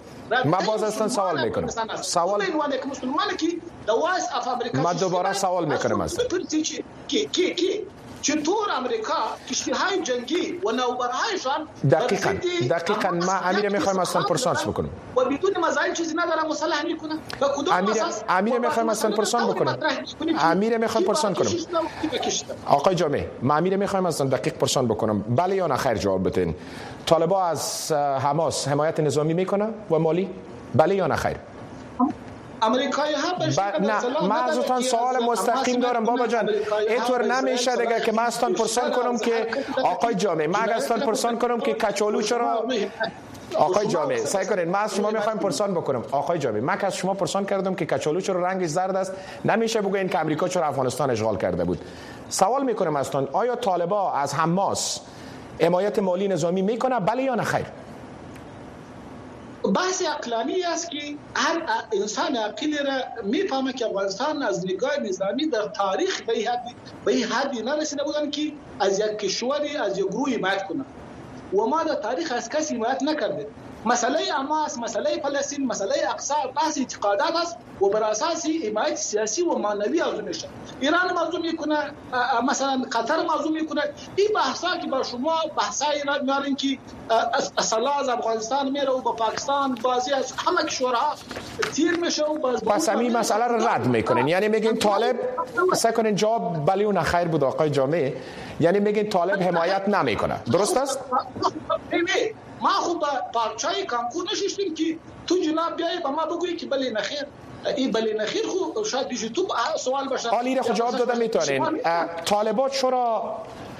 من دوباره سوال میکنم از چطور امریکا کشتی‌های جنگی و نوبرهایشان دقیقاً ما امیر میخوایم اصلا پرسانس بکنم و بدون مزایل چیزی ندارم مسلح میکنم. امیر میخوایم اصلا پرسان بکنم. امیر میخوایم پرسان کنم. آقای جامع ما امیر میخوایم اصلا دقیق پرسان بکنم، بله یا نه خیر جواب بدین. طالبان از حماس حمایت نظامی میکنه و مالی، بله یا نه خیر؟ امریکایی ها نه، من ازتان سوال مستقیم دارم بابا جان. اینطور نمیشه دیگه که من ازتان پرسان کنم که آقای جامع من ازتان پرسان کنم که کچالو چرا. آقای جامع سعی کنین، من از شما میخوایم پرسان بکنم. آقای جامع من از شما پرسان کردم که کچالو چرا رنگش زرد است، نمیشه بگین که امریکا چرا افغانستان اشغال کرده بود. سوال میکنم ازتان آیا طالبان از حماس حمایت مالی نظامی میکنه، بله یا نه خیر؟ بحث عقلانی است که هر انسان عاقل را میفهمه که افغانستان از نگاه نظامی در تاریخ به این حدی نرسیده بودن که از یک کشوری از یک گروه حمایت کنه و ما در تاریخ از کسی حمایت نکرده. مسئله حماس، مسئله فلسطین، مسئله اقصا بحث اعتقادات است و بر اساس حمایت سیاسی و معنوی آزم میشه. ایران موضوع میکنه، مثلا قطر موضوع میکنه. این بحثا که با شما بحثای را میارین که اصلا از افغانستان میره و با پاکستان بازی از همه کشورها تیر میشه و پس همین مسئله رو رد میکنین، یعنی میگین طالب سکنین جواب بلی و نخیر بود آقای جامع، یعنی میگین طالب حمایت نمیکنه، درست است؟ ما خب با پارچای کانکور نشستیم که تو جناب بیایی با ما بگویی که بله نخیر. این بله نخیر خو شاید بیشی تو سوال باشه. حالی را خود جواب داده میتونین. طالبات چرا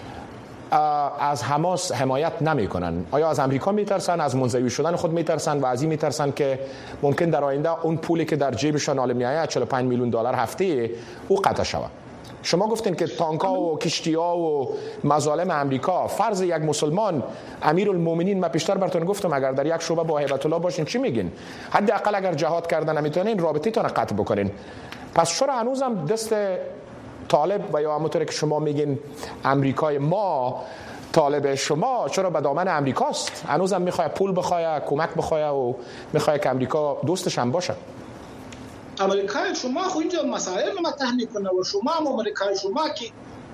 از حماس حمایت نمی کنن؟ آیا از امریکا میترسن، از منزوی شدن خود میترسن و از این میترسن که ممکن در آینده اون پولی که در جیبشان حالا میآید 45 میلیون دلار هفته او قطع شود؟ شما گفتین که تانک‌ها و کشتی‌ها و مظالم امریکا، فرض یک مسلمان امیرالمومنین، من پیشتر براتون گفتم اگر در یک شعبه با هیبت الله باشین چی میگین؟ حداقل اگر جهاد کردن نمیتونین رابطه‌تون قطع بکنین. پس چرا هنوزم دست طالب و یا همونطور که شما میگین امریکای ما طالب شما چرا به دامن امریکاست؟ هنوزم میخواد پول بخواد، کمک بخواد و میخواد که امریکا دوستش هم باشه. امریکای شما خو اینجا مسائل مطرح میکنه و شما هم امریکای شما که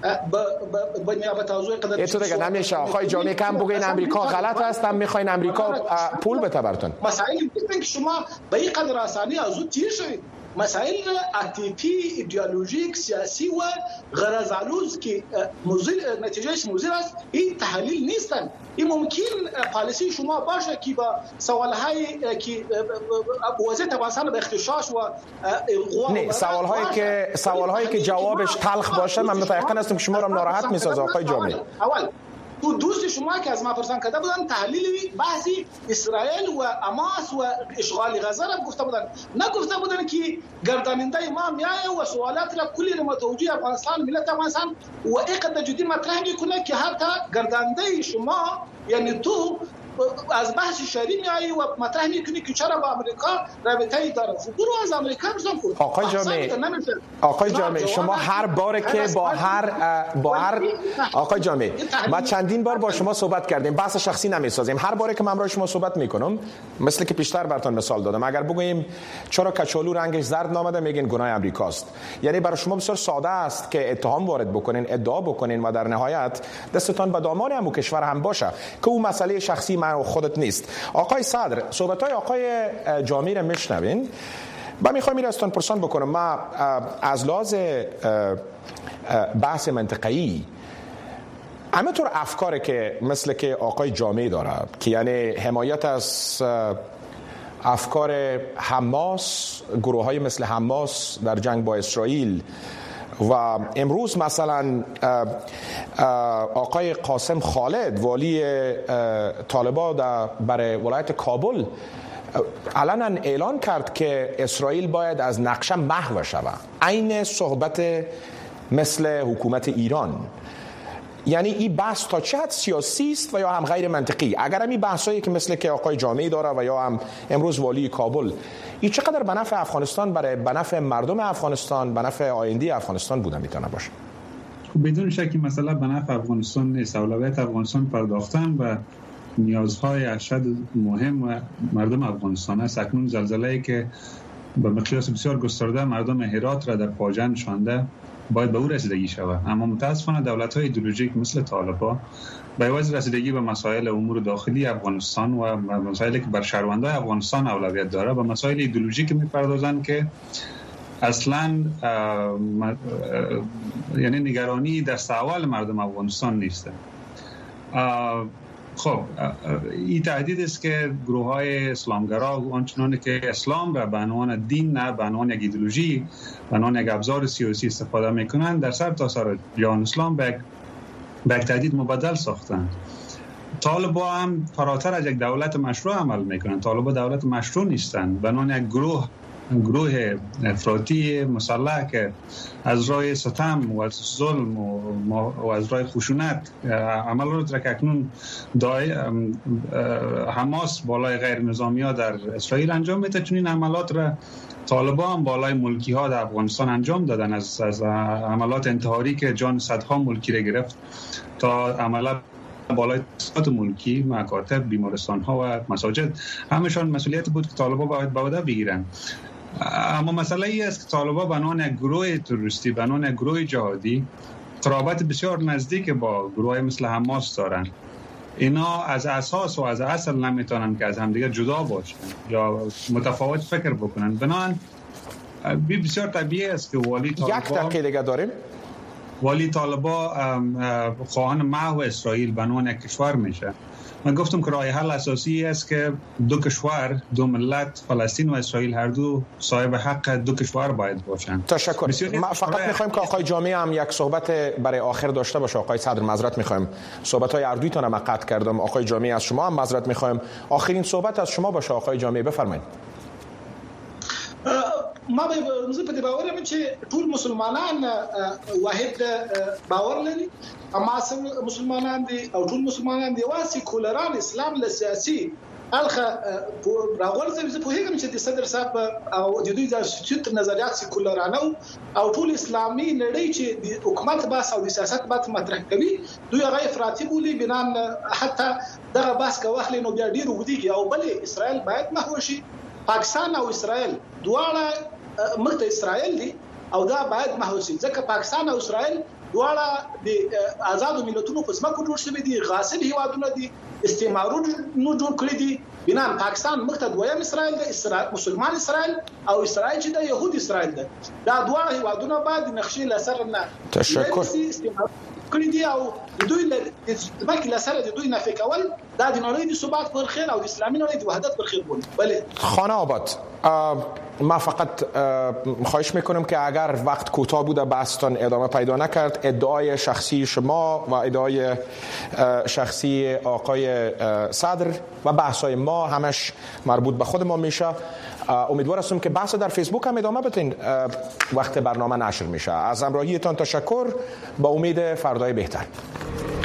با نیابت از اوی قدر تو دیگه نمیشه آقای جامعه کم بگین امریکا غلط است، هم میخواین امریکا پول بده براتون. مسائل نیستن که شما به این قدر آسانی از او تیر شوید. مسائل عاطفی، ایدئولوژیک، سیاسی و غرض آلود که نتیجهش مضر است، این تحلیل نیستن. این ممکن پالیسی شما باشه که با سوالهای که وضعیت افغانستان به اختشاش و نه سوالهایی که جوابش تلخ باشه، من متأکد هستم که شما را ناراحت می‌سازه آقای جامعه. اول تو دوست شما که از ما پرسان کرده بودن تحلیل بحثی اسرائیل و حماس و اشغال غزه را گفته بودن، نگفته بودن که گرداننده ما میایه و سوالات را کلی را متوجه افغانستان ملت افغانستان و اقدر جدی مطرح میکنه که حتی گرداننده شما یعنی تو از بحث شهری میایی و مطرح میکنی که چرا با امریکا رابطه‌ای داره. برو از امریکا بزن کن. آقای جامعه شما هر باره که با هر آقای جامعه ما چندین بار با شما صحبت کردیم، بحث شخصی نمیسازیم. هر باره که من با شما صحبت میکنم مثل که پیشتر براتون مثال دادم، اگر بگوییم چرا کچالو رنگش زرد نامده میگین گناه امریکاست. یعنی برای شما بسیار ساده است که اتهام وارد بکنین، ادعا بکنین و در نهایت دستتان به دامان همون کشور هم باشه که اون مسئله شخصی و خودت نیست. آقای صدر صحبت‌های آقای جامی را میشنوین و میخوایم ازتون پرسان بکنم. ما از لحاظ بحث منطقه‌ای همینطور افکاری که مثل که آقای جامی داره که یعنی حمایت از افکار حماس، گروه‌های مثل حماس در جنگ با اسرائیل و امروز مثلا آقای قاسم خالد والی طالبان برای ولایت کابل علنا اعلان کرد که اسرائیل باید از نقشه محو شود، عین صحبت مثل حکومت ایران. یعنی این بحث تا چه حد سیاسی است و یا هم غیر منطقی؟ اگر هم این بحثایی که مثل که آقای جامعی داره و یا هم امروز والی کابل، این چقدر به نفع افغانستان، برای به نفع مردم افغانستان، به نفع آینده افغانستان بوده میتونه باشه؟ بدون شکی مثلا به نفع افغانستان نیست. اولویت افغانستان پرداختن و نیازهای ارشد مهم و مردم افغانستان است. اکنون زلزله‌ای که به مقیاس بسیار گسترده مردم هرات را در فاجعه نشانده باید به او رسیدگی شود، اما متاسفانه دولت‌های ایدئولوژیک مثل طالبان به عوض رسیدگی به مسائل امور داخلی افغانستان و مسائلی که بر شهروندان افغانستان اولویت داره و مسائل ایدئولوژیک می‌پردازند که اصلاً یعنی نگرانی دست اول مردم افغانستان نیست. خب این تهدید است که گروه‌های اسلامگرا آنچنانی که اسلام را به عنوان دین، نه به عنوان یک ایدئولوژی، به عنوان یک ابزار سیاسی استفاده میکنند، در سر تا سر جهان اسلام به یک تهدید مبدل ساختند. طالبان هم فراتر از یک دولت مشروع عمل میکنند. طالبان دولت مشروع نیستند، به عنوان یک گروه گروه افراطی مسلح که از راه ستم و از ظلم و از راه خشونت عملات را که اکنون حماس بالای غیر نظامی ها در اسرائیل انجام میده، چون این عملات را طالبان بالای ملکی ها در افغانستان انجام دادن، از عملات انتحاری که جان صدها ملکی را گرفت تا عملات بالای تاسیسات ملکی، مکاتب، بیمارستان ها و مساجد، همشان مسئولیت بود که طالبان باید به عهده بگیرن. اما مسئله ای است که طالبان به عنوان گروه تروریستی، به عنوان گروه جهادی ترابط بسیار نزدیک با گروه مثل حماس دارن. اینا از اساس و از اصل نمیتونن که از همدیگه جدا باشن یا متفاوت فکر بکنن. بنابراین بسیار طبیعی است که والی طالبان، یک دقیقه دیگه داریم، والی طالبان خواهان محو اسرائیل به عنوان کشور میشه. من گفتم که راه حل اساسی است که دو کشور، دو ملت، فلسطین و اسرائیل هر دو صاحب حق دو کشور باید باشن. تشکر. ما فقط میخوایم که آقای جامعی هم یک صحبت برای آخر داشته باشه. آقای صدر معذرت میخوایم، صحبت‌های هر دویتون هم قطع کردم. آقای جامعی از شما هم معذرت میخوایم، آخرین صحبت از شما باشه. آقای جامعی بفرمایید. ما به دې باور یم چې ټول مسلمانان واحد باور لري، اما مسلمانان دي او ټول مسلمانان دي واسي کولران اسلام له سیاسي الخه راغورځي. زه په هیڅ چې د صدر صاحب او د دوی د سټ نظریات سیکولرانه او ټول اسلامي نړۍ چې د حکومت باس او د سیاست باس مطرح کوي، دوی هغه افراطي بولي. بنان حتی دغه باس کوخل نو بیا ډیر ودیږي او بل اسرائیل باید محو شي. پاکستان او اسرائیل دواړه مخته اسرائیل دي او دا باید محو شي، ځکه پاکستان او اسرائیل دواړه د آزادو ملتونو په ځمکه جوړ شوي دي، غاصب هیوادونه دي، استعمارونو جوړ کړی دي. بنان پاکستان مخته دویم اسرائیل ده، مسلمان اسرائیل او اسرائیل چې د يهود اسرائیل ده. دا دواړه هیوادونه باید نقشې لسر نه تشکر کړی دي او دوی د ځمکې لسر د دوی نفي کول دا د نړۍ د ثبات پر خیر او د اسلامي نړۍ د وحدت پر خیر بوله. بله خانه آباد، ما فقط خواهش میکنم که اگر وقت کوتاه بوده بحثتان ادامه پیدا نکرد، ادعای شخصی شما و ادعای شخصی آقای صدر و بحثای ما همش مربوط به خود ما میشه. امیدوار هستم که بحث در فیسبوک هم ادامه بدین وقت برنامه نشر میشه. از همراهیتان تشکر، با امید فردای بهتر.